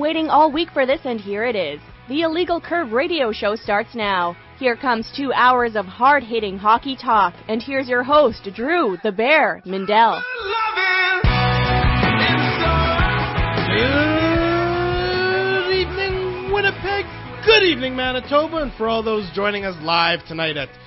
waiting all week for this, and here it is. The Illegal Curve radio show starts now. Here comes 2 hours of hard-hitting hockey talk, and here's your host, Drew the Bear Mindell. Good evening, Winnipeg. Good evening, Manitoba, and for all those joining us live tonight at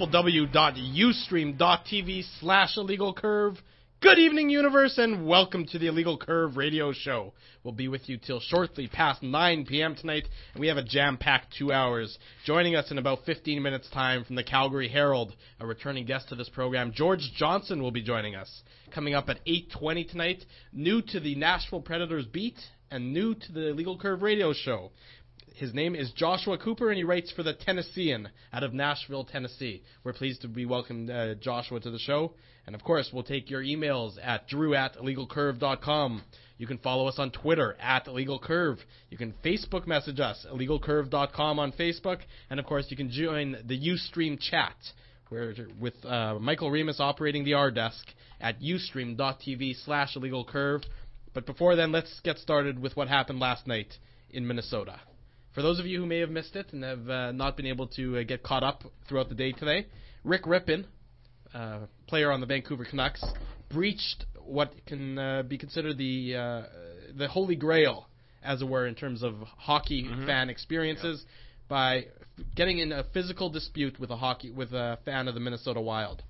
www.ustream.tv/illegalcurve. Good evening, universe, and welcome to the Illegal Curve radio show. We'll be with you till shortly past 9 p.m. tonight, and we have a jam-packed 2 hours. Joining us in about 15 minutes' time from the Calgary Herald, a returning guest to this program, George Johnson will be joining us. Coming up at 8:20 tonight, new to the Nashville Predators beat and new to the Illegal Curve radio show. His name is Joshua Cooper, and he writes for the Tennessean out of Nashville, Tennessee. We're pleased to be welcomed Joshua to the show. And, of course, we'll take your emails at drew@illegalcurve.com. You can follow us on Twitter @illegalcurve. You can Facebook message us, illegalcurve.com on Facebook. And, of course, you can join the Ustream chat with Michael Remus operating the R desk at ustream.tv/illegalcurve. But before then, let's get started with what happened last night in Minnesota. For those of you who may have missed it and have not been able to get caught up throughout the day today, Rick Rippon, player on the Vancouver Canucks, breached what can be considered the holy grail, as it were, in terms of hockey fan experiences, by getting in a physical dispute with a fan of the Minnesota Wild.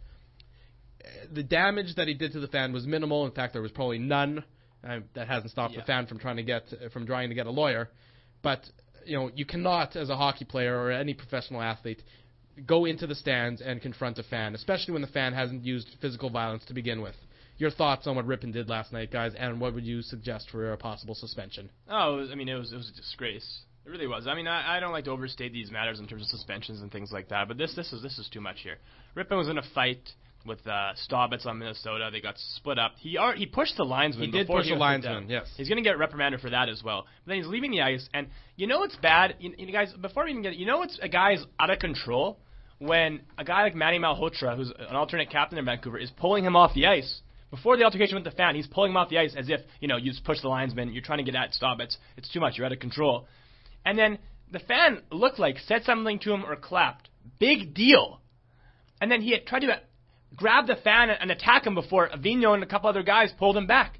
The damage that he did to the fan was minimal. In fact, there was probably none. That hasn't stopped the fan from trying to get a lawyer. But you cannot, as a hockey player or any professional athlete, go into the stands and confront a fan, especially when the fan hasn't used physical violence to begin with. Your thoughts on what Rippon did last night, guys, and what would you suggest for a possible suspension? Oh, it was a disgrace. It really was. I mean, I don't like to overstate these matters in terms of suspensions and things like that, but this is too much here. Rippon was in a fight with Staubitz on Minnesota. They got split up. He pushed the linesman. He did push the linesman, yes. He's going to get reprimanded for that as well. But then he's leaving the ice, and it's bad. You guys, before we even get it, it's a guy's out of control when a guy like Manny Malhotra, who's an alternate captain in Vancouver, is pulling him off the ice. Before the altercation with the fan, he's pulling him off the ice as if, you just push the linesman, you're trying to get at Staubitz. It's too much, you're out of control. And then the fan looked like said something to him or clapped. Big deal. And then he had tried to grab the fan and attack him before Avino and a couple other guys pulled him back.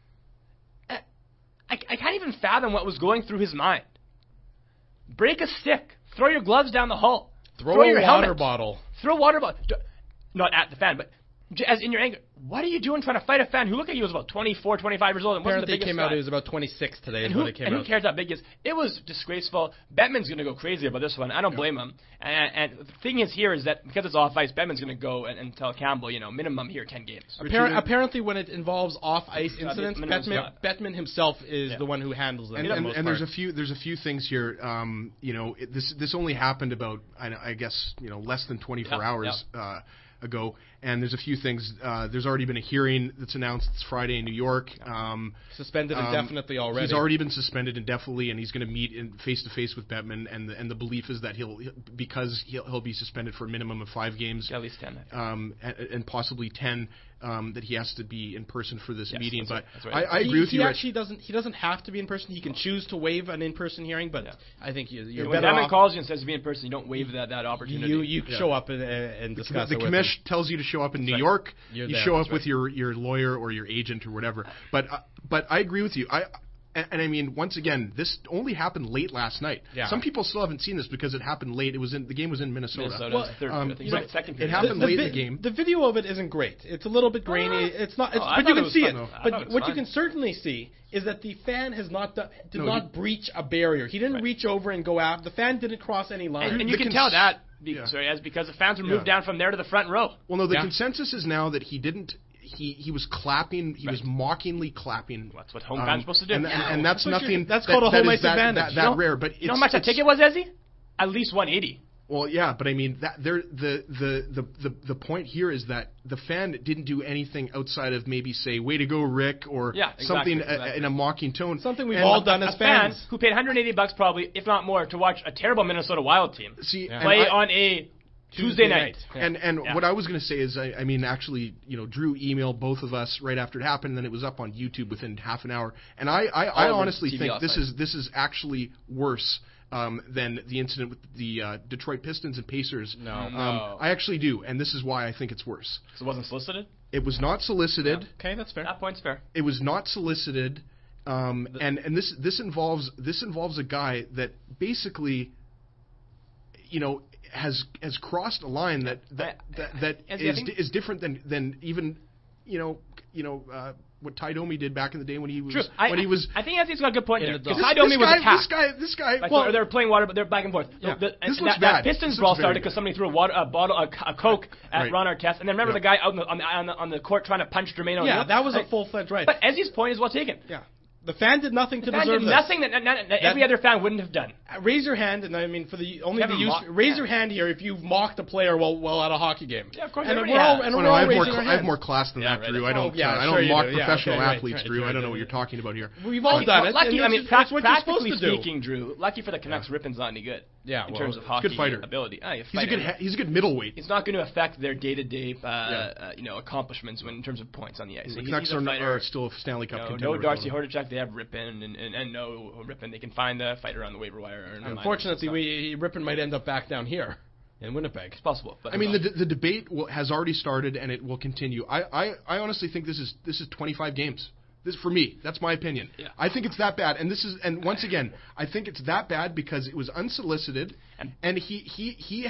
I can't even fathom what was going through his mind. Break a stick. Throw your gloves down the hall. Throw your a water helmet. bottle. Throw a water bottle. Not at the fan, but as in your anger. What are you doing trying to fight a fan who looked like he was about 24, 25 years old and wasn't the biggest guy? He was about 26 today. And who cares how big he is? It was disgraceful. Bettman's going to go crazy about this one. I don't blame him. And the thing is here is that because it's off ice, Bettman's going to go and tell Campbell, minimum here 10 games. Apparently when it involves off-ice incidents, Bettman himself is the one who handles them. And there's a few things here. This only happened about I guess less than 24 hours ago, and there's a few things. There's already been a hearing that's announced. It's Friday in New York. Suspended indefinitely already. He's already been suspended indefinitely, and he's going to meet face to face with Bettman. And the belief is that he'll be suspended for a minimum of 5 games, at least 10, and possibly 10. That he has to be in person for this meeting, but that's right. I agree with you. He actually doesn't have to be in person. He can choose to waive an in-person hearing, but I think you're when better Bettman off. calls you and says to be in person, you don't waive that opportunity. You show up and discuss the it with commish tells you to show up in New York. You show up with your lawyer or your agent or whatever. But I agree with you. And I mean, once again, this only happened late last night. Yeah. Some people still haven't seen this because it happened late. The game was in Minnesota. Second period. It happened late in the game. The video of it isn't great. It's a little bit grainy. It's not. But you can see it. But what you can certainly see is that the fan has not breach a barrier. He didn't reach over and go after. The fan didn't cross any line. And you can tell that because the fans were moved down from there to the front row. Well, no, the consensus is now that he didn't. He was clapping. He was mockingly clapping. Well, that's what home fans are supposed to do. And that's nothing. That's called a home ice advantage. That rare, but you know how much that ticket was, Ezzy? At least $180. Well, yeah, but I mean, the point here is that the fan didn't do anything outside of maybe say, "Way to go, Rick," or something in a mocking tone. Something we've all done as fans. Who paid $180 probably, if not more, to watch a terrible Minnesota Wild team play on a Tuesday night. Yeah. And what I was going to say is, I mean, actually, Drew emailed both of us right after it happened, and then it was up on YouTube within half an hour. And I honestly think this is actually worse than the incident with the Detroit Pistons and Pacers. No. I actually do, and this is why I think it's worse. So it wasn't solicited? It was not solicited. Yeah. Okay, that's fair. That point's fair. It was not solicited, and this involves a guy that basically, has crossed a line that is different than even what Ty Domi did back in the day when he was I think Anthony's got a good point there. Because this Ty Domi was attacked. This guy. Like, they're playing water, but they're back and forth. Yeah. That Pistons brawl started because somebody threw a Coke at Ron Artest, and then remember the guy out on the court trying to punch Jermaine O'Neal. Yeah, that was a full-fledged right. But Ezzy's point is well taken. Yeah. The fan did nothing to deserve this. Nothing that every other fan wouldn't have done. Raise your hand, and I mean raise your hand here if you've mocked a player while at a hockey game. Yeah, of course. And I have more class than that, Drew. I don't mock professional athletes, Drew. I don't know what you're talking about here. We've all done it. Lucky, that's what you're supposed practically to do. speaking, Drew. Lucky for the Canucks, Rippon's not any good. Yeah, in terms of hockey good fighter. ability. He's a good middleweight. It's not going to affect their day-to-day accomplishments in terms of points on the ice. The Canucks are still a Stanley Cup contender. No Darcy Hordichuk. They have Rippon and no Rippon. They can find a fighter on the waiver wire. Unfortunately, Rippon might end up back down here in Winnipeg. It's possible. But I mean, the debate has already started, and it will continue. I honestly think this is 25 games. This for me, that's my opinion. Yeah. I think it's that bad, and once again, I think it's that bad because it was unsolicited, and he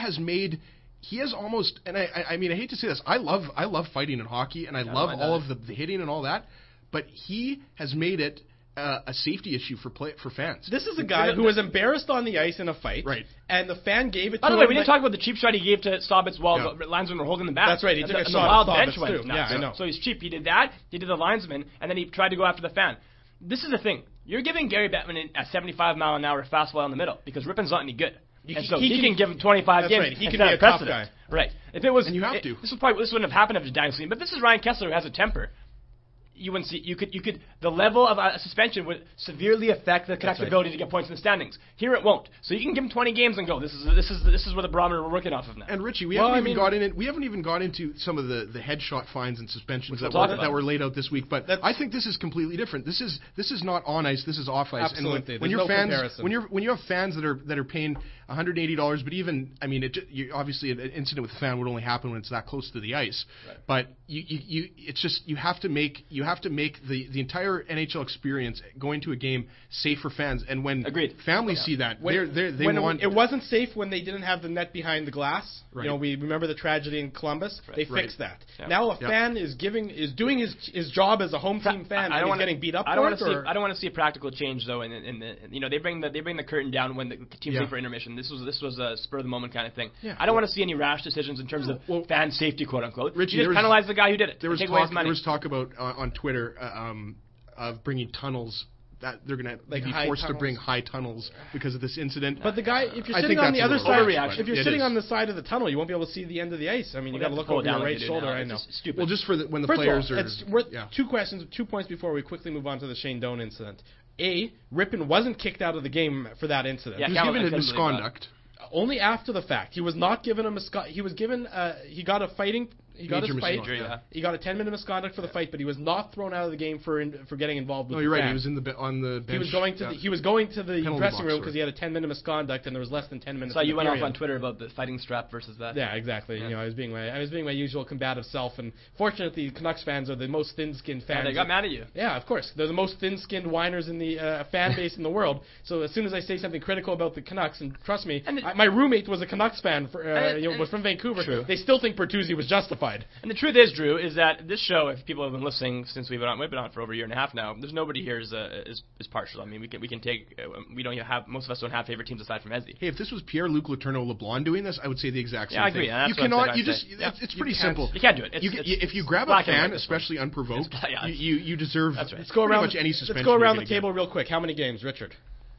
has almost, and I mean, I hate to say this, I love fighting in hockey, and I love all of the hitting and all that, but he has made it a safety issue for fans. This is a guy who was embarrassed on the ice in a fight, right? And the fan gave it to him. By the way, we didn't talk about the cheap shot he gave to Stobbits while the linesmen were holding the back. That's right. He took a shot. The wild bench went too. Yeah, I know. So he's cheap. He did that. He did the linesman, and then he tried to go after the fan. This is the thing. You're giving Gary Bettman a 75-mile-an-hour fastball in the middle because Rippon's not any good. He can give him 25 games. Right. He can be a tough guy. Right. If it was, and you have to. This wouldn't have happened if it was Daniel Sleeman. But this is Ryan Kessler who has a temper. You wouldn't see. You could. The level of suspension would severely affect the Canucks' ability to get points in the standings. Here it won't. So you can give him 20 games and go. This is where the barometer we're working off of now. And Richie, we haven't even got into some of the headshot fines and suspensions that were laid out this week. But I think this is completely different. This is not on ice. This is off ice. Absolutely. And when you have fans that are paying $180, but even obviously an incident with a fan would only happen when it's that close to the ice. Right. But you have to make the entire NHL experience going to a game safe for fans. And when families see that, it wasn't safe when they didn't have the net behind the glass. Right. We remember the tragedy in Columbus. Right. They fixed that. Yeah. Now a fan is doing his job as a home team fan and he's getting beat up. I don't want to see a practical change though. They bring the curtain down when the teams leave for intermission. This was a spur of the moment kind of thing. Yeah. I don't want to see any rash decisions in terms of fan safety, quote unquote. Richie, you just penalize the guy who did it. There was talk about on Twitter of bringing tunnels. That they're going to be forced to bring high tunnels because of this incident. But the guy, if you're sitting on the other side, if you're sitting on the side of the tunnel, you won't be able to see the end of the ice. I mean, you got to look over your right shoulder. I know. Stupid. Well, just for when the players are. Worth 2 points before we quickly move on to the Shane Doan incident. Rippon wasn't kicked out of the game for that incident. He was given a misconduct. Only after the fact. He was not given a misconduct. He was given. He got a fighting. He got his fight. He got a 10-minute misconduct for the fight, but he was not thrown out of the game for getting involved with. No, you're right. He was on the bench. He was going to the dressing room because he had a 10-minute misconduct, and there was less than 10 minutes. So you went off on Twitter about the fighting strap versus that. Yeah, exactly. Yeah. I was being my usual combative self, and fortunately, Canucks fans are the most thin-skinned fans. They got mad at you. Yeah, of course. They're the most thin-skinned whiners in the fan base in the world. So as soon as I say something critical about the Canucks, and trust me, my roommate was a Canucks fan. Was from Vancouver. True. They still think Bertuzzi was justified. And the truth is, Drew, is that this show, if people have been listening since we've been on for over a year and a half now, there's nobody here is partial. I mean, we can take most of us don't have favorite teams aside from Ezzy. Hey, if this was Pierre-Luc Letourneau LeBlanc doing this, I would say the exact same thing. Yeah, I agree. You cannot. It's pretty simple. You can't do it. If you grab a fan, especially unprovoked, you deserve pretty much any suspension. Let's go around the table real quick. How many games, Richard?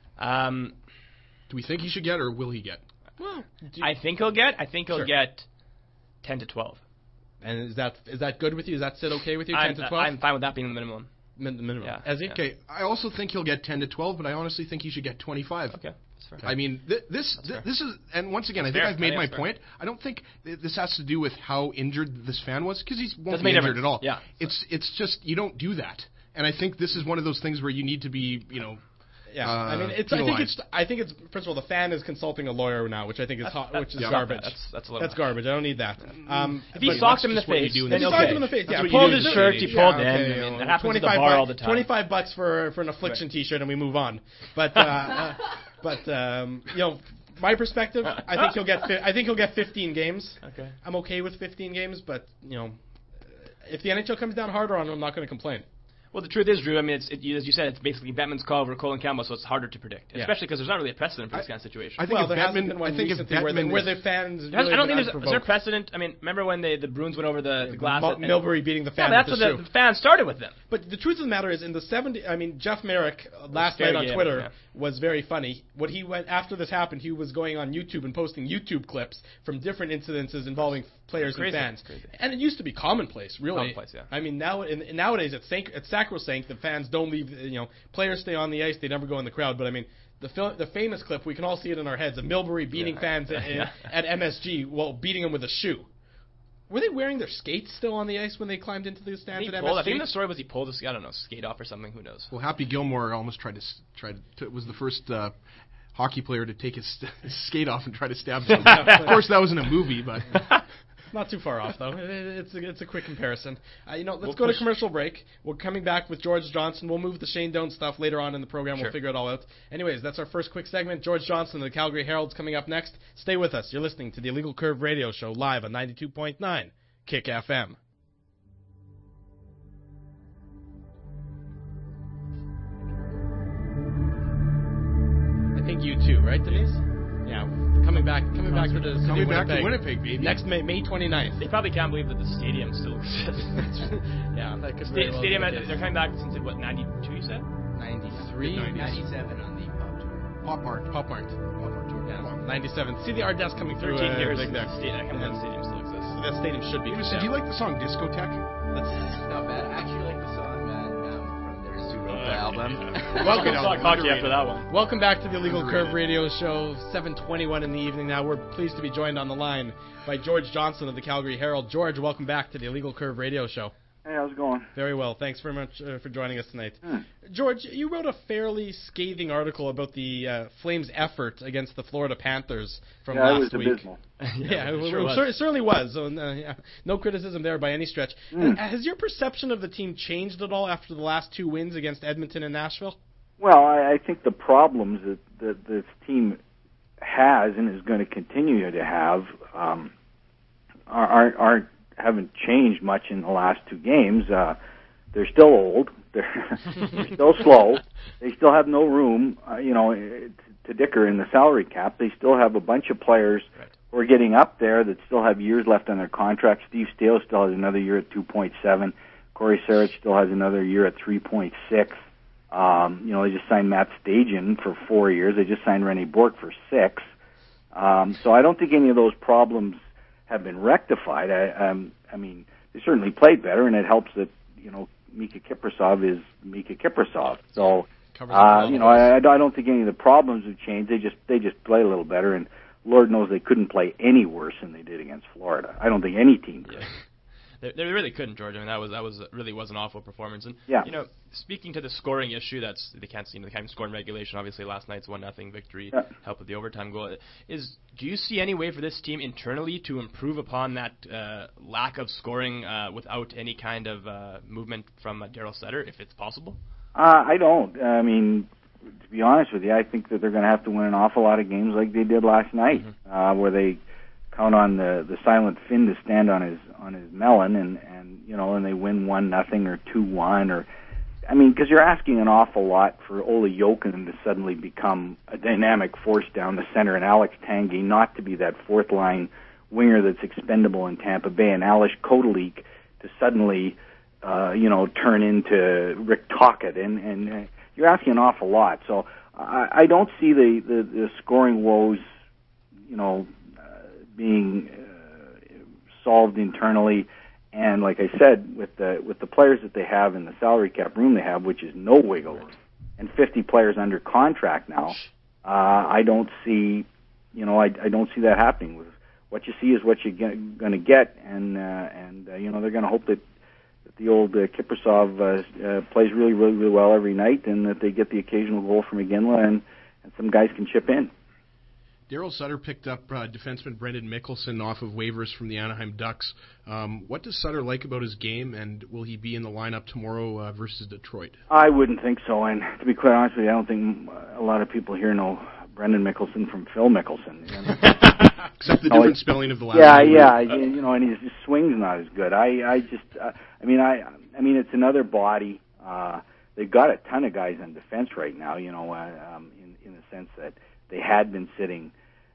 Do we think he should get, or will he get? Well, I think he'll get 10 to 12. And is that good with you? Does that sit okay with you? 10 to 12? I'm fine with that being the minimum. minimum. Yeah. Ezzy? Okay, I also think he'll get 10 to 12, but I honestly think he should get 25. Okay, that's fair. I mean, this is, and once again, That's I think fair. I've made I think my that's point. I don't think this has to do with how injured this fan was, because he won't Doesn't be make a injured at all. Yeah. It's just, you don't do that. And I think this is one of those things where you need to be, Yeah, I mean, I think it's first of all, the fan is consulting a lawyer now, which I think is which is garbage. That's a little That's garbage. I don't need that. If he socked him in the face, then he socked him in the face. That's Yeah, what pulled his shirt, he pulled in. okay, I mean, that happens at the bar all the time. $25 for an affliction T-shirt, and we move on. But my perspective, I think he'll get 15 games. Okay. I'm okay with 15 games, but if the NHL comes down harder on him, I'm not going to complain. Well, the truth is, Drew, I mean, as you said, it's basically Bettman's call over Colin Campbell, so it's harder to predict, especially because there's not really a precedent for this kind of situation. I think there hasn't been one recently where the fans. I don't think there's a precedent. I mean, remember when the Bruins went over the glass? Milbury beating the fan. Yeah, that's what the fans started with them. But the truth of the matter is, in the 70s, I mean, Jeff Merrick last night on Twitter was very funny. What he went after this happened, he was going on YouTube and posting YouTube clips from different incidences involving players and fans. And it used to be commonplace, really. Commonplace, yeah. I mean, nowadays it's sacrosanct that fans don't leave. Players stay on the ice; they never go in the crowd. But I mean, the famous clip, we can all see it in our heads, of Milbury beating fans at MSG while beating them with a shoe. Were they wearing their skates still on the ice when they climbed into the stands at MSG? I think the story was he pulled his, skate off or something. Who knows? Well, Happy Gilmore almost was the first hockey player to take his skate off and try to stab someone. Of course, that wasn't a movie, but not too far off though. It's a quick comparison. Let's go to commercial break. We're coming back with George Johnson. We'll move the Shane Doan stuff later on in the program. We'll figure it all out. Anyways, that's our first quick segment. George Johnson of the Calgary Herald's coming up next. Stay with us. You're listening to the Illegal Curve Radio Show live on 92.9 Kick FM. I think you too, right, Denise? Yeah. Coming back to Winnipeg, baby. Next May 29th. They probably can't believe that the stadium still exists. Yeah, that could stadium. They're coming back since 92. You said 93, 97 on the Pop Mart tour. Yeah, 97. See the Ardettes coming through. 13 years. Big there. I can't believe the stadium still exists. That stadium should be. Do you like the song Discotheque? That's not bad. I actually like the song from their Super album. Welcome to hockey after that one. Welcome back to the Illegal Curve Radio Show, 7:21 in the evening now. We're pleased to be joined on the line by George Johnson of the Calgary Herald. George, welcome back to the Illegal Curve Radio Show. Hey, how's it going? Very well. Thanks very much for joining us tonight. George, you wrote a fairly scathing article about the Flames' effort against the Florida Panthers from last week. It was abysmal. It certainly was. So, no criticism there by any stretch. Has your perception of the team changed at all after the last two wins against Edmonton and Nashville? Well, I think the problems that this team has and is going to continue to have haven't changed much in the last two games. They're still old. They're still slow. They still have no room, to dicker in the salary cap. They still have a bunch of players who are getting up there that still have years left on their contract. Steve Staios still has another year at 2.7. Corey Sarich still has another year at 3.6. They just signed Matt Stajan for 4 years. They just signed Rene Bourque for 6. So I don't think any of those problems have been rectified. I mean, they certainly played better, and it helps that Mika Kiprasov is Mika Kiprasov. So I don't think any of the problems have changed. They just play a little better, and Lord knows they couldn't play any worse than they did against Florida. I don't think any team could. They really couldn't, George. I mean, that was really was an awful performance. And speaking to the scoring issue, they can't score in regulation. Obviously, last night's 1-0 victory helped with the overtime goal. Do you see any way for this team internally to improve upon that lack of scoring without any kind of movement from Darryl Sutter, if it's possible? I don't. I mean, to be honest with you, I think that they're going to have to win an awful lot of games like they did last night, where they count on the silent Finn to stand on his melon, and they win 1-0 or 2-1, or because you're asking an awful lot for Ole Jokinen to suddenly become a dynamic force down the center, and Alex Tanguay not to be that fourth line winger that's expendable in Tampa Bay, and Ales Kotelik to suddenly turn into Rick Tocchet, and you're asking an awful lot. So I don't see the scoring woes being solved internally, And like I said, with the players that they have in the salary cap room they have, which is no wiggle room, and 50 players under contract now, I don't see, I don't see that happening. With what you see is what you're going to get, and they're going to hope that the old Kiprasov plays really, really, really well every night, and that they get the occasional goal from Iginla, and some guys can chip in. Daryl Sutter picked up defenseman Brendan Mickelson off of waivers from the Anaheim Ducks. What does Sutter like about his game, and will he be in the lineup tomorrow versus Detroit? I wouldn't think so, and to be quite honest with you, I don't think a lot of people here know Brendan Mickelson from Phil Mickelson. Except the different spelling of the last name. Yeah, and his swing's not as good. I mean, it's another body. They've got a ton of guys on defense right now, in the sense that they had been sitting,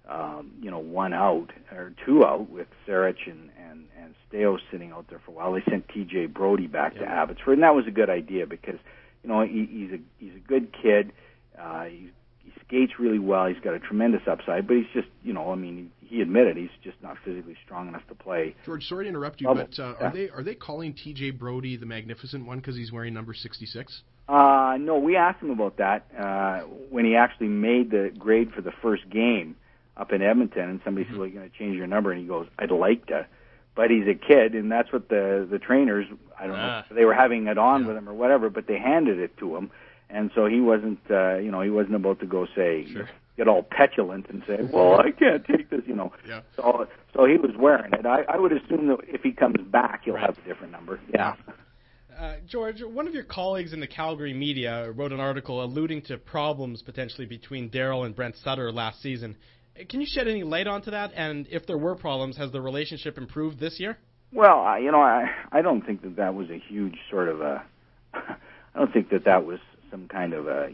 one out or two out with Sarich and Steos sitting out there for a while. They sent T.J. Brody back to Abbotsford, and that was a good idea because, he's a good kid. He skates really well. He's got a tremendous upside, but he's just, he admitted he's just not physically strong enough to play. George, sorry to interrupt you, but are they calling T.J. Brody the Magnificent One because he's wearing number 66? No, we asked him about that when he actually made the grade for the first game up in Edmonton, and somebody said, well, you're going to change your number, and he goes, I'd like to. But he's a kid, and that's what the trainers, I don't know, they were having it on with him or whatever, but they handed it to him, and so he wasn't, he wasn't about to go say, get all petulant and say, well, I can't take this, Yeah. So he was wearing it. I would assume that if he comes back, he'll have a different number. Yeah. George, one of your colleagues in the Calgary media wrote an article alluding to problems potentially between Daryl and Brent Sutter last season. Can you shed any light onto that? And if there were problems, has the relationship improved this year? Well, I don't think that was a huge sort of a. I don't think that was some kind of a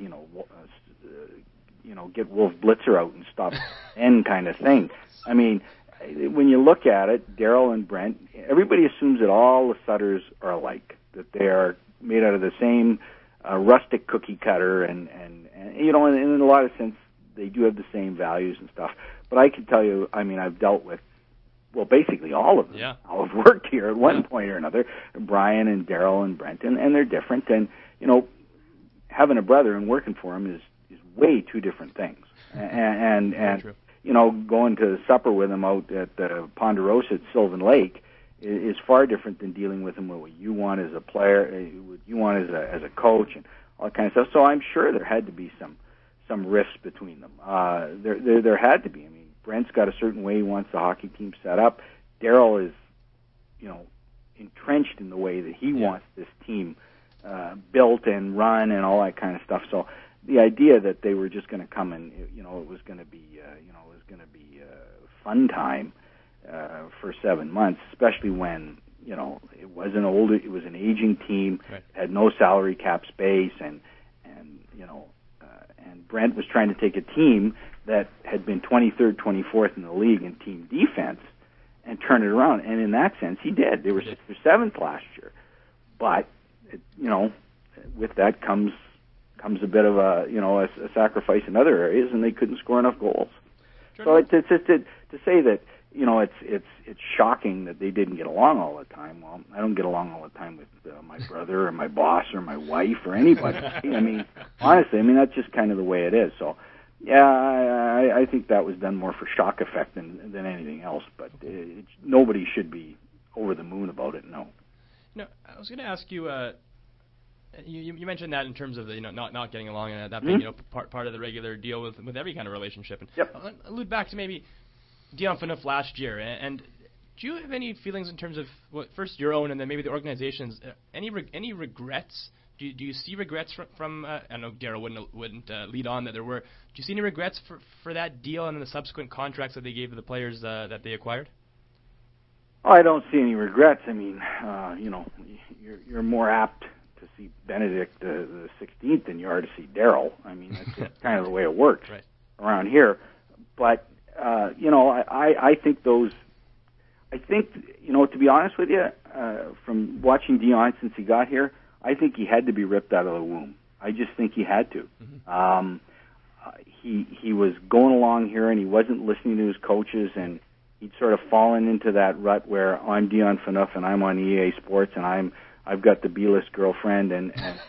get Wolf Blitzer out and stop end kind of thing. I mean, when you look at it, Daryl and Brent, everybody assumes that all the Sutters are alike, that they are made out of the same rustic cookie cutter, and in a lot of sense, they do have the same values and stuff. But I can tell you, I've dealt with, basically all of them. Yeah. I've worked here at one point or another, Brian and Daryl and Brent, and they're different. And, having a brother and working for him is way two different things. And going to supper with him out at Ponderosa at Sylvan Lake is far different than dealing with him with what you want as a player, what you want as a coach, and all that kind of stuff. So I'm sure there had to be some rifts between them. There had to be. Brent's got a certain way he wants the hockey team set up. Daryl is, entrenched in the way that he wants this team built and run and all that kind of stuff. So the idea that they were just going to come and, it was going to be, fun time for 7 months, especially when, it was an aging team, had no salary cap space, and Brent was trying to take a team that had been 23rd, 24th in the league in team defense and turn it around. And in that sense, he did. They were 6th or 7th last year. But, with that comes a bit of a sacrifice in other areas, and they couldn't score enough goals. So to say that, it's shocking that they didn't get along all the time. Well, I don't get along all the time with my brother or my boss or my wife or anybody. Honestly, that's just kind of the way it is. So, yeah, I think that was done more for shock effect than anything else. But nobody should be over the moon about it. No. No, I was going to ask you. You mentioned that in terms of the, not getting along, and that being part of the regular deal with every kind of relationship. And I'll allude back to maybe Dion Phaneuf last year. And do you have any feelings in terms of first your own and then maybe the organization's? Any regrets? Do you see regrets from I know Daryl wouldn't lead on that there were. Do you see any regrets for that deal and the subsequent contracts that they gave to the players that they acquired? I don't see any regrets. You're more apt to see Benedict the 16th than you are to see Daryl. That's just kind of the way it works around here. But I think those. I think to be honest with you, from watching Dion since he got here, I think he had to be ripped out of the womb. I just think he had to. Mm-hmm. He was going along here and he wasn't listening to his coaches, and he'd sort of fallen into that rut where I'm Dion Phaneuf and I'm on EA Sports and I've got the B-list girlfriend and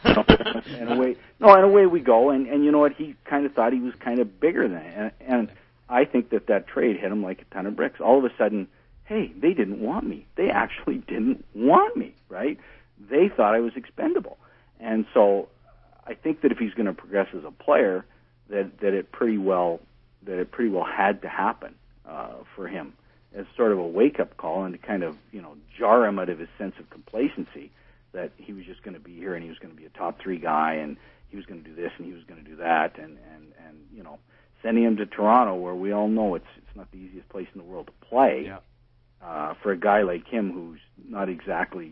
away we go. And you know what? He kind of thought he was kind of bigger than it. And I think that trade hit him like a ton of bricks. All of a sudden, hey, they didn't want me. They actually didn't want me, right? They thought I was expendable. And so I think that if he's going to progress as a player, that it pretty well had to happen for him as sort of a wake-up call and to kind of, jar him out of his sense of complacency that he was just going to be here and he was going to be a top 3 guy and he was going to do this and he was going to do that and sending him to Toronto where we all know it's not the easiest place in the world to play. Yeah. For a guy like him who's not exactly,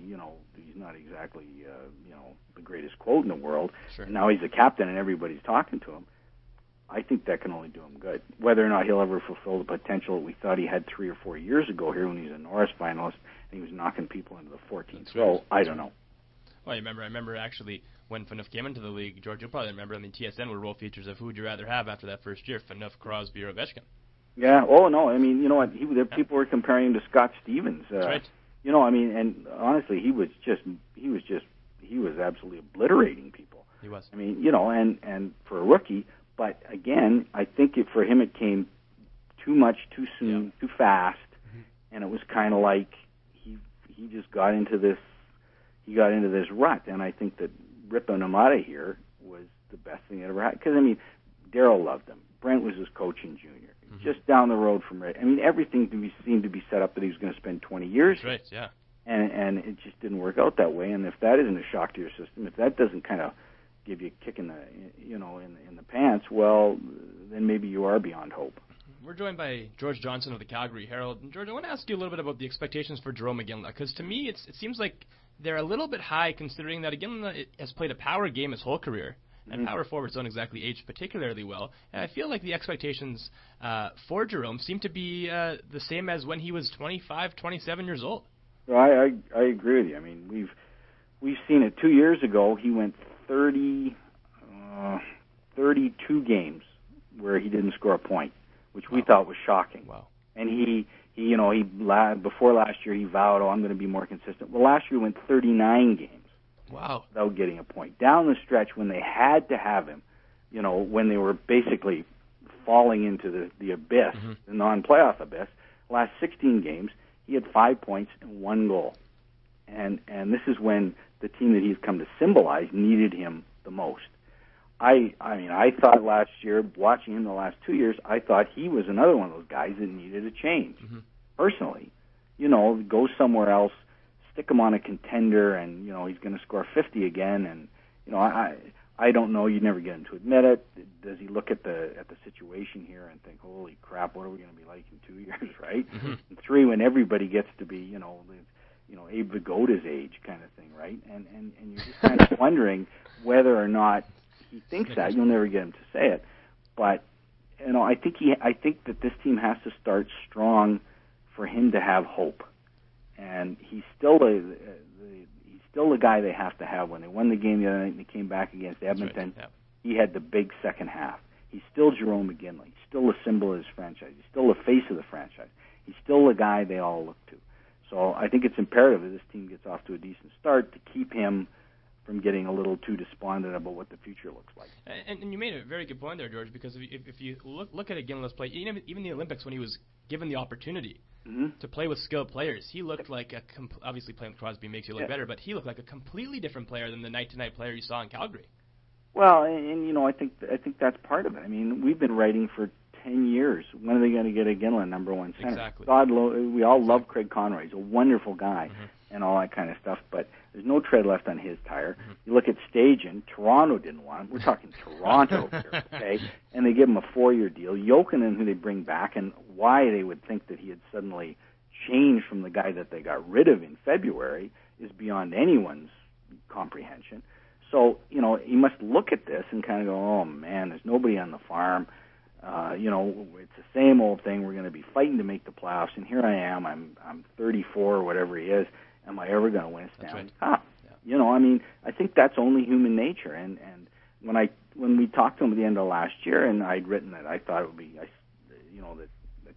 the greatest quote in the world, sure. And now he's a captain and everybody's talking to him, I think that can only do him good. Whether or not he'll ever fulfill the potential that we thought he had 3 or 4 years ago here when he was a Norris finalist and he was knocking people into the 14th row, I don't know. Well, I remember actually when Phaneuf came into the league, George, you'll probably remember on the TSN would roll features of who would you rather have after that first year, Phaneuf, Crosby, or Ovechkin. Yeah. Oh no. I mean, you know what? People were comparing him to Scott Stevens. That's right. And honestly, he was absolutely obliterating people. He was. I mean, and for a rookie, but again, I think for him it came too much, too soon, too fast, and it was kind of like he just got into this. He got into this rut, and I think that ripping him out of here was the best thing it ever had. Because Darryl loved him. Brent was his coach in junior. Just down the road from Red. Everything seemed to be set up that he was going to spend 20 years. That's right, yeah. And it just didn't work out that way. And if that isn't a shock to your system, if that doesn't kind of give you a kick in the in the pants, well, then maybe you are beyond hope. We're joined by George Johnson of the Calgary Herald. And George, I want to ask you a little bit about the expectations for Jarome Iginla, because to me it seems like they're a little bit high considering that Iginla has played a power game his whole career. And power forwards don't exactly age particularly well. And I feel like the expectations for Jarome seem to be the same as when he was 25, 27 years old. Well, I agree with you. I mean, we've seen it 2 years ago. He went 32 games where he didn't score a point, which we thought was shocking. Wow. And he before last year he vowed, I'm going to be more consistent. Well, last year he went 39 games. Wow. Without getting a point. Down the stretch when they had to have him, when they were basically falling into the abyss, the non-playoff abyss, last 16 games, he had 5 points and 1 goal. And this is when the team that he's come to symbolize needed him the most. I thought last year, watching him the last 2 years, I thought he was another one of those guys that needed a change. Personally. Go somewhere else, stick him on a contender, and he's going to score 50 again. And I don't know. You never get him to admit it. Does he look at the situation here and think, "Holy crap, what are we going to be like in 2 years?" Right? And 3, when everybody gets to be Abe Vigoda's age kind of thing, right? And you're just kind of wondering whether or not he thinks that. You'll never get him to say it, but I think that this team has to start strong for him to have hope. And he's still the guy they have to have. When they won the game the other night and they came back against Edmonton, he had the big second half. He's still Jarome Iginla. He's still the symbol of his franchise. He's still the face of the franchise. He's still the guy they all look to. So I think it's imperative that this team gets off to a decent start to keep him from getting a little too despondent about what the future looks like. And you made a very good point there, George, because if you look at Iginla's play, even the Olympics when he was given the opportunity to play with skilled players, he looked like obviously playing with Crosby makes you look better, but he looked like a completely different player than the night-to-night player you saw in Calgary. Well, and I think that's part of it. I mean, we've been writing for 10 years. When are they going to get Iginla number one center? Exactly. We all love Craig Conroy. He's a wonderful guy and all that kind of stuff, but there's no tread left on his tire. You look at Stajan, Toronto didn't want him. We're talking Toronto here, okay? And they give him a 4-year deal. Jokinen, who they bring back, and why they would think that he had suddenly changed from the guy that they got rid of in February is beyond anyone's comprehension. So, he must look at this and kind of go, oh, man, there's nobody on the farm. It's the same old thing. We're going to be fighting to make the playoffs, and here I am. I'm 34 or whatever he is. Am I ever going to win a Stanley Cup? Yeah. I think that's only human nature. And when we talked to him at the end of last year, and I'd written that I thought it would be, that the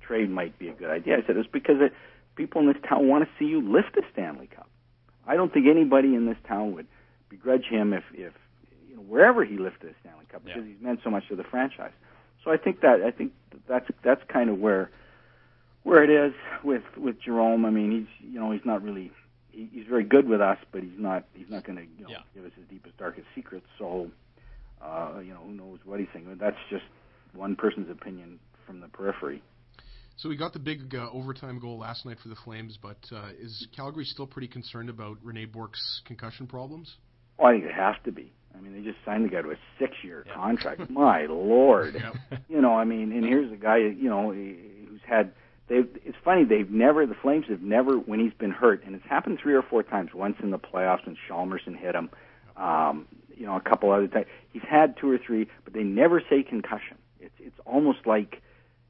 trade might be a good idea. I said it's because people in this town want to see you lift a Stanley Cup. I don't think anybody in this town would begrudge him if wherever he lifted a Stanley Cup because he's meant so much to the franchise. So I think that's kind of where it is with Jerome. I mean, he's not really he's very good with us, but he's not going to give us his deepest, darkest secrets. So who knows what he's thinking? That's just one person's opinion from the periphery. So we got the big overtime goal last night for the Flames, but is Calgary still pretty concerned about Rene Bourque's concussion problems? Oh, I think they have to be. I mean, they just signed the guy to a 6-year contract. My Lord. I mean, and here's a guy, who's had. It's funny, the Flames have never, when he's been hurt, and it's happened 3 or 4 times, once in the playoffs when Chalmerson hit him, a couple other times. He's had 2 or 3, but they never say concussion. It's almost like,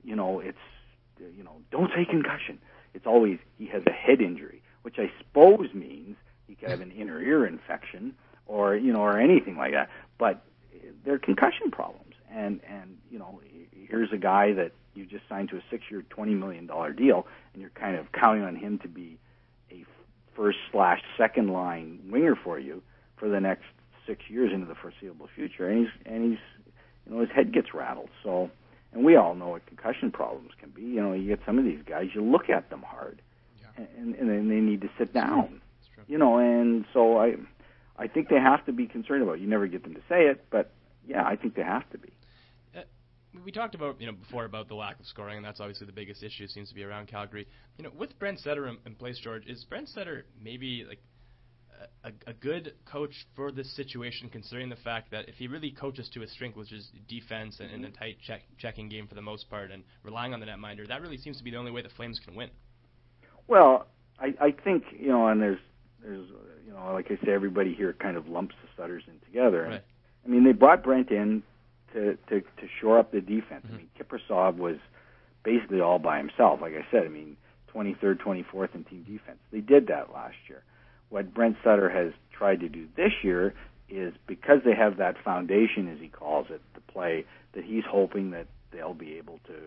don't say concussion. It's always, he has a head injury, which I suppose means he could have an inner ear infection or anything like that. But they're concussion problems. And here's a guy that you just signed to a 6-year, $20 million deal, and you're kind of counting on him to be a first/second line winger for you for the next 6 years into the foreseeable future. And he's his head gets rattled. So, and we all know what concussion problems can be. You get some of these guys, you look at them hard, and then they need to sit down. That's true. And so I think they have to be concerned about it. You never get them to say it, but yeah, I think they have to be. We talked about before about the lack of scoring, and that's obviously the biggest issue seems to be around Calgary. With Brent Sutter in place, George, is Brent Sutter maybe like a good coach for this situation, considering the fact that if he really coaches to his strength, which is defense and a tight checking game for the most part, and relying on the netminder, that really seems to be the only way the Flames can win. Well, I think and there's like I say, everybody here kind of lumps the Sutters in together. Right. I mean, they brought Brent in to shore up the defense. I mean, Kiprusoff was basically all by himself. Like I said, 23rd, 24th in team defense. They did that last year. What Brent Sutter has tried to do this year is, because they have that foundation, as he calls it, to play, that he's hoping that they'll be able to,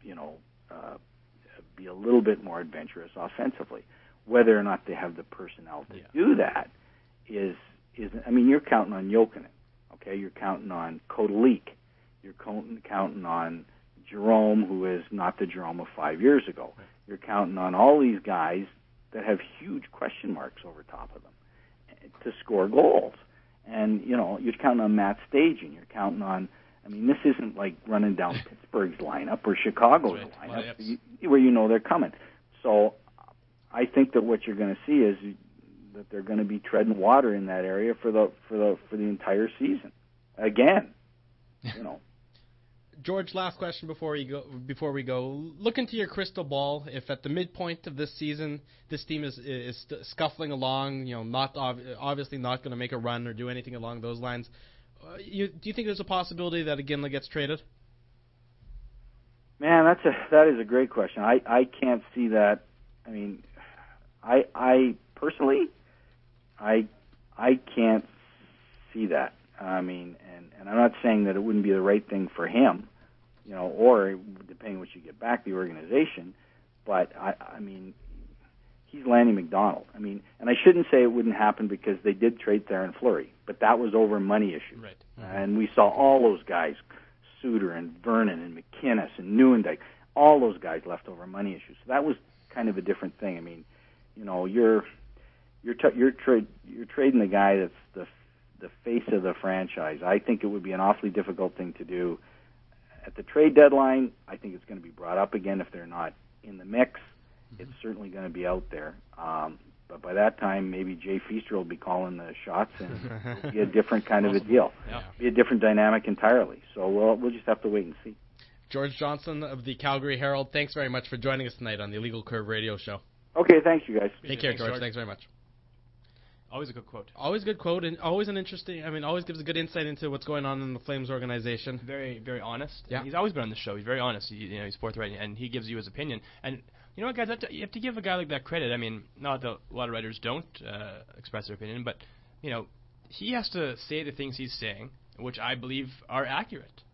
be a little bit more adventurous offensively. Whether or not they have the personnel to do that is you're counting on Jokinen. Okay, you're counting on Kodalik. You're counting on Jerome, who is not the Jerome of 5 years ago. You're counting on all these guys that have huge question marks over top of them to score goals. And, you're counting on Matt Stajan. You're counting on, this isn't like running down Pittsburgh's lineup or Chicago's lineup where they're coming. So I think that what you're going to see is that they're going to be treading water in that area for the entire season. Again, George, last question before we go. Look into your crystal ball. If at the midpoint of this season, this team is scuffling along, obviously not going to make a run or do anything along those lines, do you think there's a possibility that Iginla gets traded? Man, that is a great question. I can't see that. I personally, I can't see that. And I'm not saying that it wouldn't be the right thing for him, or depending on what you get back, the organization. But he's Lanny McDonald. And I shouldn't say it wouldn't happen because they did trade Theoren Fleury, but that was over money issues. Right. Mm-hmm. And we saw all those guys, Suter and Vernon and McInnes and Nieuwendyk, all those guys left over money issues. So that was kind of a different thing. You're trading the guy that's the face of the franchise. I think it would be an awfully difficult thing to do at the trade deadline. I think it's going to be brought up again if they're not in the mix. It's certainly going to be out there. But by that time, maybe Jay Feaster will be calling the shots, and it'll be a different kind of a deal. Yeah. Be a different dynamic entirely. So we'll just have to wait and see. George Johnson of the Calgary Herald, thanks very much for joining us tonight on the Illegal Curve Radio Show. Okay, thanks, you guys. Take care, George. Thanks very much. Always a good quote. Always a good quote, and always an interesting. Always gives a good insight into what's going on in the Flames organization. Very, very honest. Yeah. He's always been on the show. He's very honest. He's forthright, and he gives you his opinion. And you know what, guys? You have to give a guy like that credit. Not that a lot of writers don't express their opinion, but he has to say the things he's saying, which I believe are accurate.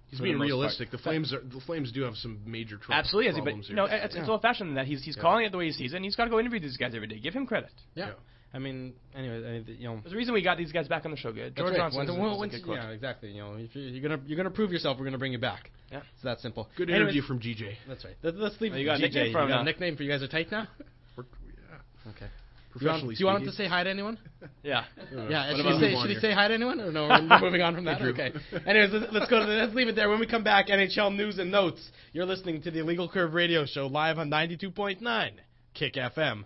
He's for being the most realistic. part. The Flames do have some major Absolutely, problems but here. it's old-fashioned that he's calling it the way he sees it, and he's got to go interview these guys every day. Give him credit. Yeah. I mean, anyway, There's a reason we got these guys back on the show. Good. George Johnson is a good coach. Yeah, exactly. If you're gonna prove yourself, we're gonna bring you back. Yeah, it's that simple. Good interview from GJ. That's right. Let's leave. You got a GJ. nickname for him You got now. a nickname for you guys are tight now. Okay. Professionally do you want him to say hi to anyone? Yeah. Yeah. Should he say hi to anyone? Or no? We're moving on from that. Okay. Anyways, let's leave it there. When we come back, NHL news and notes. You're listening to the Illegal Curve Radio Show live on 92.9 Kick FM.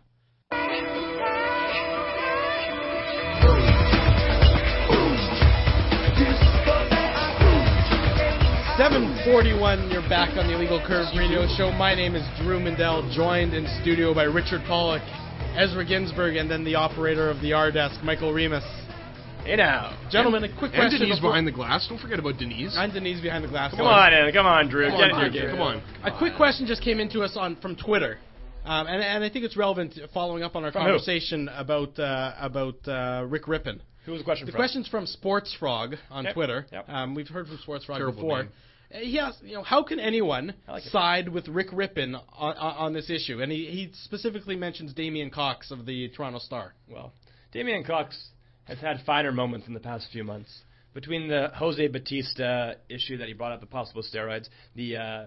7:41. You're back on the Illegal Curve Radio Show. My name is Drew Mindell, joined in studio by Richard Pollock, Ezra Ginsburg, and then the operator of the R desk, Michael Remus. Hey now, gentlemen, a quick question. And Denise behind the glass. Don't forget about Denise. And Denise behind the glass. Come on, Drew. Get it here, Come on. A quick question just came into us from Twitter, and I think it's relevant following up on our conversation about Rick Rippon. Who was the question The from? question's from Sports Frog on Twitter. Yep. We've heard from Sports Frog Terrible before. name. He asked, how can anyone side with Rick Rippon on this issue? And he specifically mentions Damien Cox of the Toronto Star. Well, Damien Cox has had finer moments in the past few months. Between the Jose Batista issue that he brought up, the possible steroids, the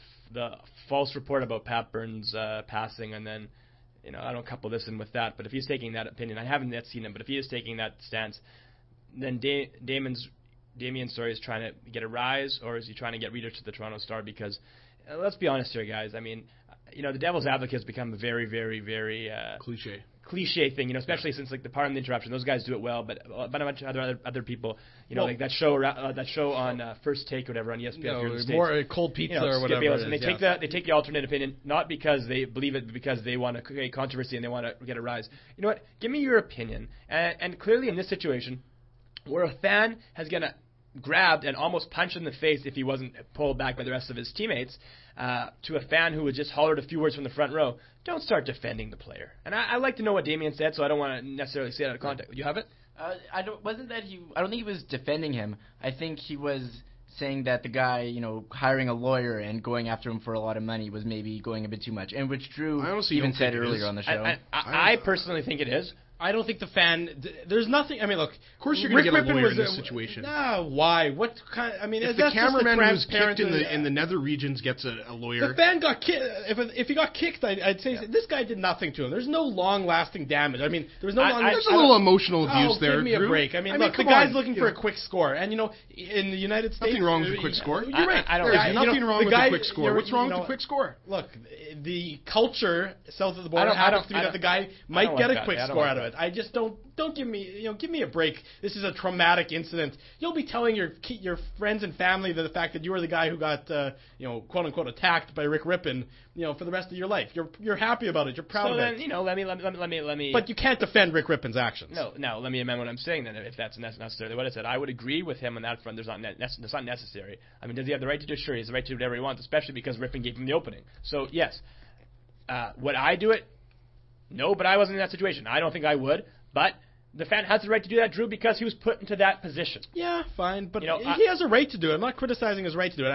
false report about Pat Burns passing, and then, I don't couple this in with that, but if he's taking that opinion, I haven't yet seen him, but if he is taking that stance, then Damien's is trying to get a rise, or is he trying to get readers to the Toronto Star? Because let's be honest here, guys. I mean, the devil's advocate has become a very, very, very cliche thing. Especially since the part of the interruption, those guys do it well, but a bunch of other people, like that show on First Take or whatever on ESPN here in the States. More cold pizza or whatever. Bayless, and they take the alternate opinion not because they believe it, but because they want to create controversy and they want to get a rise. You know what? Give me your opinion. And clearly in this situation, where a fan has grabbed and almost punched in the face if he wasn't pulled back by the rest of his teammates, to a fan who had just hollered a few words from the front row, don't start defending the player. And I like to know what Damien said, so I don't want to necessarily say it out of context. You have it? I don't think he was defending him. I think he was saying that the guy, hiring a lawyer and going after him for a lot of money was maybe going a bit too much, and which Drew even said earlier on the show. I personally think it is. I don't think the fan. There's nothing. I mean, look. Of course, you're going to get a lawyer in this situation. No, why? What kind? I mean, if the cameraman who's kicked in the nether regions gets a lawyer, the fan got kicked. If he got kicked, I'd say this guy did nothing to him. There's no long-lasting damage. I mean, there was no. There's a little emotional abuse there. Give me Drew. a break. I mean, look, the guy's looking for a quick score, and in the United States, nothing wrong with a quick score. You're right. There's nothing wrong with a quick score. What's wrong with a quick score? Look, the culture south of the border happens to be that the guy might get a quick score out of it. I just don't give me give me a break. This is a traumatic incident. You'll be telling your friends and family that the fact that you were the guy who got quote unquote attacked by Rick Rippon for the rest of your life. You're happy about it. You're proud of it. So then let me. But you can't defend Rick Rippon's actions. No. Let me amend what I'm saying then. If that's necessarily what I said, I would agree with him on that front. That's not necessary. I mean, does he have the right to do it? Sure, he has the right to do whatever he wants, especially because Rippon gave him the opening. So yes, would I do it? No, but I wasn't in that situation. I don't think I would, but the fan has the right to do that, Drew, because he was put into that position. Yeah, fine, but he has a right to do it. I'm not criticizing his right to do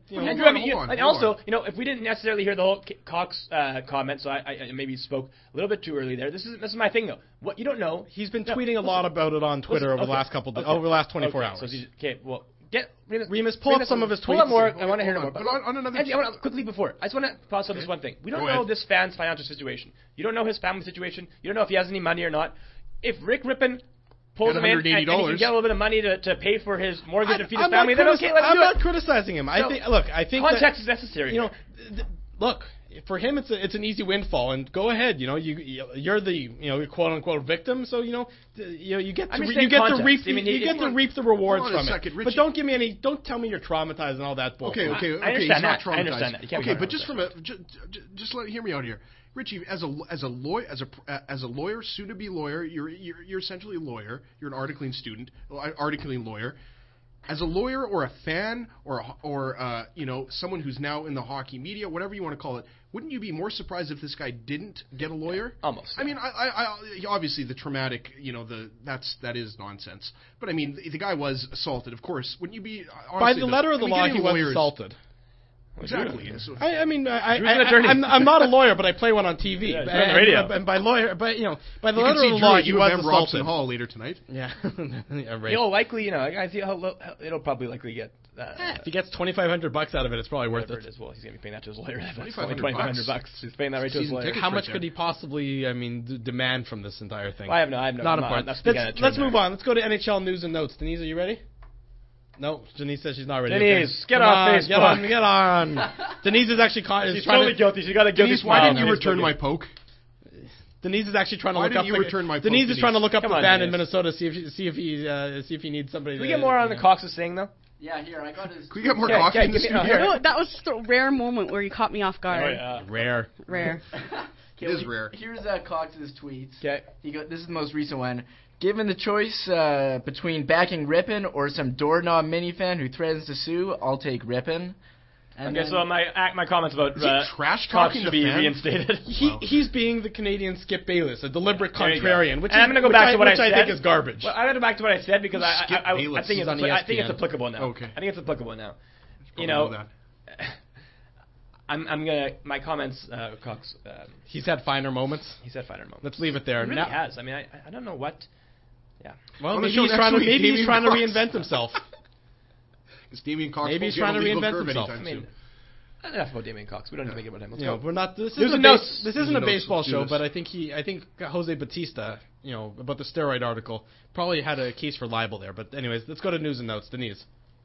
it. Also, if we didn't necessarily hear the whole Cox comment, so I maybe spoke a little bit too early there. This is my thing, though. What you don't know, he's been tweeting a lot about it on Twitter over the last over the last 24 hours. So get Remus, pull up some of his tweets. Pull up more. I want to hear more. But on another, I want to quickly before. I just want to pause on this one thing. We don't know this fan's financial situation. You don't know his family situation. You don't know if he has any money or not. If Rick Rippon pulls him in and he can get a little bit of money to pay for his mortgage and feed his family, then okay, let's do it. I'm not criticizing him. I think context is necessary. Look, for him it's an easy windfall, and go ahead. You're the quote unquote victim, so you get to reap the rewards from it. Richie. But don't tell me you're traumatized and all that bullshit. Okay. I understand that. I understand that. Okay, but just hear me out here. Richie, as a lawyer, soon-to-be lawyer, you're essentially a lawyer. You're an articling lawyer. As a lawyer or a fan or someone who's now in the hockey media, whatever you want to call it, wouldn't you be more surprised if this guy didn't get a lawyer? Almost. I mean, I obviously the traumatic, that is nonsense. But I mean, the guy was assaulted, of course. Wouldn't you be by the letter of the law? He was assaulted. Exactly. I'm not a lawyer, but I play one on TV. Yeah, on the radio. And by lawyer, by the letter of the law, he was assaulted. Robson Hall later tonight. Yeah, right. He'll likely, I see how it'll probably likely get. If he gets $2,500 out of it, it's probably worth it. Well, he's gonna be paying that to his lawyer. $2,500. He's paying that right to his lawyer. How much could he possibly, demand from this entire thing? Well, I have no. Not important. Let's move on. Let's go to NHL news and notes. Denise, are you ready? No, Denise says she's not ready. Denise, get on Facebook. Get on. Denise is actually she's totally guilty. She's got a guilty Denise, why didn't you return my poke? Denise is actually trying to look up. Denise is trying to look up the band in Minnesota, see if he needs somebody. Can we get more on the Cox's thing though? Yeah, here I got his. Can we get more coffee in the studio? That was just a rare moment where you caught me off guard. Oh, yeah. Rare. It is rare. Here's Cox's tweets. Okay. This is the most recent one. Given the choice between backing Rippin or some doorknob mini fan who threatens to sue, I'll take Rippin. So my comments about trash Cox talking should be reinstated. He's being the Canadian Skip Bayless, a deliberate contrarian, which I'm going to go back to what I said. I think is garbage. Well, I'm going to go back to what I said because I think it's applicable now. Okay. I think it's applicable now. My comments, Cox. He's had finer moments. Let's leave it there. He really has. I mean, I don't know what. Yeah. Well, maybe he's trying to reinvent himself. Is Damien Cox? Maybe he's trying to reinvent himself. Enough about Damien Cox. We don't need to make it about him. Let's go. We're not. This isn't a baseball show, but I think Jose Batista, about the steroid article, probably had a case for libel there. But anyways, let's go to news and notes. Denise.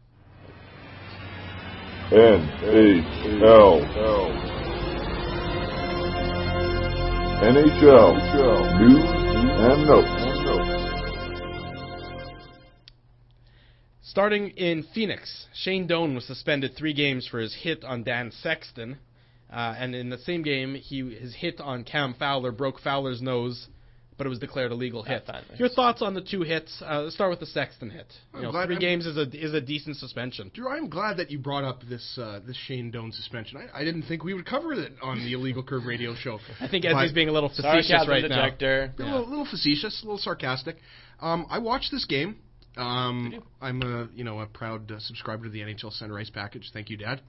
NHL news and notes. Starting in Phoenix, Shane Doan was suspended 3 games for his hit on Dan Sexton. And in the same game, his hit on Cam Fowler broke Fowler's nose, but it was declared a legal hit. Your thoughts on the 2 hits? Let's start with the Sexton hit. 3 games is a decent suspension. Drew, I'm glad that you brought up this Shane Doan suspension. I didn't think we would cover it on the Illegal Curve radio show. I think Ezzy's being a little facetious right now. A little facetious, a little sarcastic. I watched this game. I'm a proud subscriber to the NHL Center Ice package. Thank you, Dad.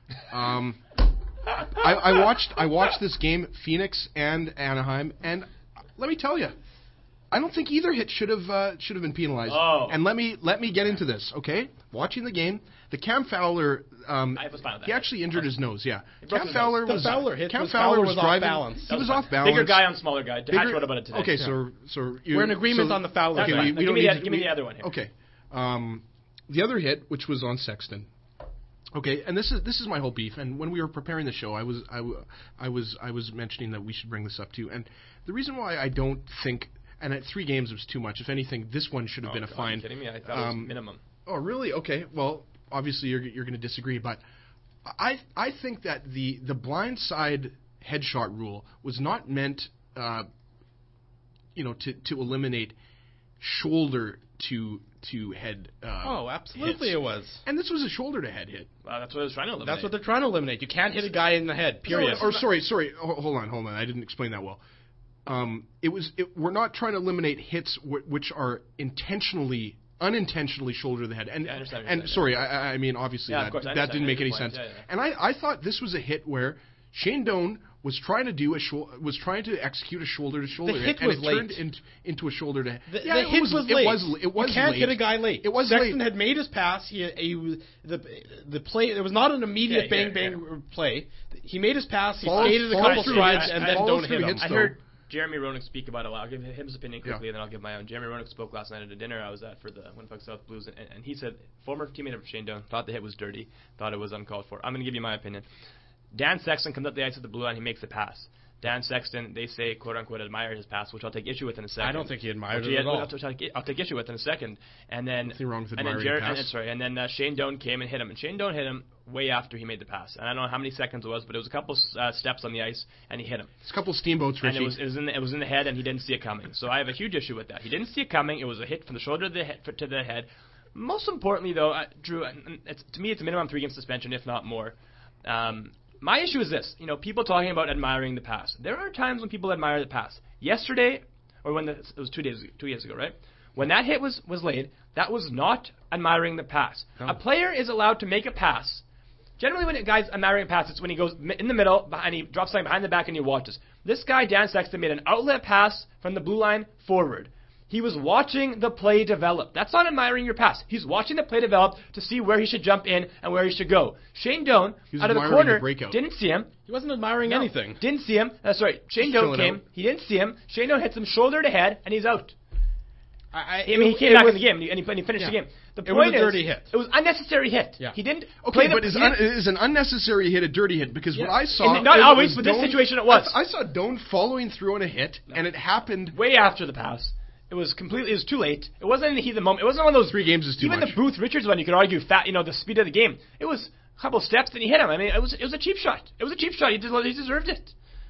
I watched this game, Phoenix and Anaheim, and let me tell you, I don't think either hit should have been penalized. Oh. And let me get into this, okay? Watching the game, the Cam Fowler, I was fine with that. he actually injured his nose. Yeah, Cam Fowler was driving. off balance. He was off balance. Bigger guy on smaller guy. Hatch wrote about it today. Okay, so we're in agreement on the Fowler. Okay, give me the other one here. Okay, the other hit, which was on Sexton. Okay, and this is my whole beef. And when we were preparing the show, I was mentioning that we should bring this up too. And the reason why I don't think, and at 3 games was too much. If anything, this one should have been a fine. Are you kidding me? I thought it was minimum. Oh, really? Okay. Well, obviously you're going to disagree, but I think that the blindside headshot rule was not meant, to eliminate shoulder to head. Absolutely hits. It was. And this was a shoulder to head hit. That's what I was trying to eliminate. That's what they're trying to eliminate. You can't hit a guy in the head. Period. Sorry. Hold on. I didn't explain that well. We're not trying to eliminate hits which are unintentionally shoulder to the head. And sorry, I mean obviously that didn't make any sense. Yeah. And I thought this was a hit where Shane Doan was trying to execute a shoulder to shoulder hit, and was it late. turned into a shoulder to head. The hit was late. It was you can't late. hit a guy late. It was Sexton late. had made his pass. The play. It was not an immediate bang play. He made his pass. He skated a couple strides and then Doan hit him. I heard Jeremy Roenick speak about it a lot. I'll give him his opinion quickly, and then I'll give my own. Jeremy Roenick spoke last night at a dinner I was at for the Winnipeg South Blues, and he said, former teammate of Shane Doan, thought the hit was dirty, thought it was uncalled for. I'm going to give you my opinion. Dan Sexton comes up the ice at the blue line, he makes the pass. Dan Sexton, they say, quote-unquote, admired his pass, which I'll take issue with in a second. I don't think he admired it at all. I'll take issue with in a second. And then, nothing wrong with admiring pass. And then Shane Doan came and hit him. And Shane Doan hit him way after he made the pass. And I don't know how many seconds it was, but it was a couple steps on the ice, and he hit him. It's a couple steamboats, Richie. And it was in the head, and he didn't see it coming. So I have a huge issue with that. He didn't see it coming. It was a hit from the shoulder to the head. Most importantly, though, Drew, to me it's a minimum 3-game suspension, if not more. my issue is this. People talking about admiring the past. There are times when people admire the past. Yesterday, or it was 2 years ago, right? When that hit was laid, that was not admiring the pass. No. A player is allowed to make a pass. Generally, when a guy's admiring a pass, it's when he goes in the middle and he drops something behind the back and he watches. This guy, Dan Sexton, made an outlet pass from the blue line forward. He was watching the play develop. That's not admiring your pass. He's watching the play develop to see where he should jump in and where he should go. Shane Doan, out of the corner, didn't see him. He wasn't admiring anything. Didn't see him. That's right. Shane Doan came. He didn't see him. Shane Doan hits him shoulder to head, and he's out. He came back in the game, and he finished the game. The point was a dirty hit. It was unnecessary hit. Yeah. He didn't. Okay, but is an unnecessary hit a dirty hit? Because what I saw, not always, but this situation it was. I saw Doan following through on a hit, and it happened way after the pass. It was too late. It wasn't in the heat of the moment. It wasn't one of those 3 games is too much. Even the Booth Richards one, you could argue the speed of the game. It was a couple of steps and he hit him. I mean, it was a cheap shot. It was a cheap shot. He deserved it.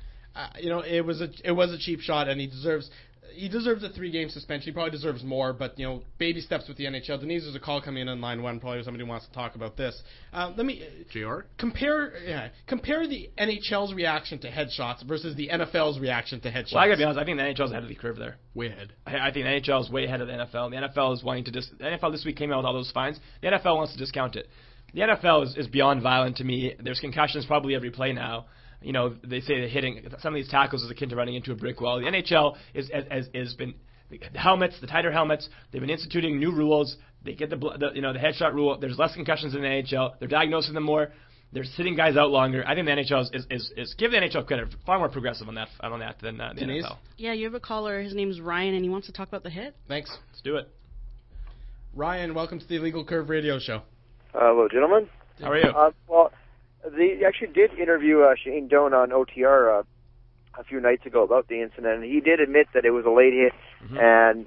It was a cheap shot, and he deserves a 3-game suspension. He probably deserves more, but baby steps with the NHL. Denise, there's a call coming in on line 1. Probably somebody wants to talk about this. Let me JR compare the NHL's reaction to headshots versus the NFL's reaction to headshots. Well, I gotta be honest. I think the NHL's ahead of the curve there. Way ahead. I think the NHL is way ahead of the NFL. The NFL is wanting to the NFL this week came out with all those fines. The NFL wants to discount it. The NFL is beyond violent to me. There's concussions probably every play now. They say that hitting some of these tackles is akin to running into a brick wall. The NHL has been the helmets, the tighter helmets. They've been instituting new rules. They get the headshot rule. There's less concussions in the NHL. They're diagnosing them more. They're sitting guys out longer. I think the NHL is give the NHL credit, far more progressive on that than the NFL. Yeah, you have a caller. His name's Ryan, and he wants to talk about the hit. Thanks. Let's do it. Ryan, welcome to the Illegal Curve Radio Show. Hello, gentlemen. How are you? They actually did interview Shane Doan on OTR a few nights ago about the incident, and he did admit that it was a late hit, and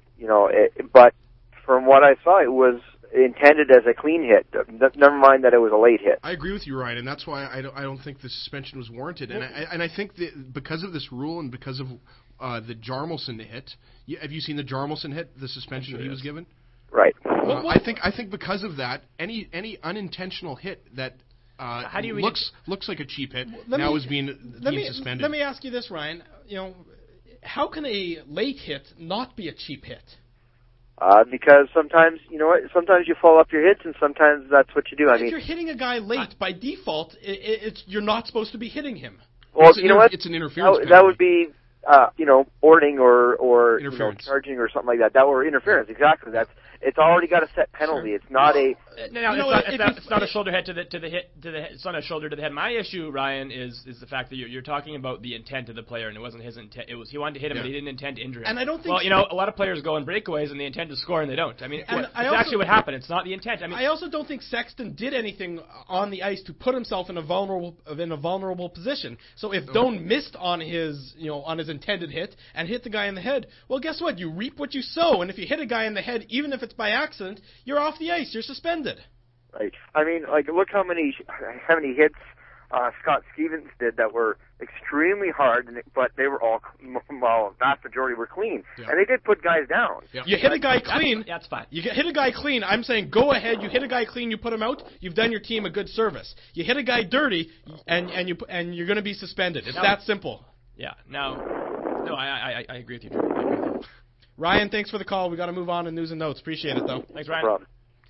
but from what I saw, it was intended as a clean hit. Never mind that it was a late hit. I agree with you, Ryan, and that's why I don't think the suspension was warranted. And I think that because of this rule and because of the Jarmelson hit, have you seen the Jarmelson hit? The suspension that he was given. Right. I think because of that, any unintentional hit that how do you looks like a cheap hit now is being suspended. Let me ask you this, Ryan. How can a late hit not be a cheap hit? Because sometimes, sometimes you follow up your hits, and sometimes that's what you do. If you're hitting a guy late, by default, you're not supposed to be hitting him. Well, it's an interference. That would be, boarding or charging or something like that. That were interference. Exactly. It's already got a set penalty. It's not it's not a shoulder head to the hit. It's not a shoulder to the head. My issue, Ryan, is the fact that you're talking about the intent of the player, and it wasn't his intent. It was he wanted to hit him, but he didn't intend to injure him. And I don't think. Well, a lot of players go on breakaways, and they intend to score, and they don't. I mean, it's actually what happened. It's not the intent. I also don't think Sexton did anything on the ice to put himself in a vulnerable position. So if Doan missed on his intended hit and hit the guy in the head, well, guess what? You reap what you sow, and if you hit a guy in the head, even if it's by accident, you're off the ice. You're suspended. Right. I mean, look how many hits Scott Stevens did that were extremely hard, but they were all, vast majority were clean. Yeah. And they did put guys down. Yeah. You hit a guy clean. That's fine. You hit a guy clean. I'm saying go ahead. You hit a guy clean. You put him out. You've done your team a good service. You hit a guy dirty, and you're going to be suspended. It's that simple. Yeah. No, I agree with you. Ryan, thanks for the call. We got to move on to news and notes. Appreciate it, though. Thanks, Ryan.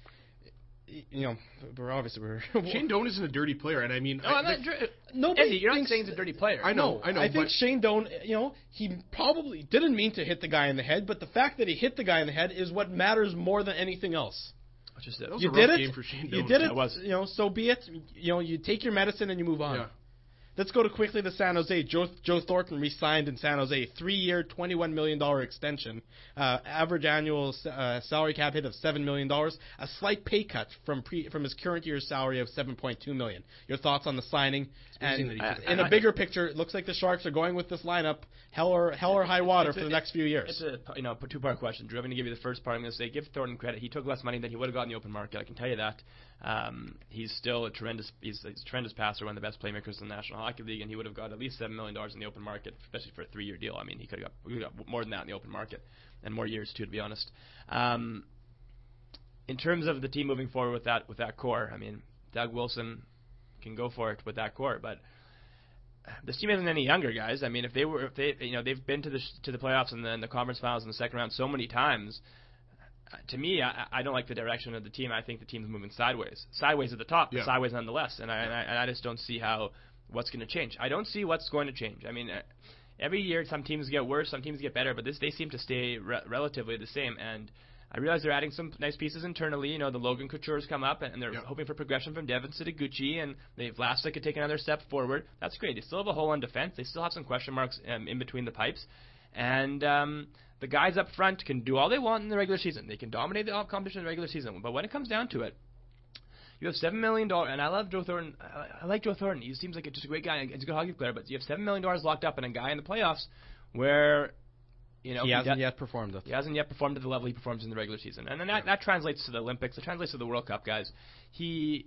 Shane Doan isn't a dirty player, and I mean, you're not saying he's a dirty player. I know. I think Shane Doan, he probably didn't mean to hit the guy in the head, but the fact that he hit the guy in the head is what matters more than anything else. You did it. Game for Shane Doan. You did it. So be it. You take your medicine and you move on. Yeah. Let's go quickly to San Jose. Joe Thornton re-signed in San Jose. 3-year, $21 million extension. Average annual salary cap hit of $7 million. A slight pay cut from his current year's salary of $7.2 million. Your thoughts on the signing? And in a bigger picture, it looks like the Sharks are going with this lineup, hell or high water for the next few years. It's a two-part question, Drew. I'm going to give you the first part. I'm going to say give Thornton credit. He took less money than he would have got in the open market. I can tell you that. He's still a tremendous passer, one of the best playmakers in the National Hockey League, and he would have got at least $7 million in the open market, especially for a 3-year deal. I mean, we could have got more than that in the open market, and more years too, to be honest. In terms of the team moving forward with that core, I mean, Doug Wilson, can go for it with that core. But this team isn't any younger, guys. I mean, if they've been to the playoffs and then the conference finals in the second round so many times. To me, I don't like the direction of the team. I think the team's moving sideways at the top, but sideways nonetheless. And I just don't see what's going to change. I don't see what's going to change. I mean, every year some teams get worse, some teams get better, but they seem to stay relatively the same. And I realize they're adding some nice pieces internally. You know, the Logan Couture's come up, and they're hoping for progression from Devin Sitaguchi, and they've Vlasic could take another step forward. That's great. They still have a hole on defense. They still have some question marks in between the pipes. And the guys up front can do all they want in the regular season. They can dominate the competition in the regular season. But when it comes down to it, you have $7 million, and I love Joe Thornton. I like Joe Thornton. He seems like just a great guy. He's a good hockey player. But you have $7 million locked up in a guy in the playoffs where, you know, he hasn't yet performed at the level he performs in the regular season. And then that translates to the Olympics. It translates to the World Cup, guys. You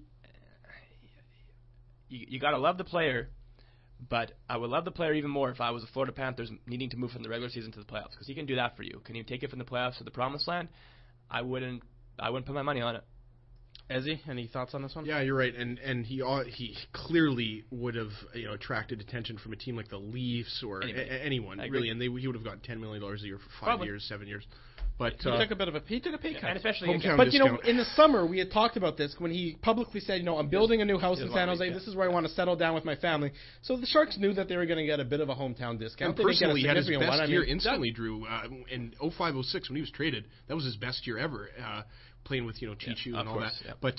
got to love the player. But I would love the player even more if I was the Florida Panthers needing to move from the regular season to the playoffs, because he can do that for you. Can he take it from the playoffs to the promised land? I wouldn't put my money on it. Ezzy, any thoughts on this one? Yeah, you're right, and he clearly would have attracted attention from a team like the Leafs or anyone really, and he would have gotten $10 million a year for 5 years, 7 years. But he took a pay cut, and especially but you know, in the summer we had talked about this when he publicly said, you know, I'm building a new house in San Jose. This is where I want to settle down with my family. So the Sharks knew that they were going to get a bit of a hometown discount. And personally, he had his best year instantly, Drew. In 05-06 when he was traded, that was his best year ever, playing with Chichu and all that. Yeah. But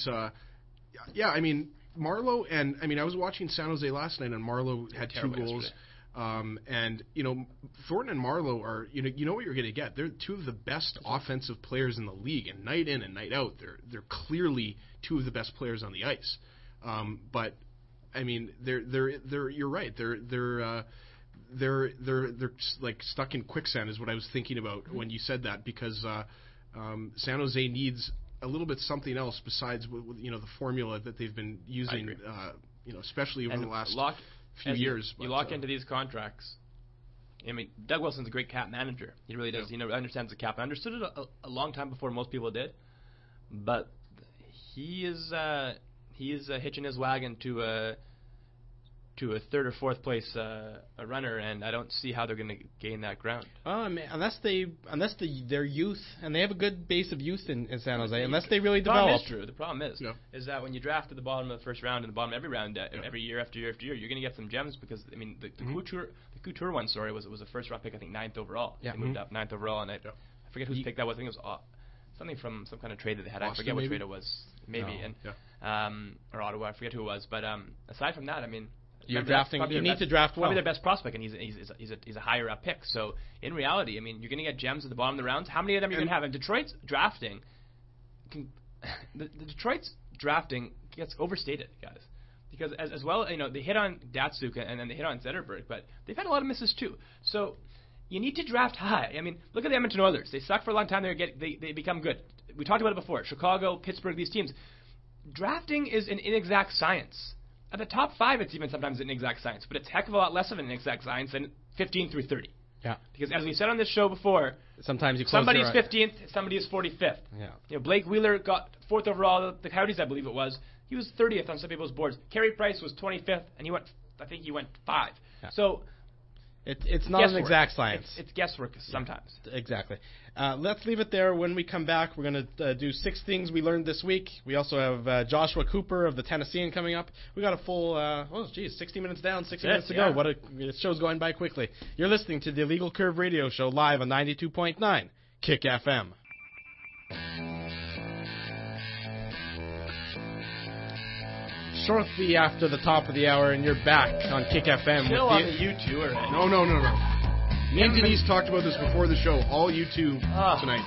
I mean, Marleau and I was watching San Jose last night, and Marleau had 2 goals. And Thornton and Marleau are you know what you're going to get. They're 2 of the best offensive players in the league, and night in and night out, they're clearly 2 of the best players on the ice. But I mean, they're you're right. They're like stuck in quicksand is what I was thinking about when you said that, because San Jose needs a little bit something else besides the formula that they've been using. Especially over the last few years. You lock into these contracts. I mean, Doug Wilson's a great cap manager. He really does. Understands the cap. I understood it a long time before most people did. But he is hitching his wagon to a 3rd or 4th place a runner, and I don't see how they're going to gain that ground. Unless their youth, and they have a good base of youth in San Jose, unless they really develop. The problem is that when you draft at the bottom of the first round and the bottom of every round, every year after year after year, you're going to get some gems, because I mean the Couture one, was a first round pick, I think 9th overall. Yeah. They moved up 9th overall, and I forget whose pick that was. I think it was something from some kind of trade that they had. Boston, I forget what trade it was. Maybe or Ottawa. I forget who it was. But aside from that, I mean. You're drafting. You need to draft well. Probably their best prospect, and he's a higher up pick. So in reality, I mean, you're going to get gems at the bottom of the rounds. How many of them are you going to have? And Detroit's drafting, the Detroit's drafting gets overstated, guys, because as well, they hit on Datsuk and then they hit on Zetterberg, but they've had a lot of misses too. So you need to draft high. I mean, look at the Edmonton Oilers. They suck for a long time. They become good. We talked about it before. Chicago, Pittsburgh, these teams. Drafting is an inexact science. At the top 5, it's even sometimes an exact science, but it's a heck of a lot less of an exact science than 15 through 30. Yeah. Because as we said on this show before, sometimes somebody's 15th, somebody is 45th. Yeah. Blake Wheeler got 4th overall. The Coyotes, I believe it was. He was 30th on some people's boards. Carey Price was 25th, and he went 5. Yeah. So it's not an exact science. It's guesswork sometimes. Exactly. Let's leave it there. When we come back, we're going to do 6 things we learned this week. We also have Joshua Cooper of the Tennessean coming up. We got a full, 60 minutes down, 60 minutes to go. The show's going by quickly. You're listening to the Illegal Curve Radio Show live on 92.9 Kick FM. Shortly after the top of the hour, and you're back on Kick FM. Still on the U2 already. No. Me and Denise talked about this before the show. All U2 tonight.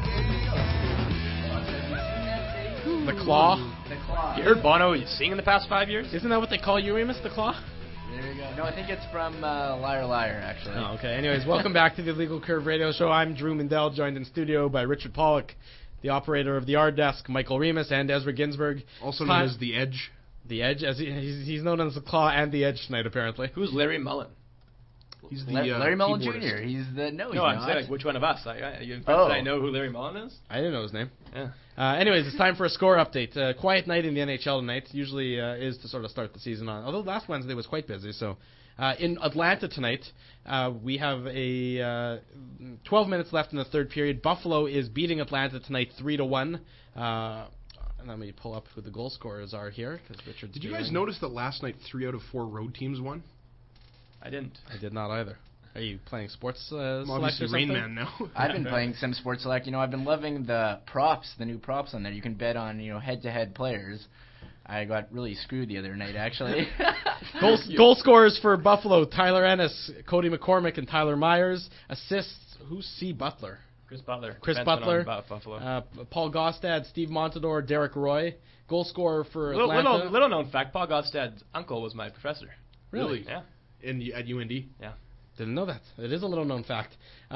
The Claw. You heard Bono sing in the past 5 years? Isn't that what they call you, Remus, the Claw? There you go. No, I think it's from Liar Liar, actually. Oh, okay. Anyways, welcome back to the Illegal Curve Radio Show. I'm Drew Mindell, joined in studio by Richard Pollock, the operator of the R Desk, Michael Remus, and Ezra Ginsburg. Also known as The Edge. The Edge, as he's known as the Claw and the Edge tonight, apparently. Who's Larry Mullen? He's the Larry Mullen keyboardist. Jr. He's the no. I'm saying like, which one of us? I know who Larry Mullen is. I didn't know his name. Yeah. Anyways, it's time for a score update. Quiet night in the NHL tonight. Usually is to sort of start the season on. Although last Wednesday was quite busy. So in Atlanta tonight, we have a 12 minutes left in the third period. Buffalo is beating Atlanta tonight 3-1. And let me pull up who the goal scorers are here. Richard's Did you guys notice that last night 3 out of 4 road teams won? I didn't. I did not either. Are you playing sports I'm obviously Rain Man now. I've been playing some Sports Select. I've been loving the props, the new props on there. You can bet on, head-to-head players. I got really screwed the other night, actually. Goal scorers for Buffalo: Tyler Ennis, Cody McCormick, and Tyler Myers. Assists: who's C. Butler? Chris Butler. Buffalo. Paul Gaustad, Steve Montador, Derek Roy. Goal scorer for Atlanta. Little known fact: Paul Gaustad's uncle was my professor. Really? Yeah. At UND? Yeah. Didn't know that. It is a little known fact.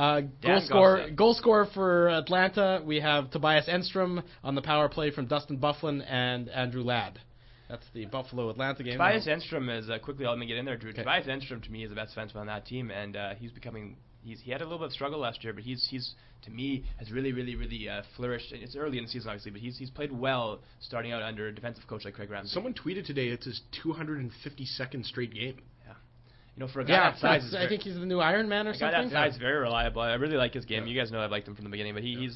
Goal scorer for Atlanta, we have Tobias Enstrom on the power play from Dustin Byfuglien and Andrew Ladd. That's the Buffalo-Atlanta game. Tobias Enstrom is quickly. Let me get in there, Drew. Okay. Tobias Enstrom to me is the best defenseman on that team, and he's becoming. He had a little bit of struggle last year, but he's to me has really flourished. It's early in the season, obviously, but he's played well starting out under a defensive coach like Craig Ramsey. Someone tweeted today it's his 252nd straight game. For a guy that size, I think he's the new Iron Man or something. A guy that size is very reliable. I really like his game. You guys know I've liked him from the beginning, but he's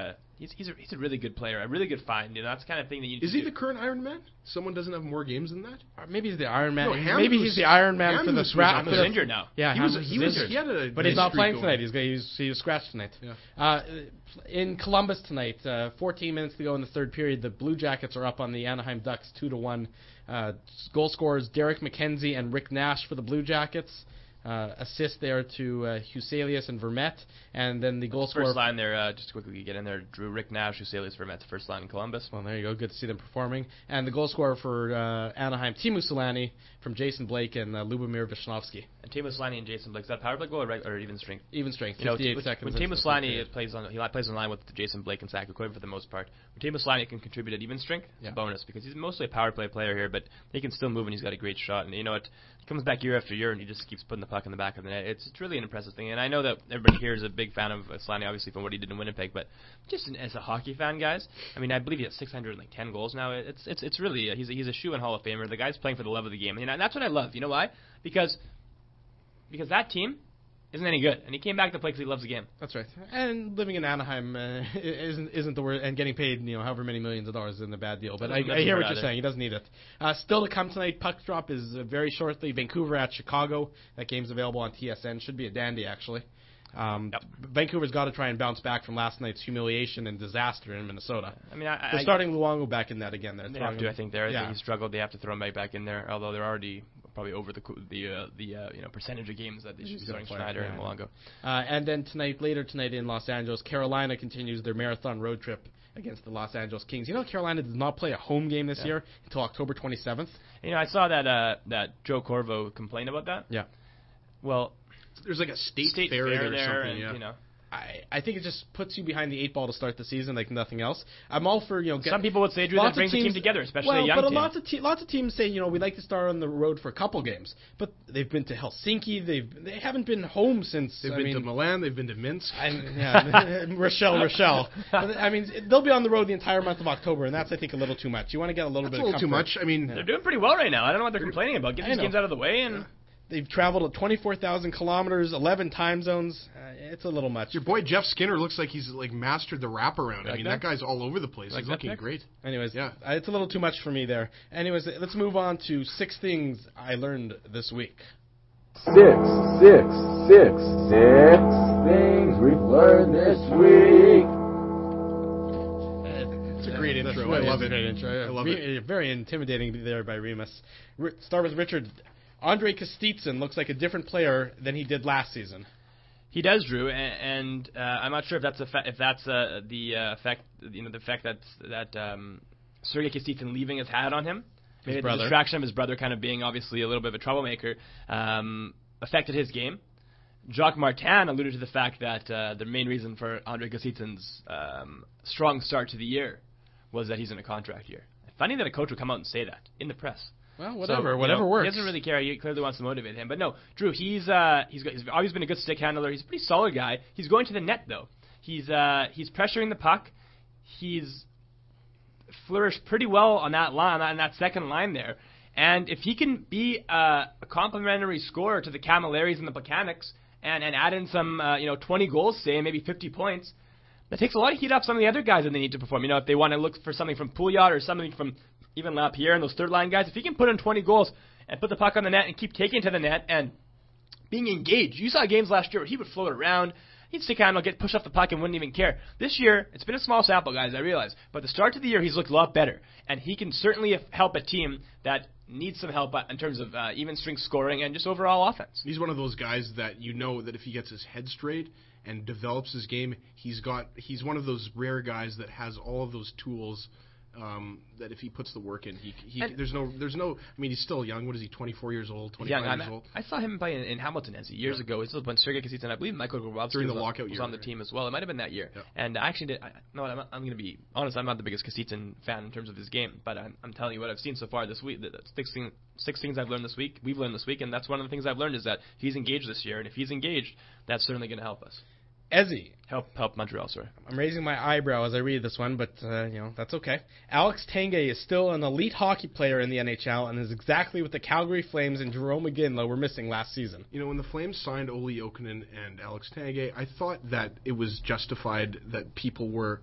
a really good player, a really good find. That's the kind of thing that you. Is he the current Iron Man? Someone doesn't have more games than that. Or maybe he's the Iron Man. No, maybe he's the Iron Man for the scratch. He's injured now. Yeah, he was injured. He had a but he's not playing tonight. He was scratched tonight. Yeah. In Columbus tonight, 14 minutes to go in the third period. The Blue Jackets are up on the Anaheim Ducks 2-1. Goal scorers Derek McKenzie and Rick Nash for the Blue Jackets. Assist there to Huselius and Vermette, and then the goal scorer. First line there, just to quickly get in there, Drew, Rick Nash, Huselius, Vermette, first line in Columbus. Well, there you go. Good to see them performing. And the goal scorer for Anaheim, Teemu Selanne from Jason Blake and Lubomir Visnovsky. And Teemu Selanne and Jason Blake, is that power play goal or even strength? Even strength. 58 seconds. When Teemu Selanne plays in line with Jason Blake and Zach O'Quinn for the most part. When Teemu Selanne can contribute at even strength, it's a bonus because he's mostly a power play player here, but he can still move and he's got a great shot. And you know what? He comes back year after year and he just keeps putting the puck in the back of the net. It's really an impressive thing. And I know that everybody here is a big fan of Selanne, obviously, from what he did in Winnipeg, but just as a hockey fan, guys, I mean, I believe he has 610 goals now. It's really he's a shoe-in Hall of Famer. The guy's playing for the love of the game, and that's what I love. You know why? Because that team isn't any good, and he came back to play because he loves the game. That's right. And living in Anaheim isn't the word, and getting paid however many millions of dollars isn't a bad deal. But I hear what you're saying. He doesn't need it. Still to come tonight, puck drop is very shortly. Vancouver at Chicago. That game's available on TSN. Should be a dandy actually. Vancouver's got to try and bounce back from last night's humiliation and disaster in Minnesota. I mean, they're starting Luongo back in that again. They have to, I think. He struggled. They have to throw him back in there. Although they're already probably over the percentage of games that they should be starting Schneider and Luongo. And then later tonight in Los Angeles, Carolina continues their marathon road trip against the Los Angeles Kings. Carolina does not play a home game this year until October 27th. I saw that Joe Corvo complained about that. Yeah. Well, there's like a state fair there or something. And, I think it just puts you behind the 8 ball to start the season like nothing else. I'm all for some people would say, Drew, that brings the team together, especially a young team. Lots of teams say we like to start on the road for a couple games, but they've been to Helsinki. They haven't been home since. They've been to Milan. They've been to Minsk. Rochelle. I mean, they'll be on the road the entire month of October, and that's I think a little too much. You want to get a little bit of comfort. Too much. I mean, they're doing pretty well right now. I don't know what they're complaining about. Get these games out of the way and. They've traveled 24,000 kilometers, 11 time zones. It's a little much. Your boy Jeff Skinner looks like he's mastered the wraparound. I mean, that guy's all over the place. He's looking great. Anyways, it's a little too much for me there. Anyways, let's move on to 6 things I learned this week. 6 things we've learned this week. It's a great intro. I love it. Great intro. I love it. Very intimidating there by Remus. Start with Richard. Andre Kostitsyn looks like a different player than he did last season. He does, Drew, and I'm not sure if that's the effect that Sergei Kostitsyn leaving his hat on him. Maybe the distraction of his brother kind of being obviously a little bit of a troublemaker affected his game. Jacques Martin alluded to the fact that the main reason for Andre Kostitsyn's strong start to the year was that he's in a contract year. Funny that a coach would come out and say that in the press. Well, whatever works. He doesn't really care. He clearly wants to motivate him. But no, Drew, he's always been a good stick handler. He's a pretty solid guy. He's going to the net though. He's pressuring the puck. He's flourished pretty well on that line, on that second line there. And if he can be a complementary scorer to the Camillaris and the Plekanec and add in some 20 goals, say, maybe 50 points, that takes a lot of heat off some of the other guys that they need to perform. If they want to look for something from Pouliot or something from even Lapierre and those third line guys, if he can put in 20 goals and put the puck on the net and keep taking it to the net and being engaged. You saw games last year where he would float around. He'd stick handle, get push off the puck, and wouldn't even care. This year, it's been a small sample, guys, I realize. But the start to the year, he's looked a lot better. And he can certainly help a team that needs some help in terms of even strength scoring and just overall offense. He's one of those guys that that if he gets his head straight and develops his game, he's one of those rare guys that has all of those tools. That if he puts the work in, there's no. I mean, he's still young. What is he? 24 years old, 25 years old. I saw him play in Hamilton years ago. It was when Sergei Kositsin, I believe Michael Grabowski during the lockout was on the team as well. It might have been that year. Yeah. And I actually did. I'm going to be honest. I'm not the biggest Kositsin fan in terms of his game, but I'm telling you what I've seen so far this week. The six things I've learned this week. We've learned this week, and that's one of the things I've learned is that he's engaged this year, and if he's engaged, that's certainly going to help us. Ezzy. Help Montreal, sorry. I'm raising my eyebrow as I read this one, but, that's okay. Alex Tanguay is still an elite hockey player in the NHL and is exactly what the Calgary Flames and Jarome Iginla were missing last season. When the Flames signed Olli Jokinen and Alex Tanguay, I thought that it was justified that people were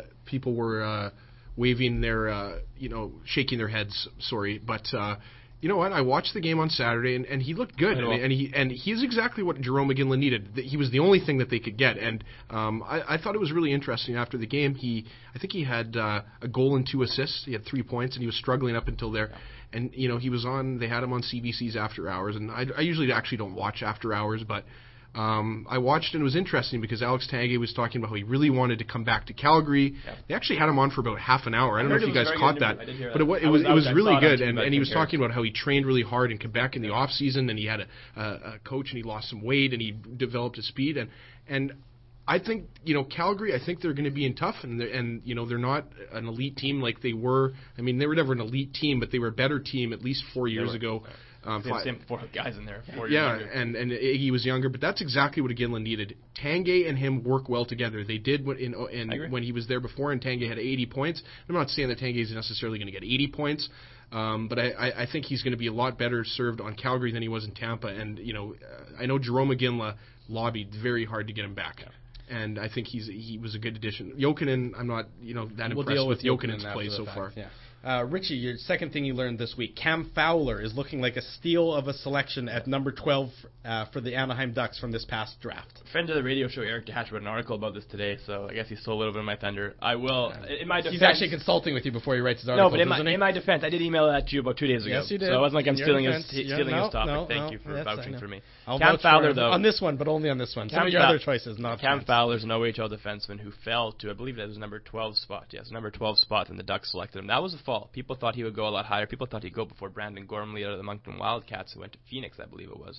waving their, shaking their heads, but... you know what? I watched the game on Saturday, and he looked good. And he's exactly what Jarome Iginla needed. He was the only thing that they could get. And I thought it was really interesting after the game. I think he had a goal and 2 assists. He had 3 points, and he was struggling up until there. And, he was on – they had him on CBC's After Hours. And I usually actually don't watch After Hours, but I watched, and it was interesting because Alex Tanguay was talking about how he really wanted to come back to Calgary. Yeah. They actually had him on for about half an hour. I don't know if you guys caught that. But it was really good, and he was talking about how he trained really hard in Quebec in the off season, and he had a coach, and he lost some weight, and he developed his speed, and I think Calgary. I think they're going to be in tough, and they're not an elite team like they were. I mean, they were never an elite team, but they were a better team at least 4 years ago. Same 4 guys in there. 4 years younger. and Iggy was younger, but that's exactly what Iginla needed. Tanguay and him work well together. They did when he was there before, and Tanguay had 80 points. I'm not saying that Tanguay is necessarily going to get 80 points, but I think he's going to be a lot better served on Calgary than he was in Tampa. And I know Jarome Iginla lobbied very hard to get him back. Yeah. And I think he was a good addition. Jokinen, I'm not that impressed with Jokinen's play so far. Yeah. Richie, your second thing you learned this week, Cam Fowler is looking like a steal of a selection at number 12 for the Anaheim Ducks from this past draft. Friend of the radio show, Eric DeHatch, wrote an article about this today, so I guess he stole a little bit of my thunder. I will, in my defense... He's actually consulting with you before he writes his article, No, but in my defense, I did email that to you about 2 days ago. Yes, you did. So it wasn't like I'm stealing his topic. No, Thank you for vouching for me. Cam Fowler, though... On this one, but only on this one. Some of your other choices, not Cam Fowler's an OHL defenseman who fell to, I believe that was number 12 spot. Yes, number 12 spot, and the Ducks selected him. That was a fall. People thought he would go a lot higher. People thought he'd go before Brandon Gormley out of the Moncton Wildcats, who went to Phoenix, I believe it was.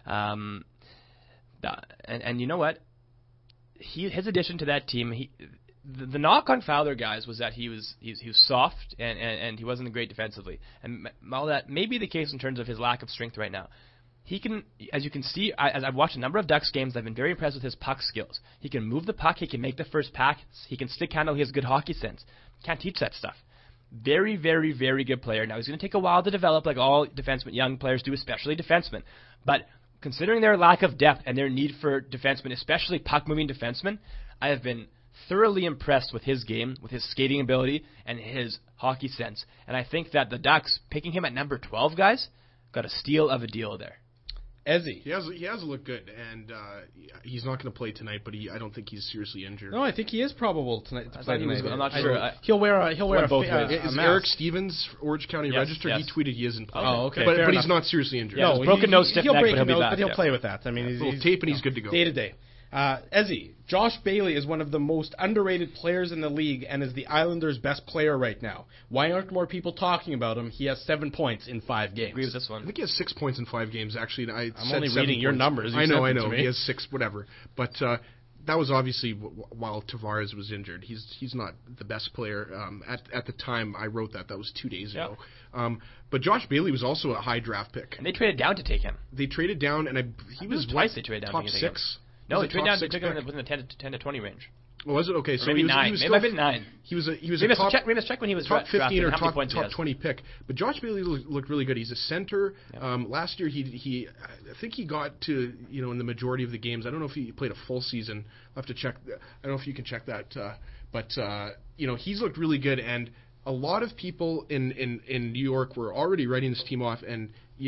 And you know what? His addition to that team, the knock on Fowler, guys, was that he was soft and he wasn't great defensively. And all that may be the case in terms of his lack of strength right now. He can, as you can see, as I've watched a number of Ducks games, I've been very impressed with his puck skills. He can move the puck, he can make the first pass, he can stick handle, he has good hockey sense. Can't teach that stuff. Very, very, very good player. Now, he's going to take a while to develop, like all defensemen, young players do, especially defensemen. But considering their lack of depth and their need for defensemen, especially puck-moving defensemen, I have been thoroughly impressed with his game, with his skating ability, and his hockey sense. And I think that the Ducks, picking him at number 12, guys, got a steal of a deal there. Ezzy. He has looked good, and he's not going to play tonight, but I don't think he's seriously injured. No, I think he is probable to play tonight. I'm not sure. He'll wear a Is Eric Stevens, Orange County Register? Yes. He tweeted he isn't playing. Oh, okay. But he's not seriously injured. Yeah, no, broken nose, stiff neck, break but he'll be back. But he'll play with that. I mean, he's tape and he's good to go. Day to day. Ezzy, Josh Bailey is one of the most underrated players in the league and is the Islanders' best player right now. Why aren't more people talking about him? He has 7 points in 5 games. Agree with this one. I think he has 6 points in 5 games, actually. I'm only reading your numbers. I know. He has 6, whatever. But that was obviously while Tavares was injured. He's not the best player. At the time I wrote that was 2 days ago. But Josh Bailey was also a high draft pick. And they traded down to take him. They traded down, and he was twice. They traded down top 6. No, they traded down. They took him within the 10 to 20 range. Well, was it okay? So maybe 9. He was maybe I've been 9. He was a check when he was top 15 or top 20 pick. But Josh Bailey looked really good. He's a center. Last year I think he got to in the majority of the games. I don't know if he played a full season. I'll have to check. I don't know if you can check that. But he's looked really good, and a lot of people in New York were already writing this team off, and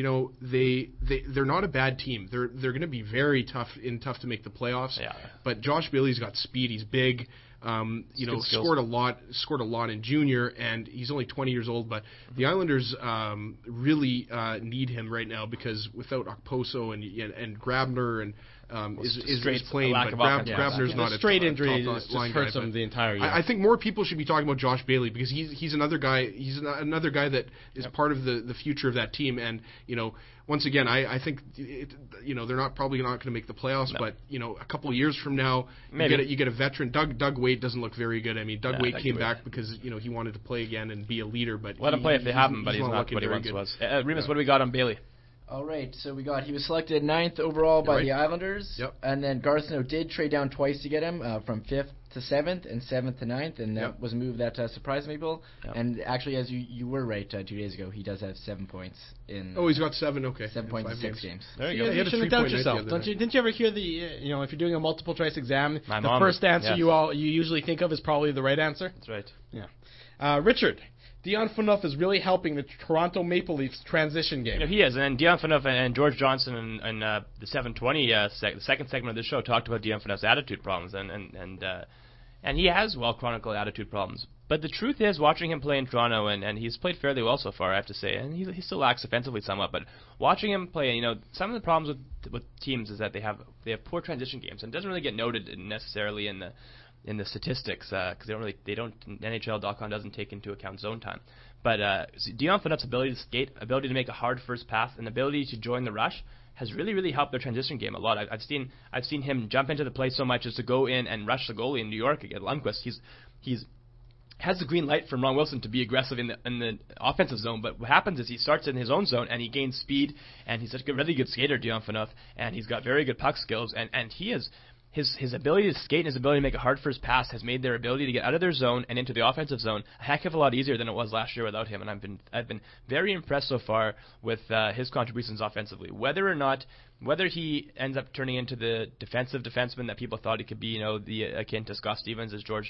they're not a bad team. They're going to be very tough to make the playoffs. Yeah. But Josh Bailey's got speed. He's big. Scored a lot in junior, and he's only 20 years old. But the Islanders really need him right now, because without Okposo and Grabner and is playing, but Grabner's not a straight injury. Just hurts him the entire year. I think more people should be talking about Josh Bailey, because he's another guy. He's another guy that is part of the future of that team. And once again, I think they're probably not going to make the playoffs, but a couple of years from now, you get a veteran. Doug Weight doesn't look very good. I mean, Doug Weight came back because he wanted to play again and be a leader, but let him play if they have him. But he's not what he once was. Remus, what do we got on Bailey? All right, so he was selected 9th overall by the Islanders, and then Garth Snow did trade down twice to get him, from 5th to 7th and 7th to 9th, and that was a move that surprised people. And actually, as you were right 2 days ago, he does have 7 points in. Oh, he's got 7. Okay, 7 points in 6 games. There you go. You shouldn't doubt yourself. Didn't you ever hear the if you're doing a multiple choice exam, the first answer you usually think of is probably the right answer? That's right. Yeah. Richard. Dion Phaneuf is really helping the Toronto Maple Leafs transition game. He is, and Dion Phaneuf and George Johnson and the 720 the second segment of this show talked about Dion Phaneuf's attitude problems, and he has well chronicled attitude problems. But the truth is, watching him play in Toronto, and he's played fairly well so far, I have to say, and he still lacks offensively somewhat. But watching him play, some of the problems with teams is that they have poor transition games, and it doesn't really get noted necessarily in the statistics, because NHL.com doesn't take into account zone time. But Dion Phaneuf's ability to skate, ability to make a hard first pass, and ability to join the rush has really, really helped their transition game a lot. I've seen him jump into the play so much as to go in and rush the goalie in New York against Lundqvist. He's has the green light from Ron Wilson to be aggressive in the offensive zone, but what happens is he starts in his own zone and he gains speed, and he's a really good skater, Dion Phaneuf, and he's got very good puck skills, and he is. His ability to skate and his ability to make a hard first pass has made their ability to get out of their zone and into the offensive zone a heck of a lot easier than it was last year without him. And I've been very impressed so far with his contributions offensively. Whether he ends up turning into the defensive defenseman that people thought he could be, akin to Scott Stevens, as George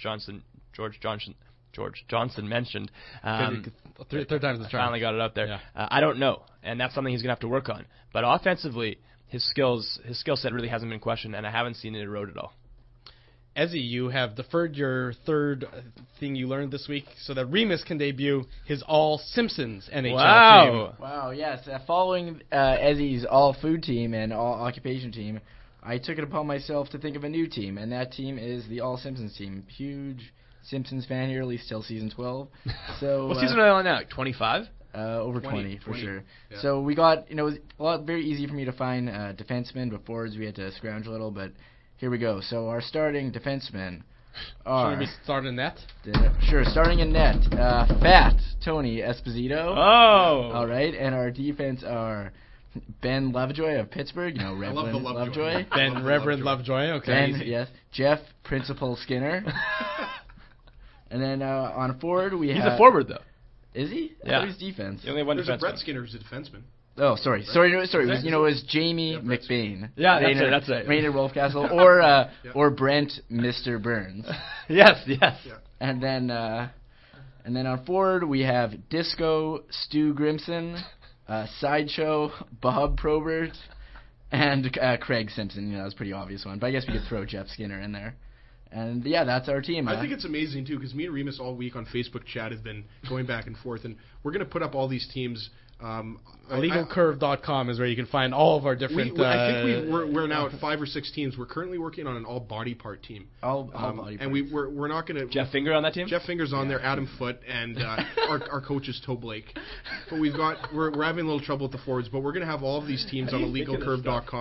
Johnson mentioned. Third time's the charm. Finally got it out there. Yeah. I don't know, and that's something he's going to have to work on. But offensively, his skill set really hasn't been questioned, and I haven't seen it erode at all. Ezzy, you have deferred your third thing you learned this week so that Remus can debut his All Simpsons NHL team. Wow, yes. Following Ezzy's All Food team and All Occupation team, I took it upon myself to think of a new team, and that team is the All Simpsons team. Huge Simpsons fan here, at least till season 12. So what season are they on now? 25? Over 20 for sure. Yeah. So we got, it was a lot very easy for me to find defensemen, but forwards we had to scrounge a little, but here we go. So our starting defensemen are... Should we start in net? Sure, starting in net. Fat Tony Esposito. Oh! All right, and our defense are Ben Lovejoy of Pittsburgh, Reverend Lovejoy. Ben Reverend Lovejoy, okay. Ben, yes. Jeff Principal Skinner. And then on forward we have... He's a forward, though. Is he? Yeah. I thought he's defense. There's a Brett Skinner who's a defenseman. Oh, sorry. Right? Sorry. It was Jamie McBain. Yeah, that's right. Rainer Rolfcastle, or Brent Mr. Burns. Yes. Yeah. And then on forward we have Disco Stu Grimson, Sideshow Bob Probert, and Craig Simpson. That was a pretty obvious one, but I guess we could throw Jeff Skinner in there. And, that's our team. I think it's amazing, too, because me and Remus all week on Facebook chat have been going back and forth, and we're going to put up all these teams. IllegalCurve.com is where you can find all of our different... I think we're now at 5 or 6 teams. We're currently working on an all-body part team. All body part. And we're not going to... Jeff Finger on that team? Jeff Finger's on there, Adam Foote, and our coach is Toe Blake. But we're having a little trouble with the forwards, but we're going to have all of these teams on IllegalCurve.com.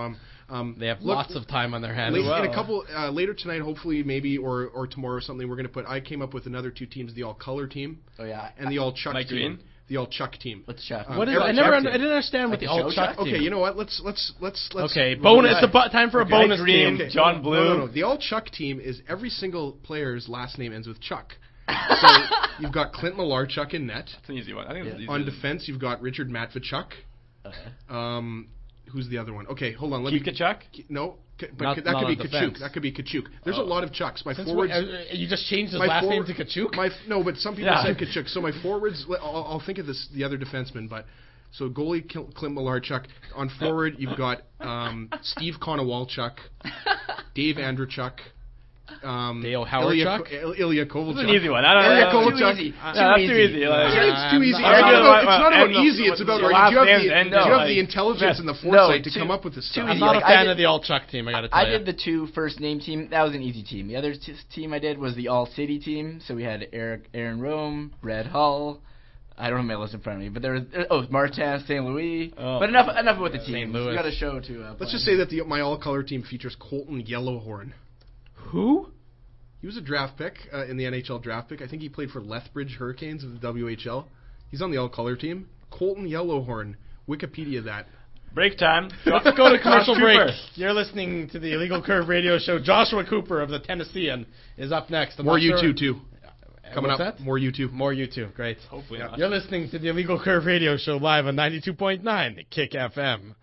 They have lots of time on their hands. In a couple later tonight, hopefully, maybe or tomorrow or something, we're going to put. I came up with another 2 teams: the All Color team, and the All Chuck team. The All Chuck team. What's Chuck? What is? I didn't understand what the All Chuck team. Okay, you know what? Let's. Okay, bonus. It's time for a bonus team. Okay. John Blue. No. The All Chuck team is every single player's last name ends with Chuck. So you've got Clint Malarchuk in net. That's an easy one. I think it's on defense, you've got Richard Matvichuk. Who's the other one? Okay, hold on. Kachuk? No, but that could be Kachuk. That could be Kachuk. There's a lot of Chucks. My forwards. You just changed his last name to Kachuk? No, but some people said Kachuk. So my forwards. I'll think of this. The other defenseman, but. So goalie Clint Malarchuk. On forward, you've got Steve Konowalchuk, Dave Andrechuk, Dale Howardchuk? Ilya Kovalchuk. That's an easy one. I don't know. Too easy. That's too easy. It's too easy. It's not about easy. It's about do you have the intelligence and the foresight to come up with this stuff. I'm not a fan of the All Chuck team, I got to tell you. I did the 2 first name team. That was an easy team. The other team I did was the All City team. So we had Aaron Rome, Brett Hull. I don't have my list in front of me, but there was Martin St. Louis. But enough with the team. We got a show to. Let's just say that my all color team features Colton Yellowhorn. Who? He was a draft pick in the NHL draft pick. I think he played for Lethbridge Hurricanes of the WHL. He's on the all color team. Colton Yellowhorn. Wikipedia that. Break time. Let's go to commercial break. You're listening to the Illegal Curve Radio Show. Joshua Cooper of the Tennessean is up next. More U2 too. Coming up, that? More U2. More U2, great. Hopefully not. You're listening to the Illegal Curve Radio Show live on 92.9 Kick FM.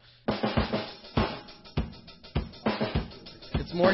It's more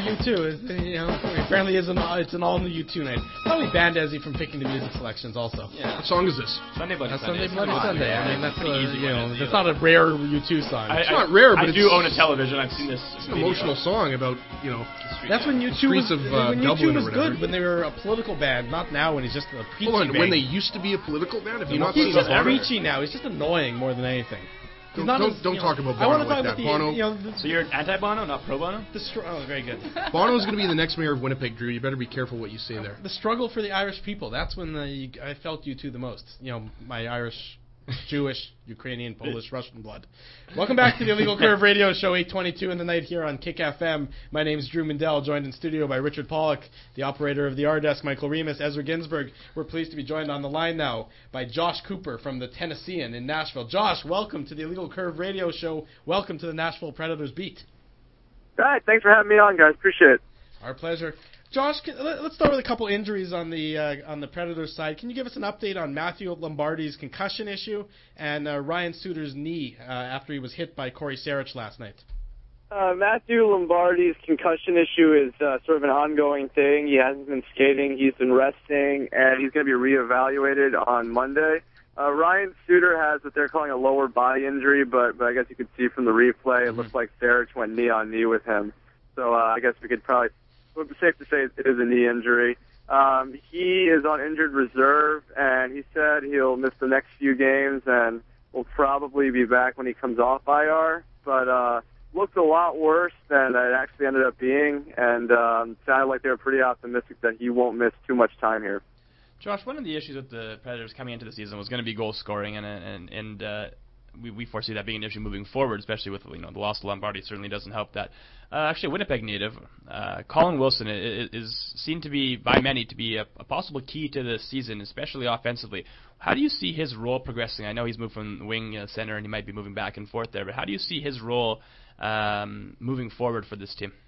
U2. Apparently it's an all new U2 night. Probably banned Ezzy from picking the music selections also. Yeah. What song is this? Sunday Bloody Sunday. Sunday Bloody Sunday. I mean, that's that's not a rare U2 song. It's not rare, but I do own a television. I've seen this. It's an emotional song about That's when U2 was when U2 was good, when they were a political band. Not now when he's just a preachy band. When they used to be a political band. Have you not seen He's just preachy now. He's just annoying more than anything. Don't talk about Bono like that. Bono. So you're anti-Bono, not pro-Bono? Very good. Bono's going to be the next mayor of Winnipeg, Drew. You better be careful what you say there. The struggle for the Irish people. That's when I felt U2 the most. My Irish, Jewish, Ukrainian, Polish, Russian blood. Welcome back to the Illegal Curve Radio Show, 8:22 in the night here on Kick FM. My name is Drew Mindell, joined in studio by Richard Pollock, the operator of the R-Desk, Michael Remus, Ezra Ginsburg. We're pleased to be joined on the line now by Josh Cooper from the Tennessean in Nashville. Josh, welcome to the Illegal Curve Radio Show. Welcome to the Nashville Predators beat. All right, thanks for having me on, guys. Appreciate it. Our pleasure. Josh, let's start with a couple injuries on the Predators side. Can you give us an update on Matthew Lombardi's concussion issue and Ryan Suter's knee after he was hit by Corey Sarich last night? Matthew Lombardi's concussion issue is sort of an ongoing thing. He hasn't been skating. He's been resting, and he's going to be reevaluated on Monday. Ryan Suter has what they're calling a lower body injury, but I guess you could see from the replay, it looks like Sarich went knee on knee with him. So I guess we could probably... It would be safe to say it is a knee injury. He is on injured reserve, and he said he'll miss the next few games and will probably be back when he comes off IR. But looked a lot worse than it actually ended up being, and sounded like they were pretty optimistic that he won't miss too much time here. Josh, one of the issues with the Predators coming into the season was going to be goal scoring, and we foresee that being an issue moving forward, especially with the loss of Lombardi certainly doesn't help that. Actually, a Winnipeg native, Colin Wilson is seen to be by many to be a possible key to the season, especially offensively. How do you see his role progressing? I know he's moved from wing center and he might be moving back and forth there, but how do you see his role moving forward for this team?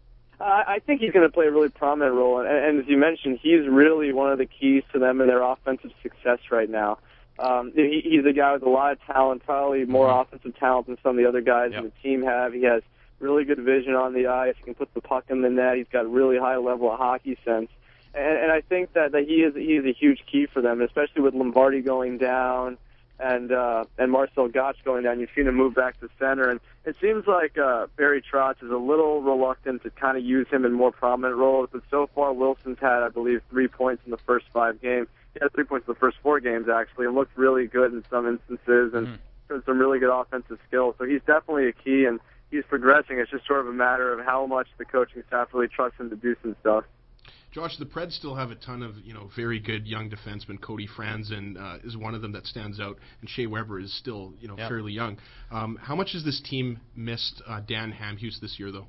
I think he's going to play a really prominent role, and as you mentioned, he's really one of the keys to them and their offensive success right now. He's a guy with a lot of talent, probably more offensive talent than some of the other guys in the team have. He has really good vision on the ice. He can put the puck in the net. He's got a really high level of hockey sense. And I think that he is a huge key for them, especially with Lombardi going down and Marcel Gotch going down. You've seen him move back to center. And it seems like Barry Trotz is a little reluctant to kind of use him in more prominent roles. But so far, Wilson's had, I believe, 3 points in the first 5 games. He had 3 points in the first 4 games, actually, and looked really good in some instances and showed some really good offensive skills. So he's definitely a key, and he's progressing. It's just sort of a matter of how much the coaching staff really trusts him to do some stuff. Josh, the Preds still have a ton of very good young defensemen. Cody Franzen is one of them that stands out, and Shea Weber is still fairly young. How much has this team missed Dan Hamhuis this year, though?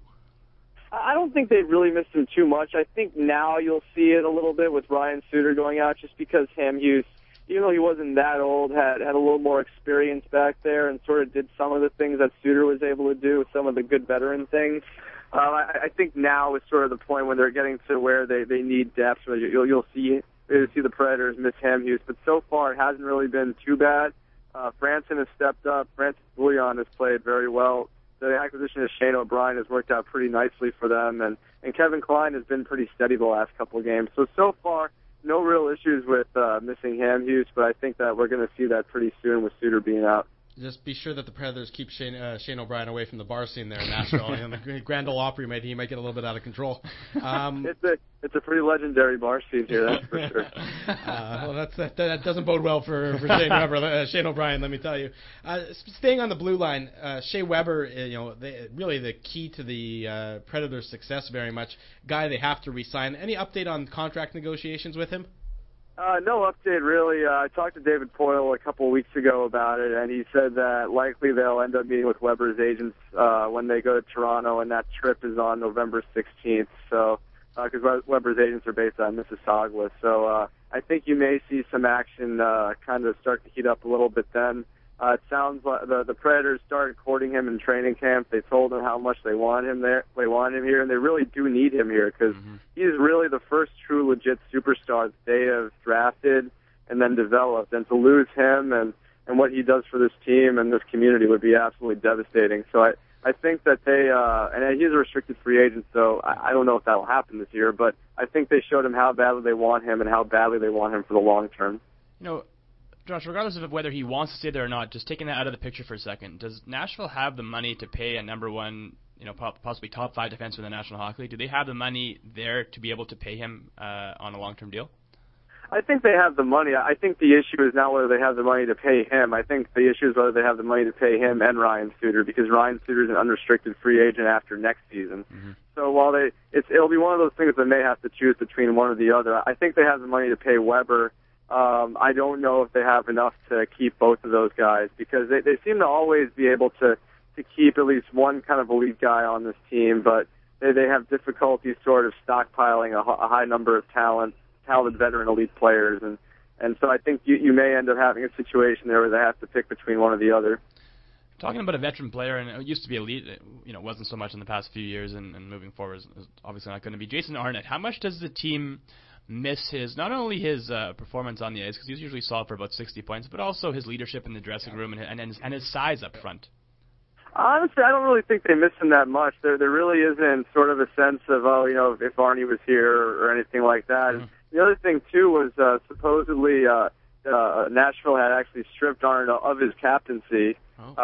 I don't think they've really missed him too much. I think now you'll see it a little bit with Ryan Suter going out, just because Hamhuis, even though he wasn't that old, had a little more experience back there and sort of did some of the things that Suter was able to do, some of the good veteran things. I think now is sort of the point when they're getting to where they need depth. So you'll see the Predators miss Hamhuis, but so far it hasn't really been too bad. Franson has stepped up. Francis Bouillon has played very well. The acquisition of Shane O'Brien has worked out pretty nicely for them, and Kevin Klein has been pretty steady the last couple of games. So far, no real issues with missing Hamhuis, but I think that we're going to see that pretty soon with Suter being out. Just be sure that the Predators keep Shane O'Brien away from the bar scene there in Nashville. And the Grand Ole Opry, he might get a little bit out of control. It's a pretty legendary bar scene here, that's for sure. Well, that doesn't bode well for Shane O'Brien, let me tell you. Staying on the blue line, Shea Weber, really the key to the Predators' success very much. Guy they have to re-sign. Any update on contract negotiations with him? No update, really. I talked to David Poyle a couple of weeks ago about it, and he said that likely they'll end up meeting with Weber's agents when they go to Toronto, and that trip is on November 16th. So, because Weber's agents are based out of Mississauga. So I think you may see some action kind of start to heat up a little bit then. It sounds like the Predators started courting him in training camp. They told him how much they want him there. They want him here, and they really do need him here because he's really the first true legit superstar that they have drafted and then developed. And to lose him and what he does for this team and this community would be absolutely devastating. So I think that they and he's a restricted free agent, so I don't know if that will happen this year. But I think they showed him how badly they want him and how badly they want him for the long term. Josh, regardless of whether he wants to stay there or not, just taking that out of the picture for a second, does Nashville have the money to pay a number one, possibly top 5 defenseman in the National Hockey League? Do they have the money there to be able to pay him on a long-term deal? I think they have the money. I think the issue is not whether they have the money to pay him. I think the issue is whether they have the money to pay him and Ryan Suter, because Ryan Suter is an unrestricted free agent after next season. So while it'll be one of those things that may have to choose between one or the other. I think they have the money to pay Weber. I don't know if they have enough to keep both of those guys, because they seem to always be able to keep at least one kind of elite guy on this team, but they have difficulty sort of stockpiling a high number of talented veteran elite players, and so I think you may end up having a situation there where they have to pick between one or the other. Talking about a veteran player, and it used to be elite, wasn't so much in the past few years, and moving forward is obviously not going to be. Jason Arnott, how much does the team miss not only his performance on the ice, because he's usually solid for about 60 points, but also his leadership in the dressing room and his size up front? Honestly, I don't really think they miss him that much. There really isn't sort of a sense of, if Arnie was here or anything like that. And the other thing, too, was supposedly Nashville had actually stripped Arnott of his captaincy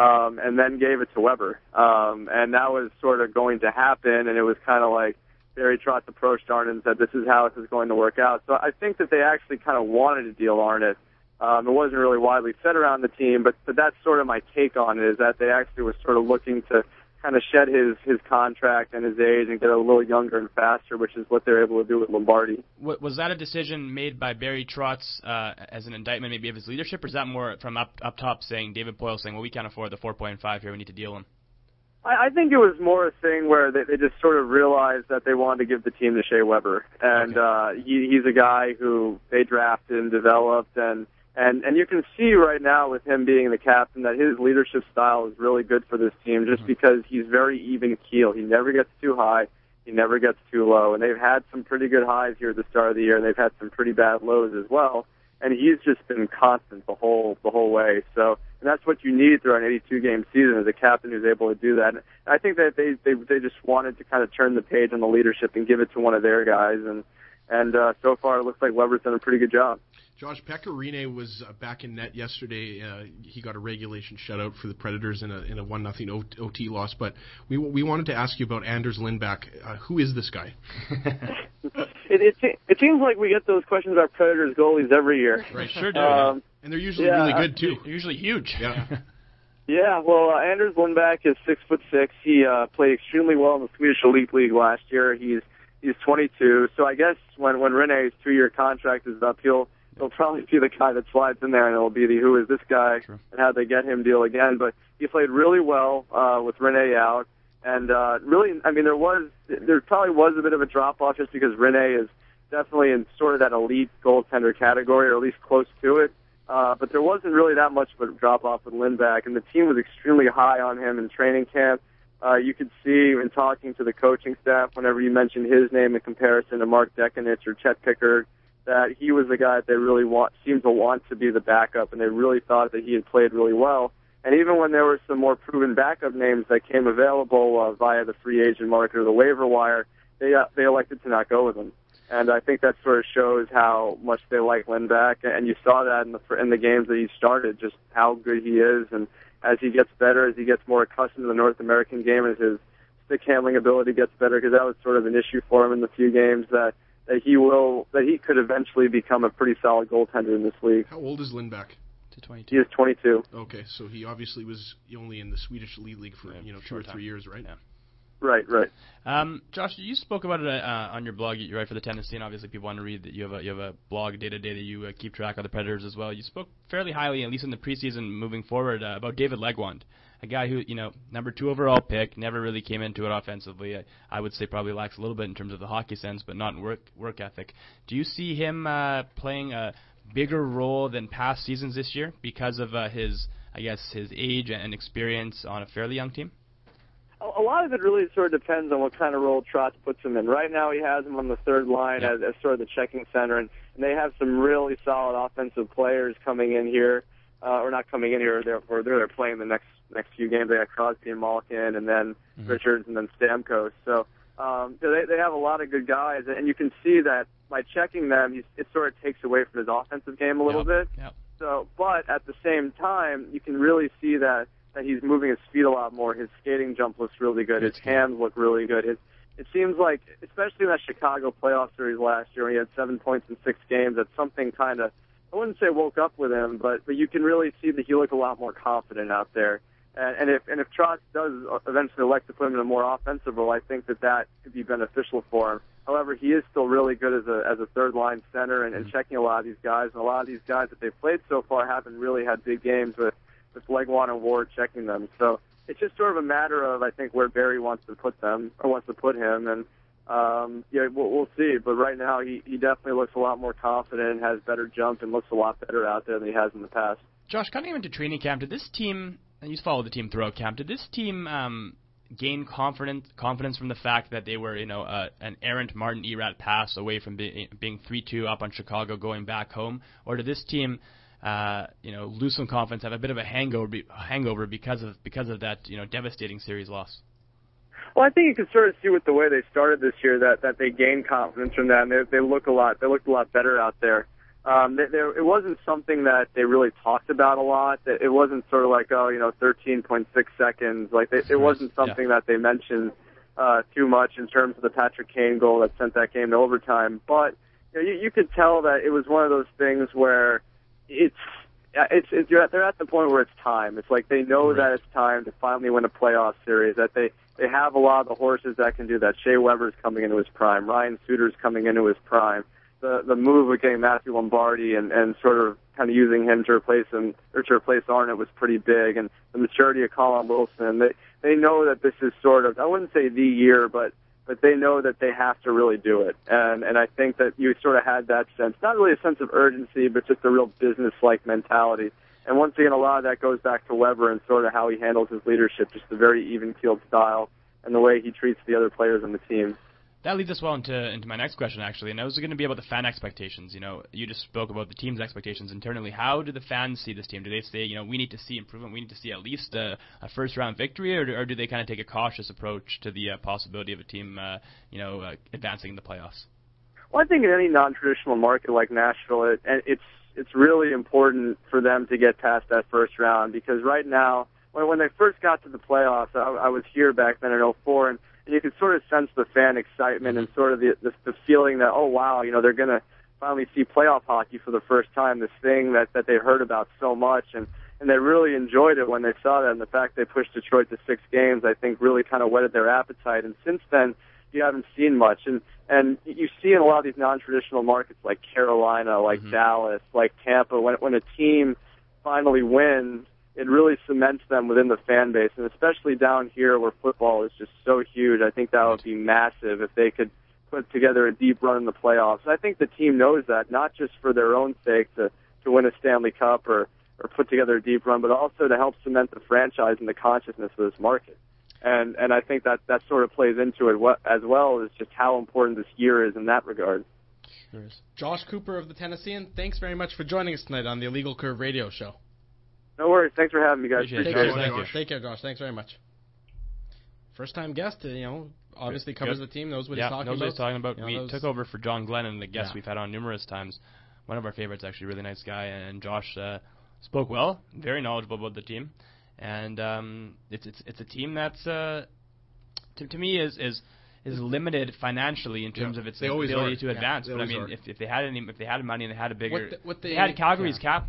and then gave it to Weber. And that was sort of going to happen, and it was kind of like Barry Trotz approached Arnott and said, this is how this is going to work out. So I think that they actually kind of wanted to deal Arnott. It wasn't really widely said around the team, but that's sort of my take on it, is that they actually were sort of looking to kind of shed his contract and his age and get a little younger and faster, which is what they're able to do with Lombardi. Was that a decision made by Barry Trotz as an indictment maybe of his leadership, or is that more from up top saying, David Poyle saying, well, we can't afford the 4.5 here, we need to deal him? I think it was more a thing where they just sort of realized that they wanted to give the team to Shea Weber. And he's a guy who they drafted and developed, and you can see right now with him being the captain that his leadership style is really good for this team, just because he's very even keel. He never gets too high, he never gets too low, and they've had some pretty good highs here at the start of the year, and they've had some pretty bad lows as well. And he's just been constant the whole way. So, and that's what you need throughout an 82-game season, is a captain who's able to do that. And I think that they just wanted to kind of turn the page on the leadership and give it to one of their guys. And so far, it looks like Weber's done a pretty good job. Josh, Pekka Rinne was back in net yesterday. He got a regulation shutout for the Predators in a 1-0 OT loss. But we wanted to ask you about Anders Lindback. Who is this guy? It seems like we get those questions about Predators goalies every year. Right, sure do. And they're usually really good too. They're usually huge. Yeah. Yeah, well, Anders Lindback is 6'6". He played extremely well in the Swedish Elite League last year. He's He's 22. So I guess when Rinne's 2-year contract is up, he'll probably be the guy that slides in there, and it'll be the who is this guy True. and how they get him deal again. But he played really well with Rinne out, and really, I mean, there probably was a bit of a drop off just because Rinne is definitely in sort of that elite goaltender category, or at least close to it. But there wasn't really that much of a drop off with Lindback, and the team was extremely high on him in training camp. You could see in talking to the coaching staff whenever you mentioned his name in comparison to Mark Dekanich or Chet Pickard, that he was the guy that they really seemed to want to be the backup, and they really thought that he had played really well. And even when there were some more proven backup names that came available via the free agent market or the waiver wire, they elected to not go with him. And I think that sort of shows how much they like Lindback, and you saw that in the games that he started, just how good he is. And as he gets better, as he gets more accustomed to the North American game, as his stick handling ability gets better, because that was sort of an issue for him in the few games that he could eventually become a pretty solid goaltender in this league. How old is Lindback? 22. He is 22. Okay, so he obviously was only in the Swedish Elite League for 2 or 3 years, right? Yeah. Right. Josh, you spoke about it on your blog. You write for the Tennis Scene. Obviously, people want to read that you have a blog day to day that you keep track of the Predators as well. You spoke fairly highly, at least in the preseason, moving forward, about David Legwand, a guy who, number 2 overall pick, never really came into it offensively. I would say probably lacks a little bit in terms of the hockey sense, but not in work ethic. Do you see him playing a bigger role than past seasons this year because of his age and experience on a fairly young team? A lot of it really sort of depends on what kind of role Trotz puts him in. Right now he has him on the third line as sort of the checking center, and they have some really solid offensive players coming in here, or not coming in here, they're playing the next few games. They got Crosby and Malkin, and then Richards, and then Stamkos. So they have a lot of good guys, and you can see that by checking them, it sort of takes away from his offensive game a little bit. Yep. So, but at the same time, you can really see that he's moving his feet a lot more. His skating jump looks really good. His hands look really good. It seems like, especially in that Chicago playoff series last year, when he had 7 points in 6 games, that something kind of, I wouldn't say woke up with him, but you can really see that he looked a lot more confident out there. And if Trotz does eventually elect to put him in a more offensive role, I think that could be beneficial for him. However, he is still really good as a third line center and checking a lot of these guys. And a lot of these guys that they've played so far haven't really had big games with Legwand and Ward checking them. So it's just sort of a matter of, I think, where Barry wants to put them or wants to put him. And we'll see. But right now, he definitely looks a lot more confident, has better jump, and looks a lot better out there than he has in the past. Josh, coming into training camp, did this team, and you followed the team throughout camp, did this team gain confidence from the fact that they were, an errant Martin Erat pass away from being 3-2 up on Chicago, going back home, or did this team, lose some confidence, have a bit of a hangover because of that, devastating series loss? Well, I think you can sort of see with the way they started this year that they gained confidence from that, and they looked a lot better out there. It wasn't something that they really talked about a lot. It wasn't sort of like, 13.6 seconds. Like it wasn't something that they mentioned too much in terms of the Patrick Kane goal that sent that game to overtime. But you could tell that it was one of those things where they're at the point where it's time. It's like they know that it's time to finally win a playoff series. That they have a lot of the horses that can do that. Shea Weber's coming into his prime. Ryan Suter's coming into his prime. The move of getting Matthew Lombardi and sort of kind of using him to replace Arnott was pretty big, and the maturity of Colin Wilson. They know that this is sort of, I wouldn't say the year, but they know that they have to really do it. And I think that you sort of had that sense, not really a sense of urgency, but just a real business-like mentality. And once again, a lot of that goes back to Weber and sort of how he handles his leadership, just the very even-keeled style and the way he treats the other players on the team. That leads us well into my next question, actually, and that was going to be about the fan expectations. You just spoke about the team's expectations internally. How do the fans see this team? Do they say, we need to see improvement, we need to see at least a first-round victory, or do they kind of take a cautious approach to the possibility of a team, advancing in the playoffs? Well, I think in any non-traditional market like Nashville, it's really important for them to get past that first round, because right now, when they first got to the playoffs, I was here back then in 2004, and you can sort of sense the fan excitement and sort of the feeling that, oh, wow, they're going to finally see playoff hockey for the first time, this thing that they heard about so much. And they really enjoyed it when they saw that. And the fact they pushed Detroit to 6 games, I think, really kind of whetted their appetite. And since then, you haven't seen much. And you see in a lot of these non-traditional markets like Carolina, like Dallas, like Tampa, when a team finally wins, it really cements them within the fan base. And especially down here where football is just so huge, I think that would be massive if they could put together a deep run in the playoffs. I think the team knows that, not just for their own sake to win a Stanley Cup or put together a deep run, but also to help cement the franchise and the consciousness of this market. And I think that sort of plays into it as well as just how important this year is in that regard. Josh Cooper of the Tennessean, thanks very much for joining us tonight on the Illegal Curve Radio Show. No worries. Thanks for having me, guys. Take care, Josh. Thanks very much. First-time guest, obviously covers the team, knows what he's talking about. Knows what he's talking about. We took over for John Glennon, the guest we've had on numerous times. One of our favorites, actually, really nice guy. And Josh spoke well, very knowledgeable about the team. And it's a team that's to me is limited financially in terms of its ability to advance. But I mean, if they had money and they had a bigger, they had Calgary's cap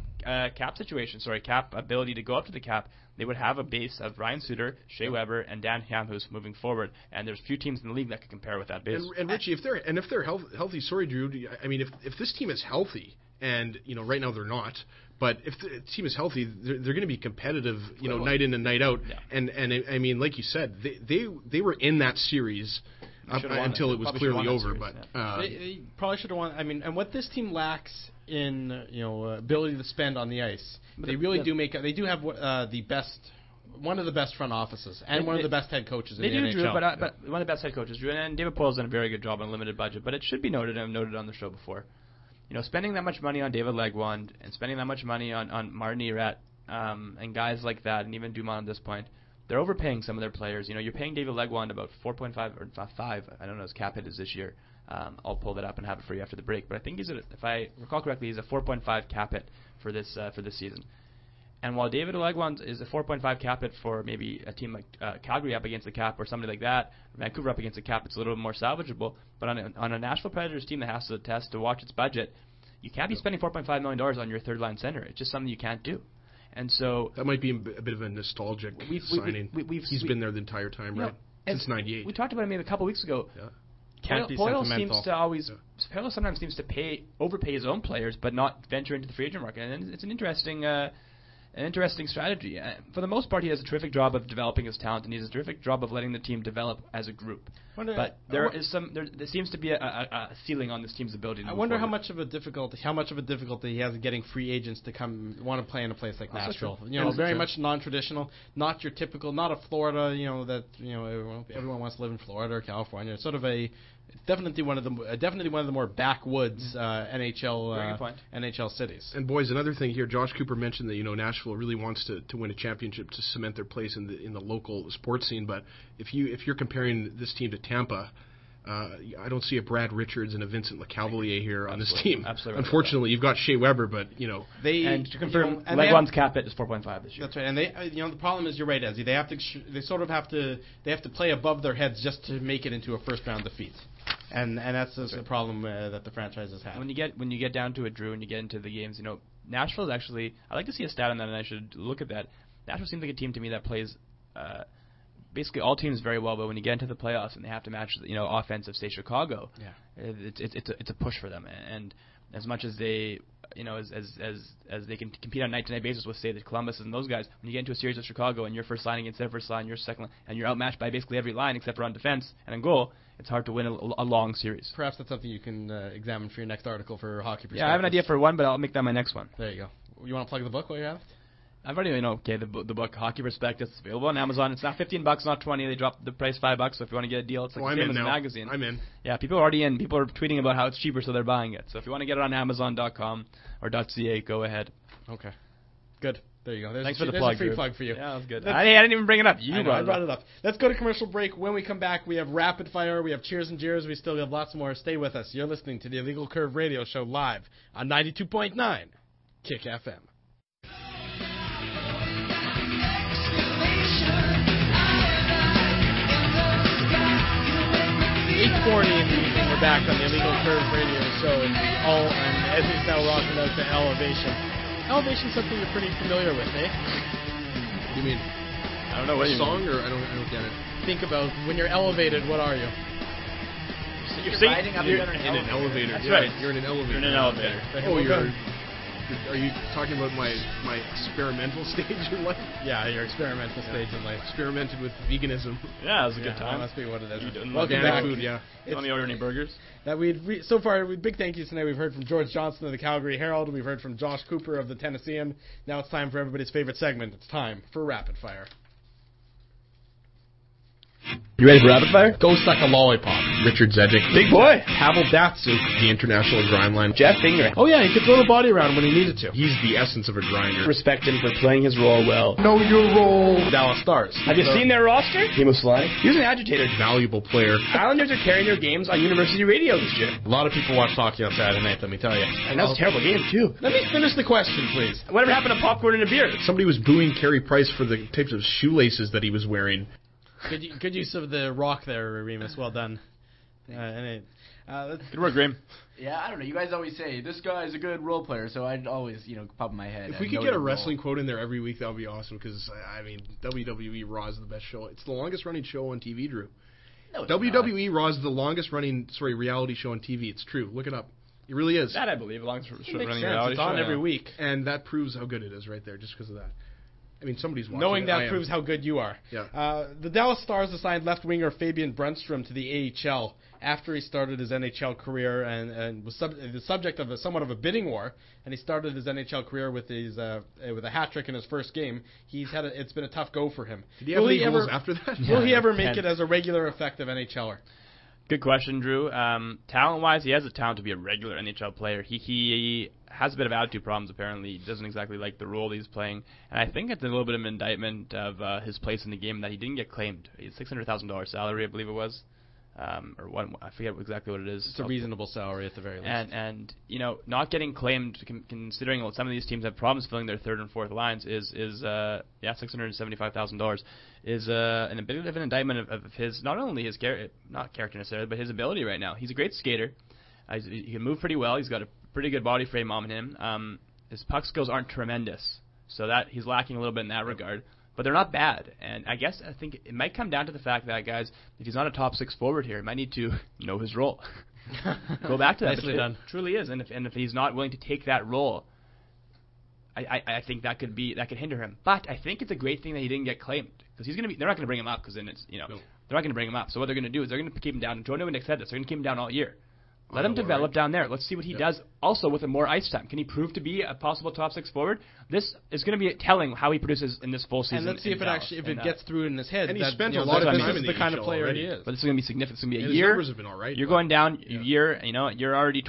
ability to go up to the cap, they would have a base of Ryan Suter, Shea Weber, and Dan Hamhuis moving forward. And there's few teams in the league that could compare with that base. And Richie, if they're healthy, sorry, Drew. I mean, if this team is healthy, and right now they're not. But if the team is healthy, they're going to be competitive, night in and night out. Yeah. And I mean, like you said, they were in that series until it was clearly over. But they probably should have won. I mean, and what this team lacks in ability to spend on the ice, they really do make. They do have one of the best front offices and one of the best head coaches in the NHL. Drew, but one of the best head coaches, Drew, and David Poile's done a very good job on a limited budget. But it should be noted, and I've noted on the show before. Spending that much money on David Legwand and spending that much money on Martin Erat and guys like that, and even Dumont at this point, they're overpaying some of their players. You're paying David Legwand about 4.5 or 5. I don't know his cap hit is this year. I'll pull that up and have it for you after the break. But I think if I recall correctly, he's a 4.5 cap hit for this season. And while David Legwand is a 4.5 cap hit for maybe a team like Calgary up against the cap or somebody like that, Vancouver up against the cap, it's a little bit more salvageable. But on a Nashville Predators team that has to test to watch its budget, you can't be spending $4.5 million on your third-line center. It's just something you can't do. And so that might be a bit of a nostalgic signing. He's been there the entire time, right? Since '98. We talked about it maybe a couple weeks ago. Yeah. Poile sometimes seems to overpay his own players, but not venture into the free agent market. And it's an interesting strategy. For the most part, he does a terrific job of developing his talent, and he does a terrific job of letting the team develop as a group. But there seems to be a ceiling on this team's ability to move forward. How much of a difficulty he has getting free agents to come want to play in a place like Nashville. Very much non-traditional, not your typical, not a Florida. Everyone wants to live in Florida or California. It's sort of definitely one of the more backwoods NHL cities. And boys, another thing here, Josh Cooper mentioned that Nashville really wants to win a championship to cement their place in the local sports scene. But if you're comparing this team to Tampa, I don't see a Brad Richards and a Vincent LeCavalier here on this team. Absolutely. Unfortunately, you've got Shea Weber, but and to confirm, Legwand's cap hit is 4.5 this year. That's right. And the problem is, you're right, Ezzy. They have to they have to play above their heads just to make it into a first round defeat. And that's the problem that the franchise has had. When you get down to it, Drew, and you get into the games, Nashville is actually. I'd like to see a stat on that, and I should look at that. Nashville seems like a team to me that plays. Basically, all teams very well, but when you get into the playoffs and they have to match, offensive, say Chicago, it's a push for them. And as much as they, as they can compete on night-to-night basis with, say, the Columbus and those guys, when you get into a series with Chicago and you're first line against their first line, you're second line, and you're outmatched by basically every line except for on defense and on goal, it's hard to win a long series. Perhaps that's something you can examine for your next article for Hockey Perspectives. Yeah, I have an idea for one, but I'll make that my next one. There you go. You want to plug the book while you have it? I've already the book Hockey Perspectives is available on Amazon. It's not $15, not $20. They dropped the price $5. So if you want to get a deal, it's like the same as a magazine. I'm in. Yeah, people are already in. People are tweeting about how it's cheaper, so they're buying it. So if you want to get it on Amazon.com or .ca, go ahead. Okay, good. There you go. Thanks for the plug. There's a free plug for you. Yeah, that was good. I didn't even bring it up. I brought it up. Let's go to commercial break. When we come back, we have Rapid Fire. We have Cheers and Jeers. We still have lots more. Stay with us. You're listening to the Illegal Curve Radio Show live on 92.9 Kick FM. 8:40 in the evening. We're back on the Illegal Curve Radio Show, and Ezzy's now rocking out to Elevation. Elevation's something you're pretty familiar with, eh? You mean? I don't know what a song, or I don't get it. Think about when you're elevated. What are you? riding up in an elevator. That's right. You're in an elevator. You're in an elevator. Are you talking about my experimental stage in life? Yeah, your experimental stage in life. Experimented with veganism. Yeah, it was a good time. That must be what it is. Welcome back. Food, yeah. You want me to order any burgers? That so far, big thank yous tonight. We've heard from George Johnson of the Calgary Herald. We've heard from Josh Cooper of the Tennessean. Now it's time for everybody's favorite segment. It's time for Rapid Fire. You ready for Rapid Fire? Go Suck a Lollipop. Richard Zedek. Big boy. Pavel Datsuk. The International Grind Line. Jeff Finger. Oh yeah, he could throw the body around when he needed to. He's the essence of a grinder. Respect him for playing his role well. Know your role. Dallas Stars. Have you seen their roster? Timo Solani. He was an agitator. Valuable player. Islanders are carrying their games on university radio this year. A lot of people watch hockey on Saturday night, let me tell you. And that was a terrible game, too. Let me finish the question, please. Whatever happened to popcorn and a beer? Somebody was booing Carey Price for the types of shoelaces that he was wearing. Good use of the rock there, Remus. Well done. Good work, Graham. Yeah, I don't know. You guys always say, this guy's a good role player, so I'd always, pop in my head. If we could get a wrestling quote in there every week, that would be awesome, because, WWE Raw is the best show. It's the longest-running show on TV, Drew. No, it's WWE Raw is the longest-running, reality show on TV. It's true. Look it up. It really is. That I believe, longest-running reality show. It's on every week. And that proves how good it is right there, just because of that. I mean, somebody's watching. Knowing that proves how good you are. Yeah. The Dallas Stars assigned left winger Fabian Brunstrom to the AHL after he started his NHL career and was the subject of somewhat of a bidding war. And he started his NHL career with a hat trick in his first game. It's been a tough go for him. Did he have any goals after that? Will he ever make it as a regular, effective NHLer? Good question, Drew. Talent-wise, he has the talent to be a regular NHL player. He has a bit of attitude problems, apparently. He doesn't exactly like the role he's playing. And I think it's a little bit of an indictment of his place in the game that he didn't get claimed. He had $600,000 salary, I believe it was. Or what, I forget exactly what it is. It's a reasonable salary at the very least. And not getting claimed, considering some of these teams have problems filling their third and fourth lines, is $675,000 is a bit of an indictment of his, not only his not character necessarily, but his ability right now. He's a great skater. He can move pretty well. He's got a pretty good body frame on him. His puck skills aren't tremendous, so that he's lacking a little bit in that regard. But they're not bad, and I think it might come down to the fact that, guys, if he's not a top six forward here, he might need to know his role. Go back to that. Nicely done. It truly is, and if he's not willing to take that role, I think that could hinder him. But I think it's a great thing that he didn't get claimed, because they're not going to bring him up, because then it's they're not going to bring him up. So what they're going to do is they're going to keep him down. And Jordan Winnick said this. They're going to keep him down all year. Let him develop down there. Let's see what he does also with more ice time. Can he prove to be a possible top six forward? This is going to be telling how he produces in this full season. And let's see if it gets through in his head. And he spent a lot of time in the kind of player he is. But this is going to be significant. It's going to be a and year. His numbers have been all right. You're going down a year. You're already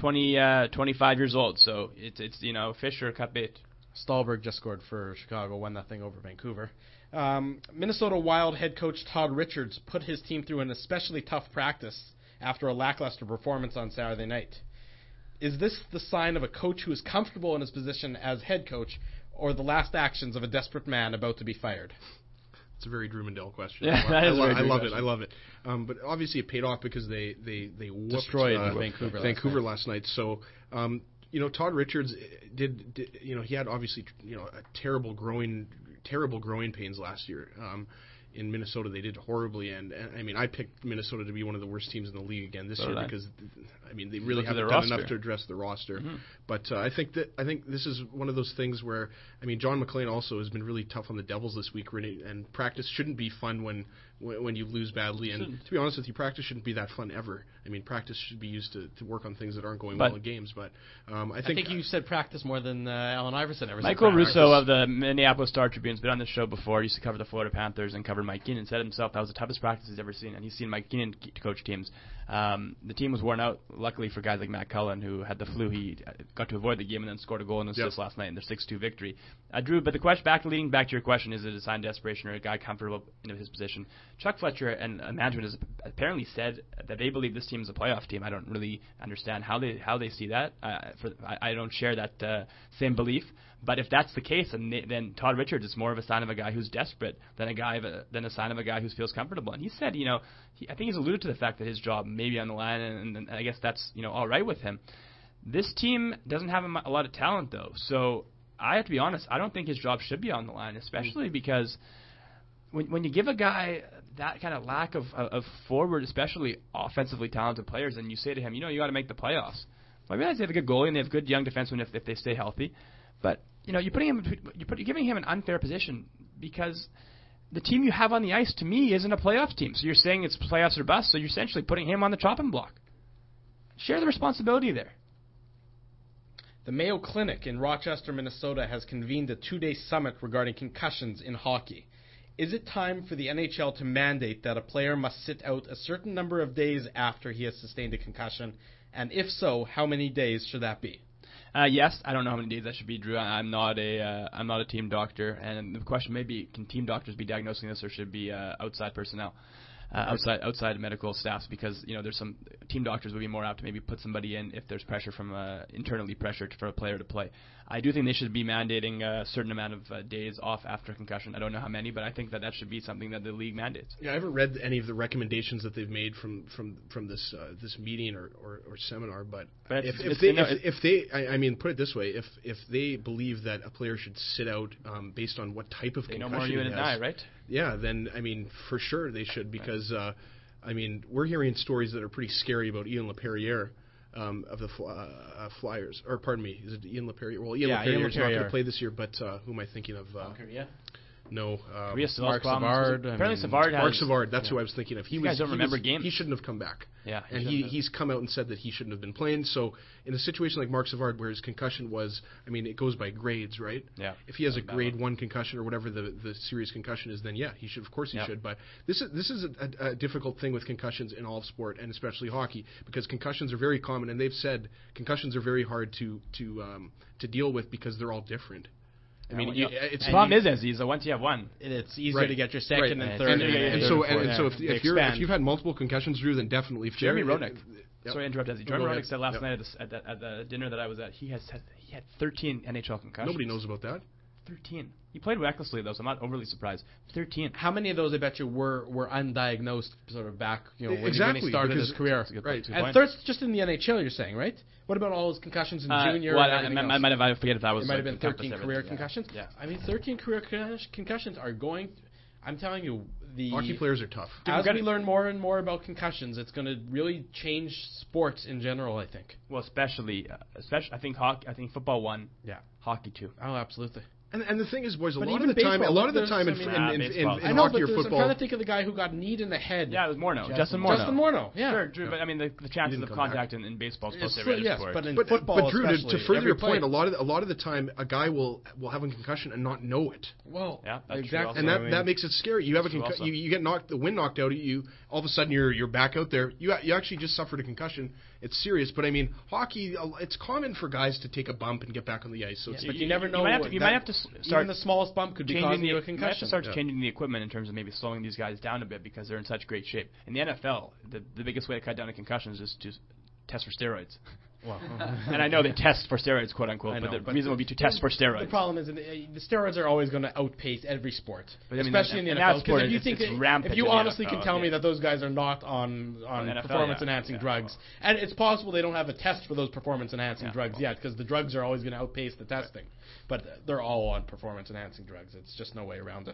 25 years old. So it's fish or cut bait. Stallberg just scored for Chicago, 1-0 over Vancouver. Minnesota Wild head coach Todd Richards put his team through an especially tough practice after a lackluster performance on Saturday night. Is this the sign of a coach who is comfortable in his position as head coach, or the last actions of a desperate man about to be fired? It's a very Drew Mandel question. Yeah, I love it. But obviously it paid off because they destroyed Vancouver last night. So Todd Richards did he had obviously a terrible growing pains last year. In Minnesota, they did horribly, and I mean, I picked Minnesota to be one of the worst teams in the league again this year because, they really haven't done enough to address the roster. Mm-hmm. But I think this is one of those things where, John McLean also has been really tough on the Devils this week, and practice shouldn't be fun when you lose badly. And to be honest with you, practice shouldn't be that fun ever. Practice should be used to work on things that aren't going well in games. But I think you said practice more than Allen Iverson ever said. Michael Russo of the Minneapolis Star-Tribune has been on this show before. He used to cover the Florida Panthers and covered Mike Keenan. Said himself that was the toughest practice he's ever seen, and he's seen Mike Keenan coach teams. The team was worn out. Luckily for guys like Matt Cullen, who had the flu, he got to avoid the game and then scored a goal and assist last night in their 6-2 victory. Drew, but the question leading back to your question, is it a sign of desperation or a guy comfortable in his position? Chuck Fletcher and management has apparently said that they believe this team is a playoff team. I don't really understand how they see that. I don't share that same belief. But if that's the case, then Todd Richards is more of a sign of a guy who's desperate than a sign of a guy who feels comfortable. And he said, I think he's alluded to the fact that his job may be on the line, and I guess that's all right with him. This team doesn't have a lot of talent, though. So I have to be honest. I don't think his job should be on the line, especially because when you give a guy that kind of lack of forward, especially offensively talented players, and you say to him, you got to make the playoffs. Well, I realize they have a good goalie and they have good young defensemen if they stay healthy, but you're giving him an unfair position because the team you have on the ice to me isn't a playoff team. So you're saying it's playoffs or bust. So you're essentially putting him on the chopping block. Share the responsibility there. The Mayo Clinic in Rochester, Minnesota has convened a 2-day summit regarding concussions in hockey. Is it time for the NHL to mandate that a player must sit out a certain number of days after he has sustained a concussion? And if so, how many days should that be? Yes, I don't know how many days that should be, Drew. I'm not a team doctor, and the question may be: can team doctors be diagnosing this, or should it be outside personnel? Outside medical staffs, because there's some team doctors would be more apt to maybe put somebody in if there's pressure from internally pressured for a player to play. I do think they should be mandating a certain amount of days off after concussion. I don't know how many, but I think that should be something that the league mandates. Yeah, I haven't read any of the recommendations that they've made from this meeting or seminar, but if they put it this way, if they believe that a player should sit out based on what type of concussion know more you and I, right? Yeah, then for sure they should, because we're hearing stories that are pretty scary about Ian LaPerriere of the Flyers, or pardon me, is it Ian LaPerriere? Well, Ian LaPerriere is not going to play this year, but who am I thinking of? No, Mark Savard. Apparently Savard has... Mark Savard, that's who I was thinking of. You guys don't remember games. He shouldn't have come back. Yeah, and he's come out and said that he shouldn't have been playing. So in a situation like Mark Savard, where his concussion was, it goes by grades, right? Yeah. If he has a grade 1 concussion or whatever the serious concussion is, then yeah, he should. Of course he should. But this is a difficult thing with concussions in all of sport, and especially hockey, because concussions are very common, and they've said concussions are very hard to deal with because they're all different. The problem is once you have one, it's easier to get your second and third. And so if you've had multiple concussions, Drew, then definitely. Jeremy Roenick. Sorry to interrupt, Ezzy. Jeremy Roenick said last night at the dinner that I was at, he had 13 NHL concussions. Nobody knows about that. 13. He played recklessly, though, so I'm not overly surprised. 13. How many of those, I bet you, were undiagnosed sort of back, when he started his career? Right. And third, just in the NHL, you're saying, right? What about all his concussions in junior? I forget if that was... It might have been 13 career concussions. Yeah. 13 career concussions are going... I'm telling you, the... Hockey players are tough. As we learn more and more about concussions, it's going to really change sports in general, I think. Well, especially I think football won. Yeah. Hockey too. Oh, absolutely. And the thing is, boys, a lot of the time in hockey or football... I'm trying to think of the guy who got kneed in the head. Yeah, it was Morneau. Justin Morneau. Yeah. Sure, Drew, but the chances of contact in baseball is supposed to be sport. But in football, Drew, to further your point, a lot of the time, a guy will have a concussion and not know it. Well, yeah, that's exactly. True and that makes it scary. You have you get the wind knocked out of you. All of a sudden, you're back out there. You actually just suffered a concussion. It's serious, but hockey. It's common for guys to take a bump and get back on the ice. So but you never know. You might have to start even the smallest bump could be causing you a concussion. You have to start changing the equipment in terms of maybe slowing these guys down a bit because they're in such great shape. In the NFL, the biggest way to cut down on concussions is to test for steroids. Well, and I know they test for steroids, quote unquote, but the reason would be to test for steroids. The problem is the steroids are always going to outpace every sport, especially in the NFL. Because if you honestly can tell me that those guys are not on performance-enhancing drugs, and it's possible they don't have a test for those performance-enhancing drugs yet, because the drugs are always going to outpace the testing. But they're all on performance-enhancing drugs. It's just no way around it.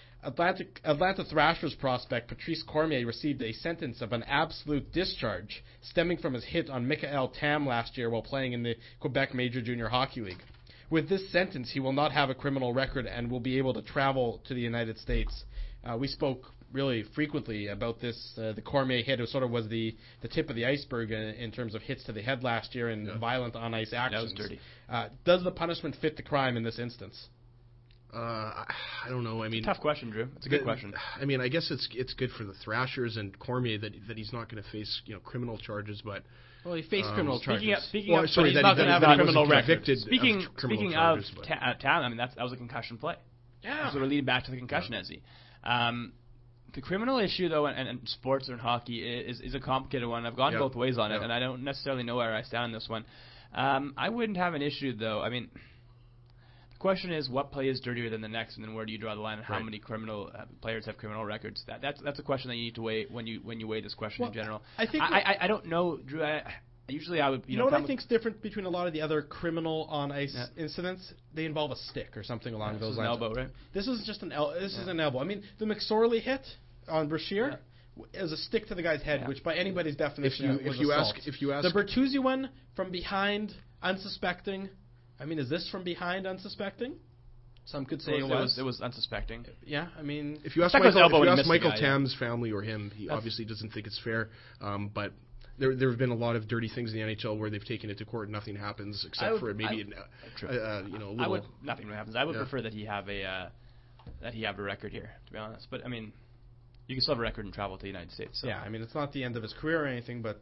Atlanta Thrashers prospect Patrice Cormier received a sentence of an absolute discharge stemming from his hit on Michael Tam last year while playing in the Quebec Major Junior Hockey League. With this sentence, he will not have a criminal record and will be able to travel to the United States. We spoke really frequently about this. The Cormier hit sort of was the tip of the iceberg in terms of hits to the head last year and violent on-ice actions. That was dirty. Does the punishment fit the crime in this instance? I don't know. It's a tough question, Drew. It's a good question. I guess it's good for the Thrashers and Cormier that he's not going to face criminal charges, but he faced criminal charges. He's not going to have a criminal record. Speaking of Tam, that was a concussion play. Yeah, so we're leading back to the concussion, Ezzy. The criminal issue, though, and sports or in hockey is a complicated one. I've gone both ways on it, and I don't necessarily know where I stand on this one. I wouldn't have an issue, though. The question is, what play is dirtier than the next, and then where do you draw the line, and how many criminal players have criminal records? That's a question that you need to weigh when you weigh this question in general. I think I don't know, Drew. usually I would, you know what I think's different between a lot of the other criminal on ice incidents? They involve a stick or something along those lines. An elbow, right? This is just this is an elbow. I mean, the McSorley hit on Brashear is a stick to the guy's head, which by anybody's definition if you ask the Bertuzzi one from behind, unsuspecting. I mean, is this from behind, unsuspecting? Some could say it was unsuspecting. Yeah, I mean, if you ask Michael Tam's family or him, he obviously doesn't think it's fair. But there have been a lot of dirty things in the NHL where they've taken it to court and nothing happens except for maybe a little. Nothing happens. I would prefer that he have a record here, to be honest. But I mean, you can still have a record and travel to the United States. So. Yeah, I mean, it's not the end of his career or anything, but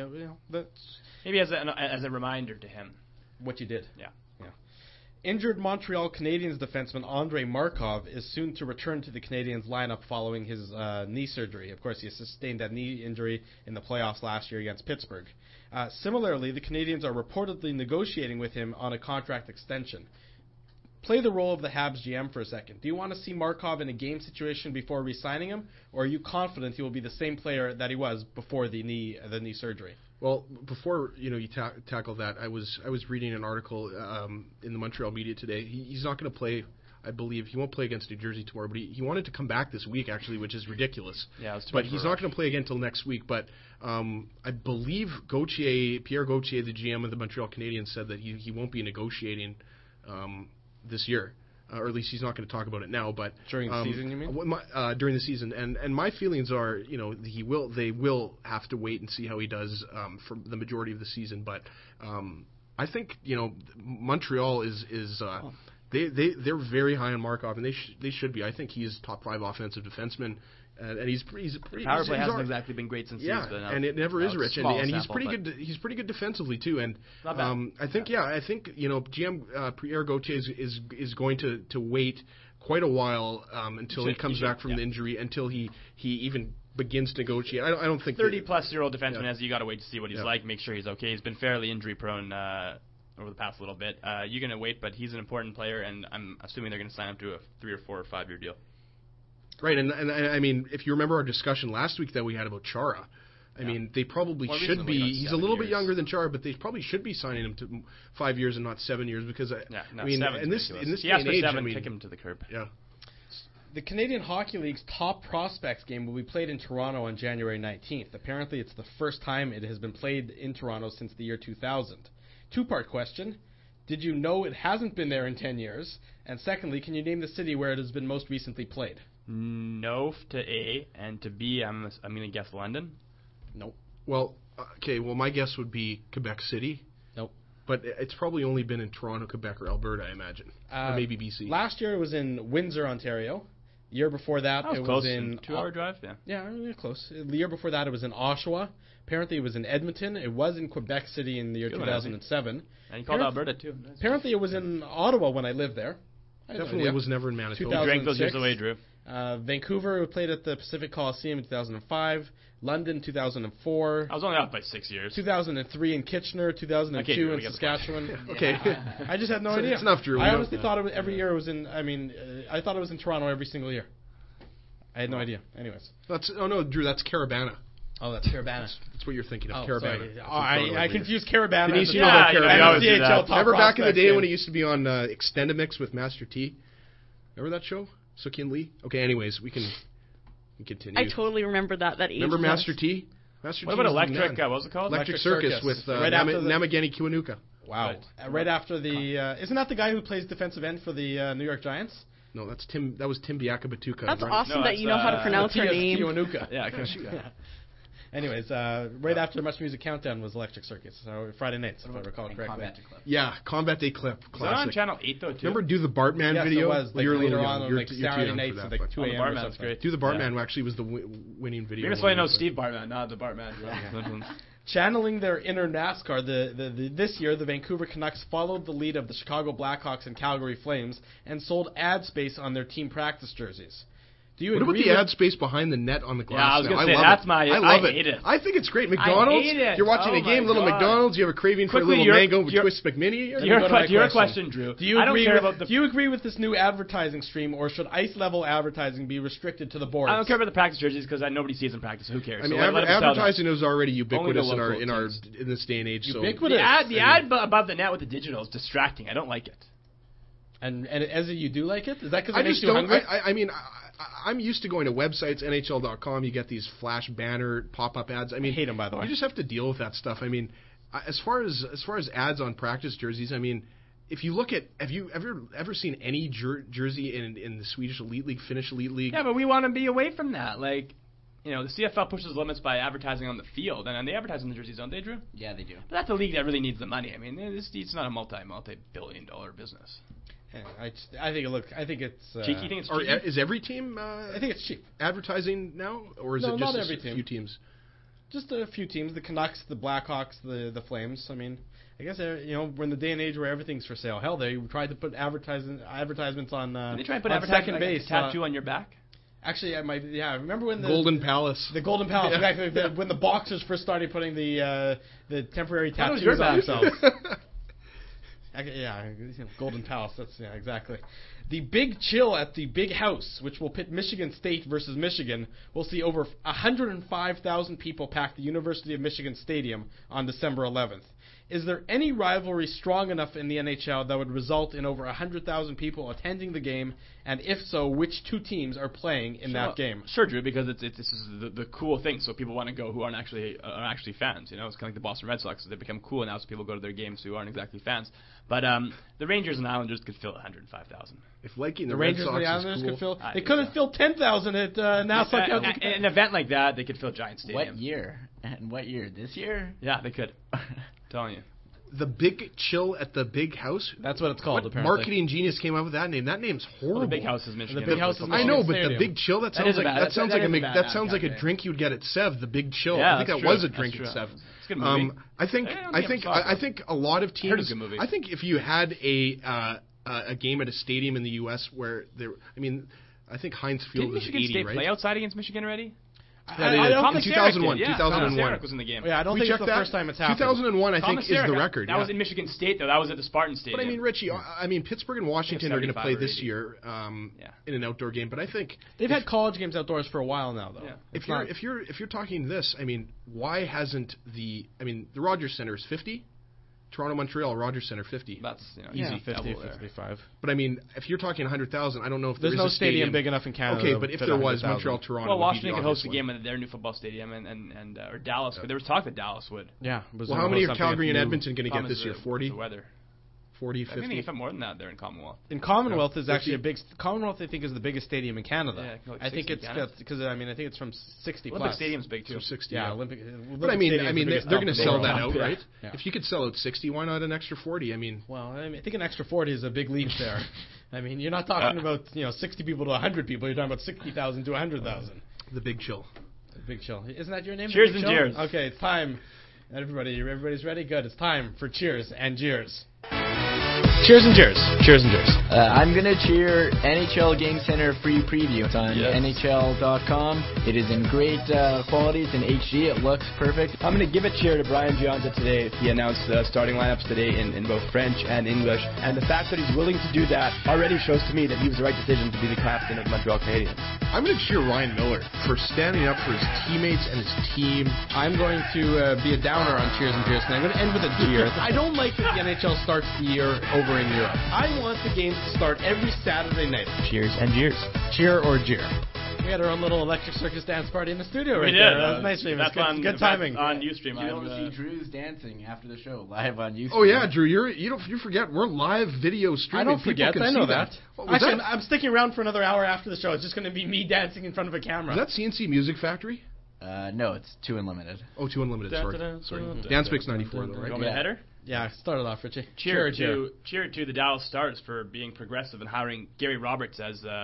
maybe as a reminder to him what you did. Yeah. Injured Montreal Canadiens defenseman Andrei Markov is soon to return to the Canadiens lineup following his knee surgery. Of course, he sustained that knee injury in the playoffs last year against Pittsburgh. Similarly, the Canadiens are reportedly negotiating with him on a contract extension. Play the role of the Habs GM for a second. Do you want to see Markov in a game situation before re-signing him, or are you confident he will be the same player that he was before the knee surgery? Well, before you tackle that, I was reading an article in the Montreal media today. He's not going to play. I believe he won't play against New Jersey tomorrow, but he wanted to come back this week actually, which is ridiculous. Yeah, but he's not going to play again until next week. But I believe Pierre Gauthier, the GM of the Montreal Canadiens, said that he won't be negotiating this year. Or at least he's not going to talk about it now. But during the season, you mean? During the season, and my feelings are, they will have to wait and see how he does for the majority of the season. But I think Montreal is they're very high on Markov, and they should be. I think he's top 5 offensive defenseman. And he's power play hasn't exactly been great since he's been out. And it never is, Rich. And he's pretty good. He's pretty good defensively too. And I think GM Pierre Gauthier is going to wait quite a while until he comes back from the injury, until he even begins to negotiate. I don't think 30-plus-year-old defenseman has you got to wait to see what he's like, make sure he's okay. He's been fairly injury prone over the past little bit. You're going to wait, but he's an important player, and I'm assuming they're going to sign him to a 3 or 4 or 5 year deal. Right, and I mean, if you remember our discussion last week that we had about Chara, I mean, they probably should be. He's a little bit younger than Chara, but they probably should be signing him to 5 years and not 7 years because I mean, in this day and age, 7, kick him to the curb. Yeah. The Canadian Hockey League's top prospects game will be played in Toronto on January 19th. Apparently, it's the first time it has been played in Toronto since the year 2000. 2-part question. Did you know it hasn't been there in 10 years? And secondly, can you name the city where it has been most recently played? No to A, and to B, I'm going to guess London. Nope. Well, okay, my guess would be Quebec City. Nope. But it's probably only been in Toronto, Quebec, or Alberta, I imagine. Or maybe BC. Last year it was in Windsor, Ontario. The year before that it was in... 2-hour drive, yeah. Yeah, really close. The year before that it was in Oshawa. Apparently it was in Edmonton. It was in Quebec City in the year 2007. And you called Alberta, too. Apparently it was in Ottawa when I lived there. Definitely was never in Manitoba. You drank those years away, Drew. Vancouver played at the Pacific Coliseum in 2005. London, 2004. I was only out by 6 years. 2003 in Kitchener. 2002 in Saskatchewan. Okay. I just had no idea. It's enough, Drew. I honestly thought it was every year it was in. I mean, I thought it was in Toronto every single year. I had no idea. Anyways. No, Drew. That's Carabana. Oh, that's Carabana. That's what you're thinking of. Carabana. I confused Carabana. Denise, you know about Carabana. Remember back in the day game. when it used to be on Extendamix with Master T? Remember that show? Sookie and Lee? Okay, anyways, we can continue. I totally remember that. Remember Master T? What about Electric? What was it called? Electric Circus with Namageni Kiwanuka. Wow. Right after the... isn't that the guy who plays defensive end for the New York Giants? No, that's Tim. That was Tim Biakabatuka. That's awesome that you know how to pronounce her name. Kiwanuka. Yeah. Anyways, right after Much Music Countdown was Electric Circus, so Friday nights, if I recall correctly. Yeah, Combat Day Clip. Classic. Was that on Channel 8, though, too? Remember Do the Bartman video? Yes, it was. You're later on Saturday nights at 2 a.m. or something. Great. Do the Bartman actually was the winning video. That's why I know Steve Bartman, not the Bartman. Channeling their inner NASCAR, this year the Vancouver Canucks followed the lead of the Chicago Blackhawks and Calgary Flames and sold ad space on their team practice jerseys. Do you what about agree the with ad space behind the net on the glass? Yeah, I was going to say, that's my... I love hate it. I think it's great. McDonald's, I hate it. you're watching a game, little McDonald's, you have a craving for a little mango Twist McMini. Your question, Drew. Do you agree with this new advertising stream, or should ice-level advertising be restricted to the boards? I don't care about the practice jerseys because nobody sees them practice. Who cares? I mean, advertising is already ubiquitous in this day and age. Ubiquitous. So. The ad above the net with the digital is distracting. I don't like it. And as you do like it? Is that because it makes you hungry? I mean, I'm used to going to websites, NHL.com. You get these flash banner pop-up ads. I mean, I hate them, by the way. You just have to deal with that stuff. I mean, as far as ads on practice jerseys, I mean, if you look at, have you ever seen any jersey in the Swedish Elite League, Finnish Elite League? Yeah, but we want to be away from that. Like, you know, the CFL pushes limits by advertising on the field, and they advertise on the jerseys, don't they, Drew? Yeah, they do. But that's a league that really needs the money. I mean, it's not a multi-billion-dollar business. I think it's cheeky. You think it's cheeky? Is every team? I think it's cheap. Advertising now, or is it just a few teams? Just a few teams: the Canucks, the Blackhawks, the Flames. I mean, I guess we're in the day and age where everything's for sale. Hell, they tried to put advertisements on. Did they try and put second base tattoo on your back? Actually, I remember when the Golden Palace. The Golden Palace, exactly. When the boxers first started putting the temporary tattoos on themselves. Golden Palace. That's exactly. The Big Chill at the Big House, which will pit Michigan State versus Michigan, will see over 105,000 people pack the University of Michigan Stadium on December 11th. Is there any rivalry strong enough in the NHL that would result in over 100,000 people attending the game? And if so, which two teams are playing in that game? Sure, Drew, because this is the cool thing. So people want to go who aren't actually fans. You know, it's kind of like the Boston Red Sox. They become cool now, so people go to their games who aren't exactly fans. But the Rangers and Islanders could fill 105,000. If liking the Rangers and the Islanders could fill, they could have filled 10,000 at Nassau. An event like that, they could fill Giant Stadium. What year? And what year? This year? Yeah, they could. Telling you. The Big Chill at the Big House? That's what it's called, what apparently. Marketing genius came up with that name? That name's horrible. Well, the Big House is Michigan. The Big House is Michigan. I know, but Stadium. the Big Chill, that sounds like a drink you'd get at Sev, the Big Chill. Yeah, I think that was a drink at Sev. It's a good movie. I think a lot of teams. I think if you had a game at a stadium in the U.S. where I think Heinz Field was 80, Michigan State right? play outside against Michigan already? In 2001. Thomas Sarek was in the game. Yeah, I don't think it's the first time it's happened. 2001, I think, is the record. That was in Michigan State, though. That was at the Spartan Stadium. But I mean, Richie, Pittsburgh and Washington are going to play this year in an outdoor game. But I think they've had college games outdoors for a while now, though. Yeah. If you're talking this, I mean, why hasn't the Rogers Center is 50? Toronto, Montreal, Rogers Center, 50. That's easy, 50, 55. But I mean, if you're talking 100,000, I don't know if there's no stadium big enough in Canada. Okay, but if there was, Montreal, Toronto. Well, Washington could host a game at their new football stadium, or Dallas. But there was talk that Dallas would. Yeah. Well, how many are Calgary and Edmonton going to get this year? 40. The weather. 40, 50. I think if more than that, they're in Commonwealth. In Commonwealth is actually a big. Commonwealth, I think, is the biggest stadium in Canada. Yeah, like I think it's because I think it's from 60 plus. Olympic Stadium's big too. 60. Yeah, Olympic. But I mean, they're going to sell that out, right? Yeah. If you could sell out 60, why not an extra 40? I mean, I think an extra 40 is a big leap there. I mean, you're not talking about 60 people to 100 people. You're talking about 60,000 to 100,000. The Big Chill. The Big Chill. Isn't that your name? Cheers and jeers. Okay, it's time. Everybody's ready. Good. It's time for cheers and jeers. Cheers and jeers. Cheers and jeers. I'm going to cheer NHL Game Center free preview. It's on NHL.com. It is in great quality. It's in HD. It looks perfect. I'm going to give a cheer to Brian Gionta today. He announced starting lineups today in both French and English. And the fact that he's willing to do that already shows to me that he was the right decision to be the captain of the Montreal Canadiens. I'm going to cheer Ryan Miller for standing up for his teammates and his team. I'm going to be a downer on cheers and jeers, and I'm going to end with a jeer. I don't like that the NHL starts the year over in Europe. I want the games to start every Saturday night. Cheers and jeers. Cheer or jeer. We had our own little Electric Circus dance party in the studio right there. That was nice. That's good timing. On Ustream. You don't see Drew's dancing after the show live on Ustream. Oh yeah, Drew, you forget we're live video streaming. I don't forget. I know that. Actually, I'm sticking around for another hour after the show. It's just going to be me dancing in front of a camera. Is that CNC Music Factory? No, it's 2 Unlimited. Oh, 2 Unlimited. Sorry. Danspix 94 though, right? You want me to header? Yeah, start it off, Richie. Cheer to the Dallas Stars for being progressive and hiring Gary Roberts as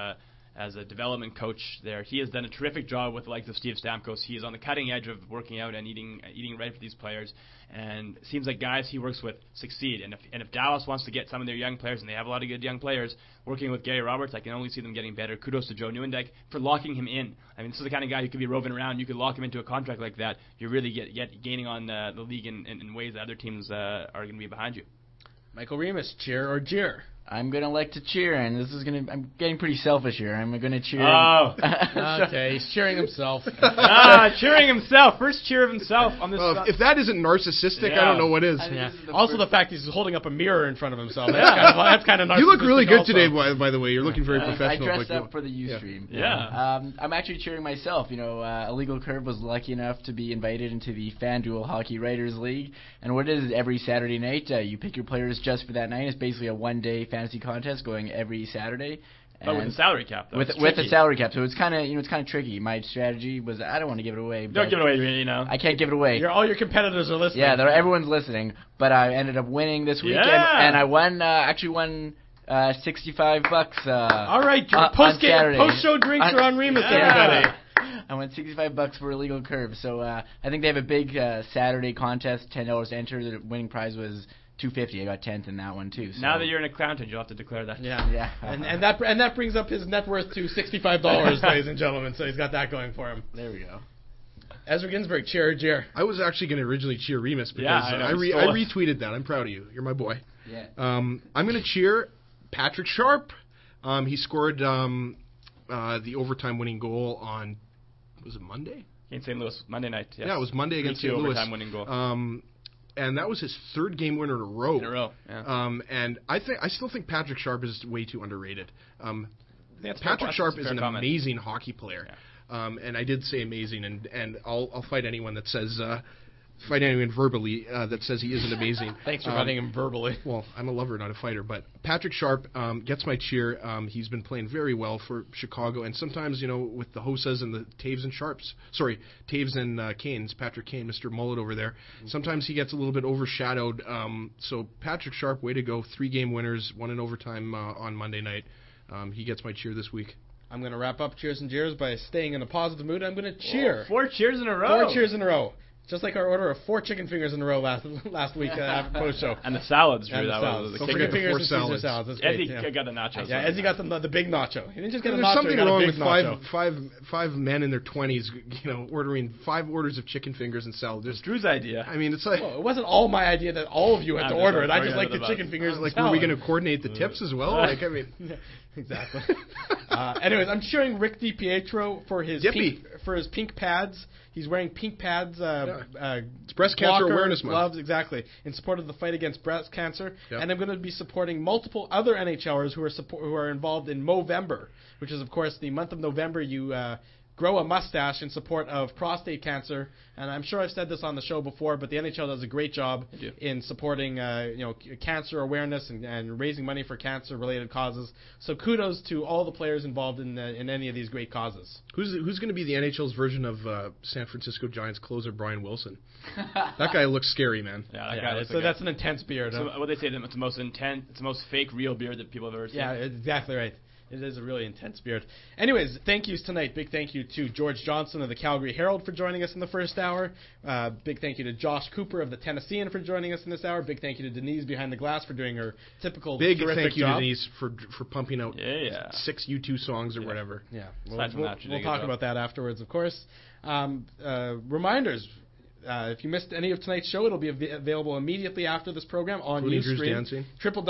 as a development coach there. He has done a terrific job with the likes of Steve Stamkos. He is on the cutting edge of working out and eating right for these players. And it seems like guys he works with succeed. And if Dallas wants to get some of their young players, and they have a lot of good young players, working with Gary Roberts, I can only see them getting better. Kudos to Joe Nieuwendyk for locking him in. I mean, this is the kind of guy who could be roving around. You could lock him into a contract like that. You're really gaining on the league in ways that other teams are going to be behind you. Michael Remis, cheer or jeer? I'm gonna like to cheer, and I'm getting pretty selfish here. I'm gonna cheer. Oh, okay, he's cheering himself. Cheering himself. First cheer of himself on this. If that isn't narcissistic, I don't know what is. Also, the fact he's holding up a mirror in front of himself. That's kind of narcissistic. You look really good today, by the way. You're looking very professional. I dressed up for the Ustream. I'm actually cheering myself. Illegal Curve was lucky enough to be invited into the FanDuel Hockey Writers League, and what it is every Saturday night, you pick your players just for that night. It's basically a one-day fantasy contest going every Saturday. But with a salary cap, though. With a salary cap, so it's kind of tricky. My strategy was I don't want to give it away. Don't give it away, I can't give it away. All your competitors are listening. Yeah, everyone's listening. But I ended up winning this weekend, and I won. Actually won $65. All right, post-show drinks are on Remis, everybody. I won $65 for Illegal Curve. So I think they have a big Saturday contest, $10 to enter. The winning prize was $250. I got 10th in that one too. So. Now that you're an accountant, you'll have to declare that. Yeah. And that brings up his net worth to $65, ladies and gentlemen. So he's got that going for him. There we go. Ezra Ginsburg, cheer or jeer? I was actually going to originally cheer Remis because I retweeted that. I'm proud of you. You're my boy. Yeah. I'm going to cheer Patrick Sharp. He scored the overtime winning goal on, was it Monday? Against St. Louis, Monday night. Yes. Yeah, it was Monday against St. Louis. Overtime winning goal. And that was his third game winner in a row. Yeah. And I still think Patrick Sharp is way too underrated. Patrick Sharp is an amazing hockey player. Yeah. And I did say amazing, and I'll fight anyone that says fight anyone verbally that says he isn't amazing. Thanks for fighting him verbally. Well, I'm a lover, not a fighter. But Patrick Sharp gets my cheer. He's been playing very well for Chicago. And sometimes, with the Hosas and the Taves and Sharps. Sorry, Taves and Canes. Patrick Kane, Mr. Mullet over there. Sometimes he gets a little bit overshadowed. So Patrick Sharp, way to go. 3-game winners, won in overtime on Monday night. He gets my cheer this week. I'm going to wrap up Cheers and Jeers by staying in a positive mood. I'm going to cheer. 4 cheers in a row. 4 cheers in a row. Just like our order of 4 chicken fingers in a row last week after post show. And the salads, Drew. And that salads. was the chicken fingers and Caesar salads. That's great. Ezzy got the nachos. Yeah, Ezzy got the big nacho. He didn't just get a nacho. There's something wrong with five men in their 20s, ordering 5 orders of chicken fingers and salad. It's Drew's idea. I mean, it's like it wasn't all my idea that all of you had to order it. I just like the chicken fingers and salad. Were we going to coordinate the tips as well? Exactly. Anyways, I'm cheering Rick DiPietro for his pink pads. He's wearing pink pads. It's Breast Cancer Awareness Month. Gloves, exactly, in support of the fight against breast cancer. Yep. And I'm going to be supporting multiple other NHLers who are involved in Movember, which is, of course, the month of November. You grow a mustache in support of prostate cancer. And I'm sure I've said this on the show before, but the NHL does a great job in supporting cancer awareness and raising money for cancer-related causes. So kudos to all the players involved in any of these great causes. Who's going to be the NHL's version of San Francisco Giants closer Brian Wilson? That guy looks scary, man. So that's an intense beard. So what they say, it's the most intense, it's the most fake real beard that people have ever seen. Yeah, exactly right. It is a really intense beard. Anyways, thank yous tonight. Big thank you to George Johnson of the Calgary Herald for joining us in the first hour. Big thank you to Josh Cooper of the Tennessean for joining us in this hour. Big thank you to Denise behind the glass for doing her typical terrific job. Big thank you to Denise for pumping out 6 U2 songs or whatever. Yeah, we'll talk about that afterwards, of course. Reminders. If you missed any of tonight's show, it'll be available immediately after this program on Ustream.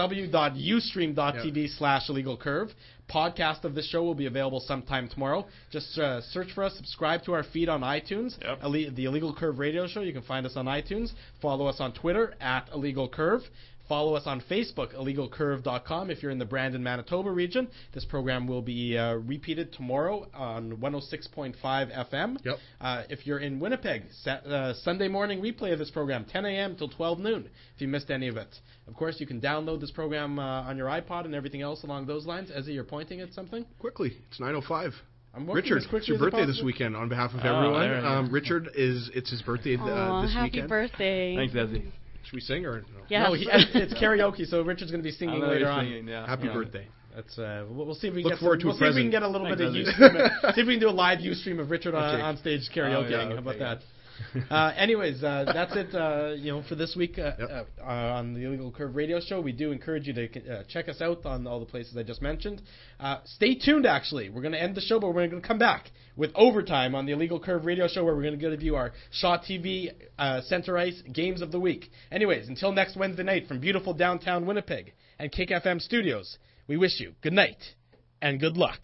www.ustream.tv/illegalcurve. Podcast of this show will be available sometime tomorrow. Just search for us, subscribe to our feed on iTunes, the Illegal Curve Radio Show. You can find us on iTunes. Follow us on Twitter @IllegalCurve. Follow us on Facebook, illegalcurve.com. If you're in the Brandon, Manitoba region, this program will be repeated tomorrow on 106.5 FM. Yep. If you're in Winnipeg, Sunday morning replay of this program, 10 a.m. till 12 noon, if you missed any of it. Of course, you can download this program on your iPod and everything else along those lines. Ezzy, you're pointing at something? Quickly. It's 9:05. Richard, it's your birthday this weekend on behalf of everyone. Richard, it's his birthday this weekend. Happy birthday. Thanks, Should we sing or no? Yes. No, it's karaoke, so Richard's going to be singing later on. Happy birthday. We'll see if we Look get forward to a see if we can get a little bit of Ustream. See if we can do a live Ustream of Richard on stage karaoke. How about that? Anyways, that's it. For this week on the Illegal Curve Radio Show, we do encourage you to check us out on all the places I just mentioned. Stay tuned. Actually, we're going to end the show, but we're going to come back with overtime on the Illegal Curve Radio Show, where we're going to give you our Shaw TV Center Ice Games of the Week. Anyways, until next Wednesday night from beautiful downtown Winnipeg and Kick FM Studios, we wish you good night and good luck.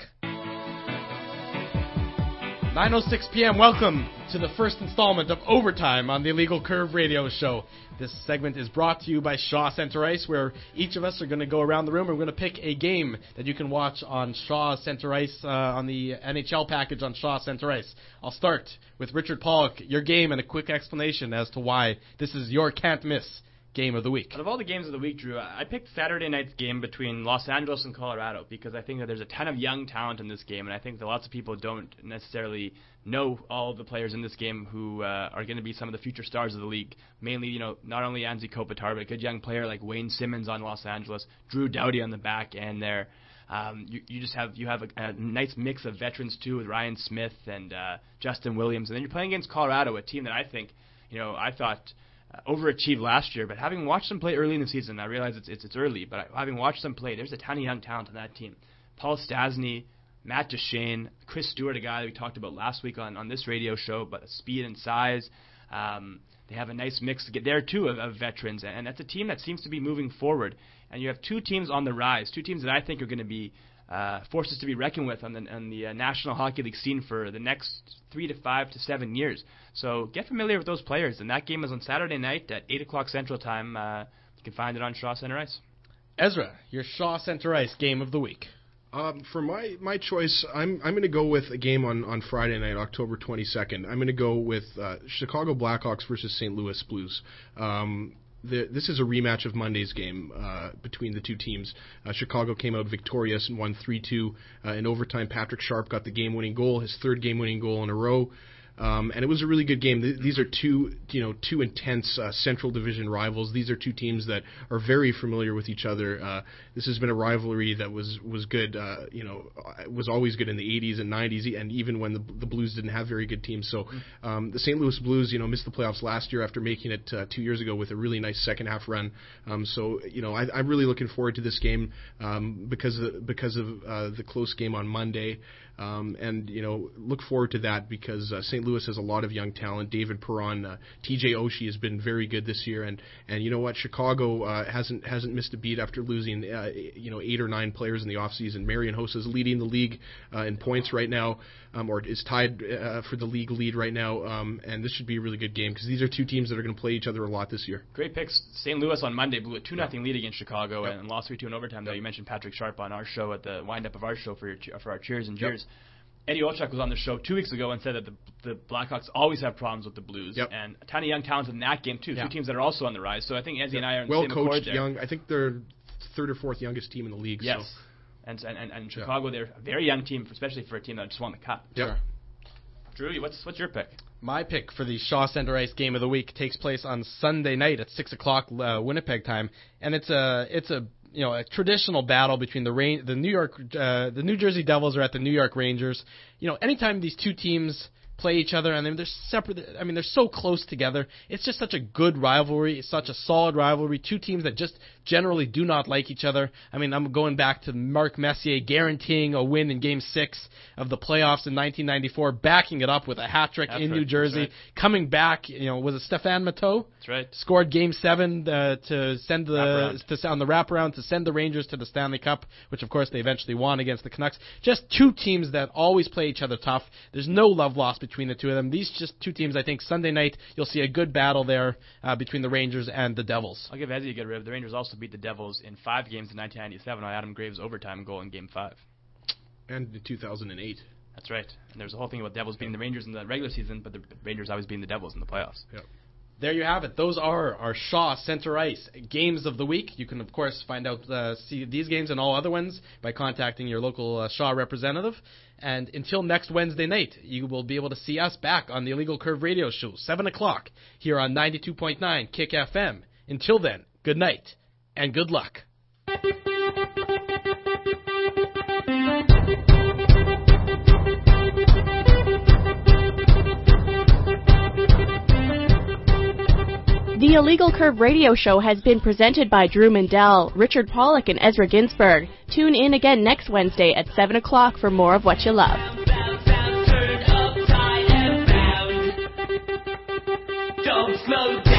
9:06 p.m. Welcome to the first installment of Overtime on the Illegal Curve Radio Show. This segment is brought to you by Shaw Center Ice, where each of us are going to go around the room and we're going to pick a game that you can watch on Shaw Center Ice on the NHL package on Shaw Center Ice. I'll start with Richard Pollock, your game, and a quick explanation as to why this is your can't-miss game of the week. Out of all the games of the week, Drew, I picked Saturday night's game between Los Angeles and Colorado because I think that there's a ton of young talent in this game, and I think that lots of people don't necessarily know all of the players in this game who are going to be some of the future stars of the league. Mainly, not only Anze Kopitar, but a good young player like Wayne Simmons on Los Angeles, Drew Doughty on the back end there. You have a nice mix of veterans too with Ryan Smith and Justin Williams, and then you're playing against Colorado, a team that I think, I thought overachieved last year, but having watched them play early in the season, I realize it's early, but having watched them play, there's a ton of young talent on that team. Paul Stastny, Matt Duchene, Chris Stewart, a guy that we talked about last week on this radio show, but speed and size. They have a nice mix to get there too of veterans, and that's a team that seems to be moving forward. And you have two teams on the rise, two teams that I think are going to be forces to be reckoned with on the National Hockey League scene for the next 3 to 5 to 7 years. So get familiar with those players. And that game is on Saturday night at 8 o'clock Central Time. You can find it on Shaw Center Ice. Ezra, your Shaw Center Ice game of the week. For my choice, I'm going to go with a game on Friday night, October 22nd. I'm going to go with Chicago Blackhawks versus St. Louis Blues. This is a rematch of Monday's game between the two teams. Chicago came out victorious and won 3-2 in overtime. Patrick Sharp got the game-winning goal, his third game-winning goal in a row. And it was a really good game. These are two intense Central Division rivals. These are two teams that are very familiar with each other. This has been a rivalry that was good. Was always good in the 80s and 90s, and even when the Blues didn't have very good teams. So the St. Louis Blues, missed the playoffs last year after making it 2 years ago with a really nice second half run. I'm really looking forward to this game because of the close game on Monday. Look forward to that because St. Louis has a lot of young talent. David Perron, TJ Oshie has been very good this year, and you know what? Chicago hasn't missed a beat after losing 8 or 9 players in the offseason. Marian Hossa is leading the league in points right now, or is tied for the league lead right now. And this should be a really good game because these are two teams that are going to play each other a lot this year. Great picks. St. Louis on Monday blew a 2-0 lead against Chicago and lost 3-2 in overtime. Though you mentioned Patrick Sharp on our show at the wind-up of our show for our cheers and jeers. Eddie Olczyk was on the show 2 weeks ago and said that the Blackhawks always have problems with the Blues, and a ton of young talent in that game too. Two teams that are also on the rise. So I think Ezzy and I are in the same accord there. Well coached, young. I think they're third or fourth youngest team in the league. Yes, so. and Chicago, they're a very young team, especially for a team that just won the Cup. Sure. Drew, what's your pick? My pick for the Shaw Center Ice game of the week takes place on Sunday night at 6 o'clock Winnipeg time, and it's a traditional battle between the New Jersey Devils are at the New York Rangers. Anytime these two teams play each other, and they're separate. They're so close together. It's just such a good rivalry. It's such a solid rivalry. Two teams that just generally do not like each other. I'm going back to Marc Messier guaranteeing a win in Game 6 of the playoffs in 1994, backing it up with a hat trick in New Jersey. Right. Coming back, was it Stéphane Matteau? That's right. Scored Game 7 to send on the wraparound to send the Rangers to the Stanley Cup, which of course they eventually won against the Canucks. Just two teams that always play each other tough. There's no love lost between the two of them. These just two teams. I think Sunday night you'll see a good battle there between the Rangers and the Devils. I'll give Ezzy a good rib. The Rangers also beat the Devils in 5 games in 1997 on Adam Graves' overtime goal in Game 5. And in 2008. That's right. And there's a whole thing about Devils beating the Rangers in the regular season, but the Rangers always beating the Devils in the playoffs. Yep. There you have it. Those are our Shaw Center Ice games of the week. You can, of course, find out see these games and all other ones by contacting your local Shaw representative. And until next Wednesday night, you will be able to see us back on the Illegal Curve Radio Show, 7 o'clock, here on 92.9 Kick FM. Until then, good night and good luck. The Illegal Curve Radio Show has been presented by Drew Mindell, Richard Pollack, and Ezra Ginsburg. Tune in again next Wednesday at 7 o'clock for more of what you love. Don't slow down.